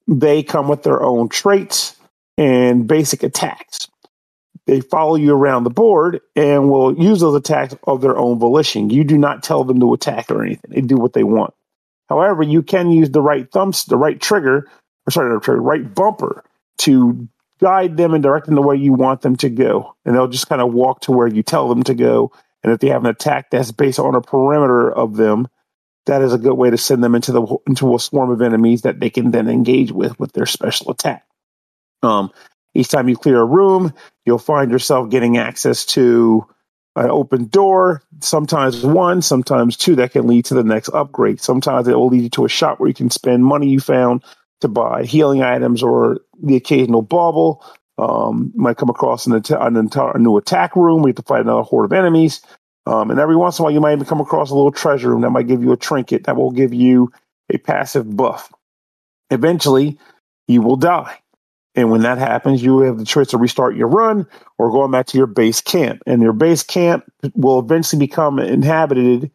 Speaker 9: they come with their own traits and basic attacks. They follow you around the board and will use those attacks of their own volition. You do not tell them to attack or anything. They do what they want. However, you can use the right thumbs, the right trigger, or sorry, the trigger, right bumper to guide them and direct them the way you want them to go. And they'll just kind of walk to where you tell them to go. And if they have an attack that's based on a perimeter of them, that is a good way to send them into the into a swarm of enemies that they can then engage with with their special attack. Um, each time you clear a room, you'll find yourself getting access to an open door, sometimes one, sometimes two, that can lead to the next upgrade. Sometimes it will lead you to a shop where you can spend money you found to buy healing items or the occasional bauble. Um, you might come across an, an entire a new attack room where you have to fight another horde of enemies. Um, and every once in a while, you might even come across a little treasure room that might give you a trinket that will give you a passive buff. Eventually, you will die. And when that happens, you have the choice to restart your run or go back to your base camp. And your base camp will eventually become inhabited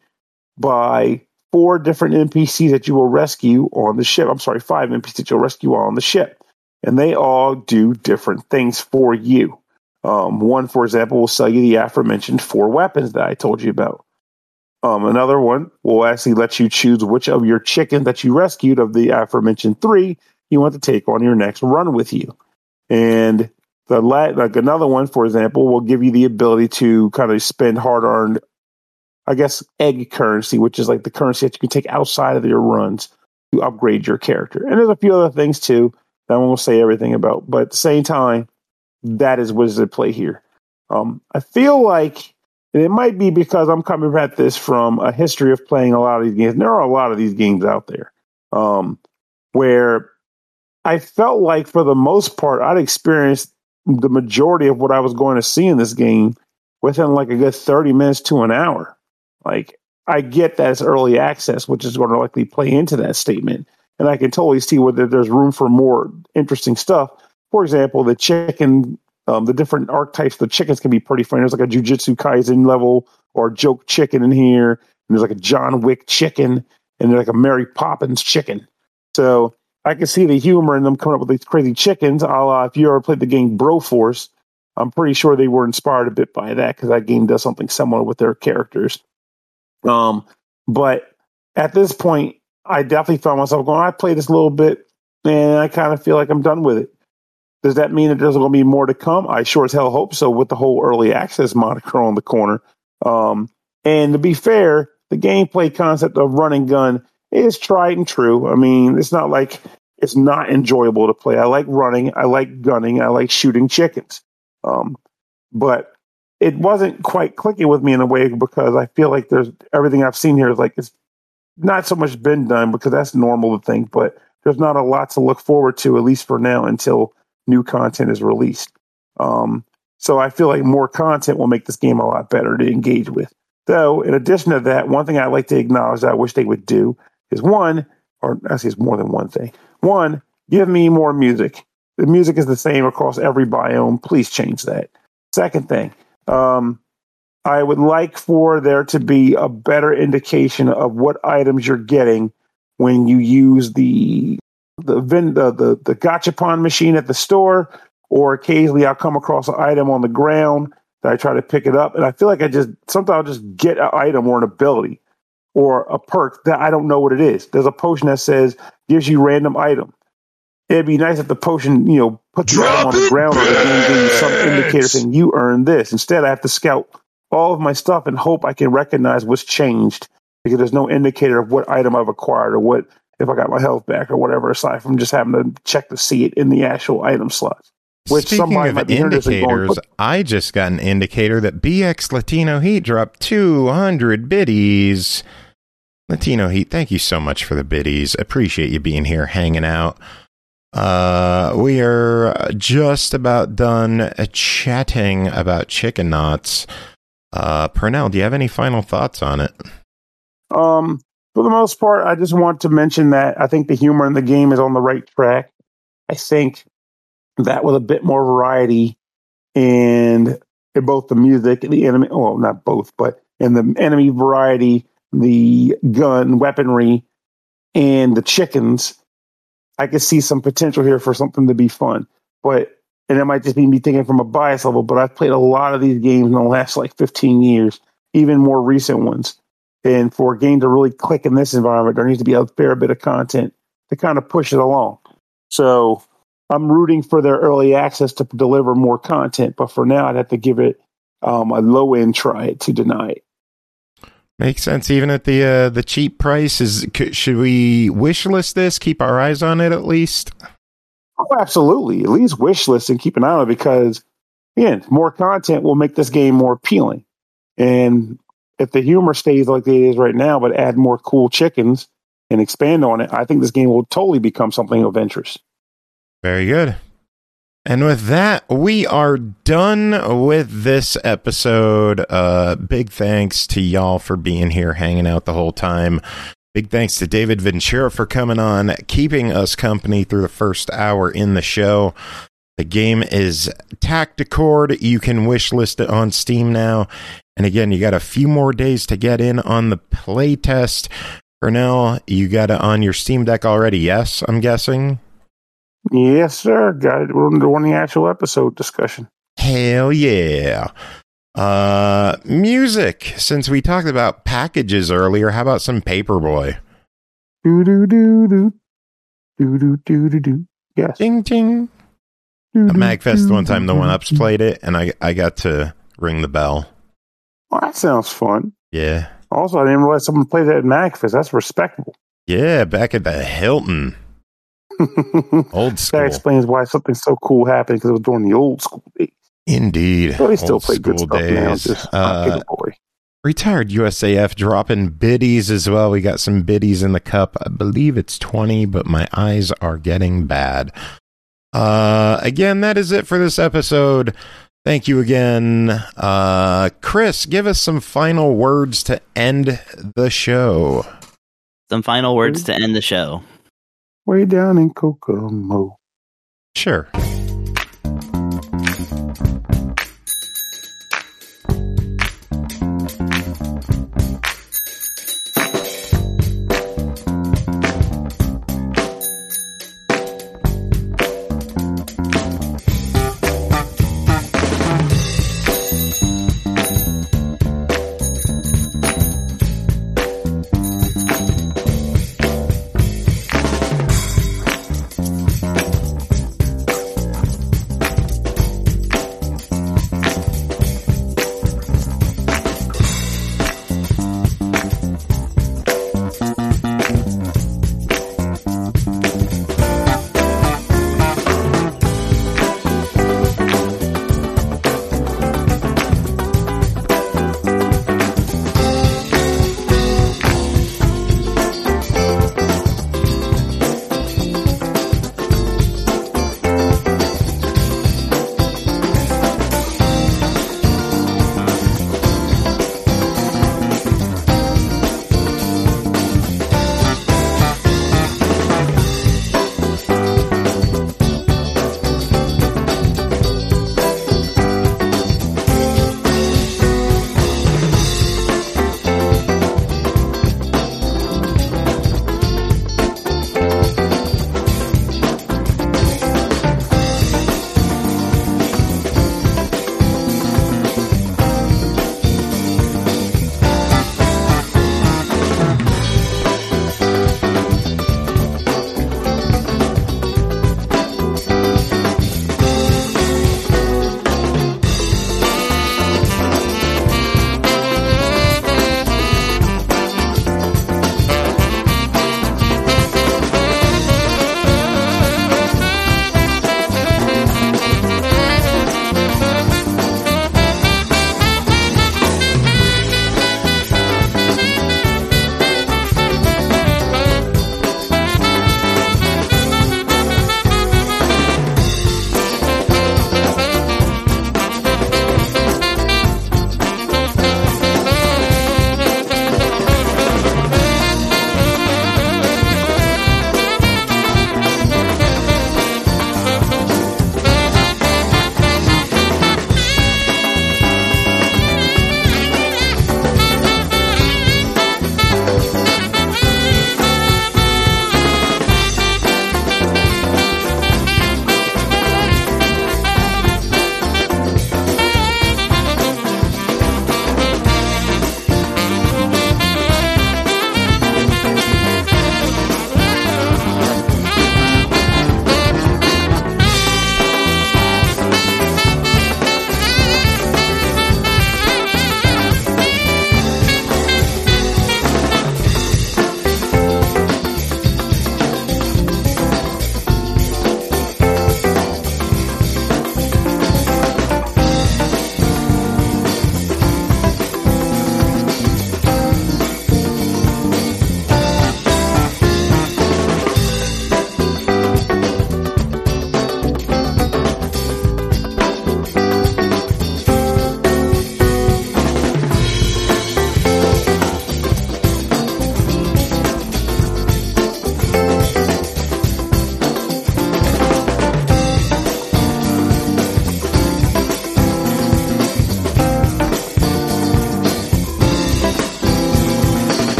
Speaker 9: by four different N P Cs that you will rescue on the ship. I'm sorry, five N P Cs that you'll rescue on the ship. And they all do different things for you. Um, one, for example, will sell you the aforementioned four weapons that I told you about. Um, another one will actually let you choose which of your chickens that you rescued of the aforementioned three you want to take on your next run with you. And the la- like another one, for example, will give you the ability to kind of spend hard-earned, I guess, egg currency, which is like the currency that you can take outside of your runs to upgrade your character. And there's a few other things, too, that I won't say everything about. But at the same time, that is what is at play here. Um, I feel like, and it might be because I'm coming at this from a history of playing a lot of these games. And there are a lot of these games out there um, where I felt like, for the most part, I'd experienced the majority of what I was going to see in this game within like a good thirty minutes to an hour. Like, I get that it's early access, which is going to likely play into that statement. And I can totally see whether there's room for more interesting stuff. For example, the chicken, um, the different archetypes of the chickens can be pretty funny. There's like a Jujutsu Kaisen level or a joke chicken in here. And there's like a John Wick chicken and there's like a Mary Poppins chicken. So I can see the humor in them coming up with these crazy chickens. A la, if you ever played the game Broforce, I'm pretty sure they were inspired a bit by that because that game does something similar with their characters. Um, but at this point, I definitely found myself going, I played this a little bit and I kind of feel like I'm done with it. Does that mean that there's going to be more to come? I sure as hell hope so, with the whole early access moniker on the corner. Um, and to be fair, the gameplay concept of run and gun is tried and true. I mean, it's not like it's not enjoyable to play. I like running. I like gunning. I like shooting chickens. Um, but it wasn't quite clicking with me in a way because I feel like there's everything I've seen here is like, it's not so much been done because that's normal to think, but there's not a lot to look forward to, at least for now, until new content is released. Um, so I feel like more content will make this game a lot better to engage with. Though, in addition to that, one thing I like to acknowledge that I wish they would do is one, or actually it's more than one thing. One, give me more music. The music is the same across every biome. Please change that. Second thing, um, I would like for there to be a better indication of what items you're getting when you use the the vin, the, the, the gachapon machine at the store, or occasionally I'll come across an item on the ground that I try to pick it up. And I feel like I just, sometimes I'll just get an item or an ability or a perk that I don't know what it is. There's a potion that says, gives you random item. It'd be nice if the potion, you know, puts the item on the ground or the game gives you some indicator saying you earned this. Instead, I have to scout all of my stuff and hope I can recognize what's changed because there's no indicator of what item I've acquired or what, if I got my health back or whatever, aside from just having to check to see it in the actual item slots. Which
Speaker 7: Speaking of indicators, going, I just got an indicator that B X Latino Heat dropped two hundred biddies. Latino Heat, thank you so much for the biddies. Appreciate you being here, hanging out. Uh, we are just about done chatting about Chicken Knots. Uh, Pernell, do you have any final thoughts on it?
Speaker 9: Um, for the most part, I just want to mention that I think the humor in the game is on the right track. I think that with a bit more variety and in both the music and the enemy, well, not both, but in the enemy variety, the gun, weaponry, and the chickens, I could see some potential here for something to be fun. But and it might just be me thinking from a bias level, but I've played a lot of these games in the last like fifteen years, even more recent ones. And for a game to really click in this environment, there needs to be a fair bit of content to kind of push it along. So I'm rooting for their early access to deliver more content, but for now, I'd have to give it um, a low end try to deny it.
Speaker 7: Makes sense. Even at the uh, the cheap price, is should we wish list this? Keep our eyes on it at least.
Speaker 9: Oh, absolutely. At least wish list and keep an eye on it because, again, more content will make this game more appealing. And if the humor stays like it is right now, but add more cool chickens and expand on it, I think this game will totally become something of interest.
Speaker 7: Very good. And with that, we are done with this episode. Uh, big thanks to y'all for being here, hanging out the whole time. Big thanks to David Ventura for coming on, keeping us company through the first hour in the show. The game is Tacticord. You can wish list it on Steam now. And again, you got a few more days to get in on the playtest. For now, you got it on your Steam Deck already, yes, I'm guessing?
Speaker 9: Yes, sir. Got it. We're on the actual episode discussion.
Speaker 7: Hell yeah. Uh, music. Since we talked about packages earlier, how about some Paperboy?
Speaker 9: Do do do do do do do do do. Yes.
Speaker 7: Ding ding. At MagFest one time, the One Ups played it, and I I got to ring the bell.
Speaker 9: Well, that sounds fun.
Speaker 7: Yeah.
Speaker 9: Also, I didn't realize someone played that at MagFest. That's respectable.
Speaker 7: Yeah, back at the Hilton. Old school.
Speaker 9: That explains why something so cool happened, because it was during the old school days.
Speaker 7: Indeed.
Speaker 9: So they still
Speaker 7: old
Speaker 9: play good stuff
Speaker 7: days.
Speaker 9: now. Just
Speaker 7: uh, boy. Retired U S A F dropping biddies as well. We got some biddies in the cup. I believe it's twenty, but my eyes are getting bad. Uh, again, that is it for this episode. Thank you again. Uh, Chris, give us some final words to end the show.
Speaker 10: Some final words to end the show.
Speaker 9: Way down in Kokomo.
Speaker 7: Sure.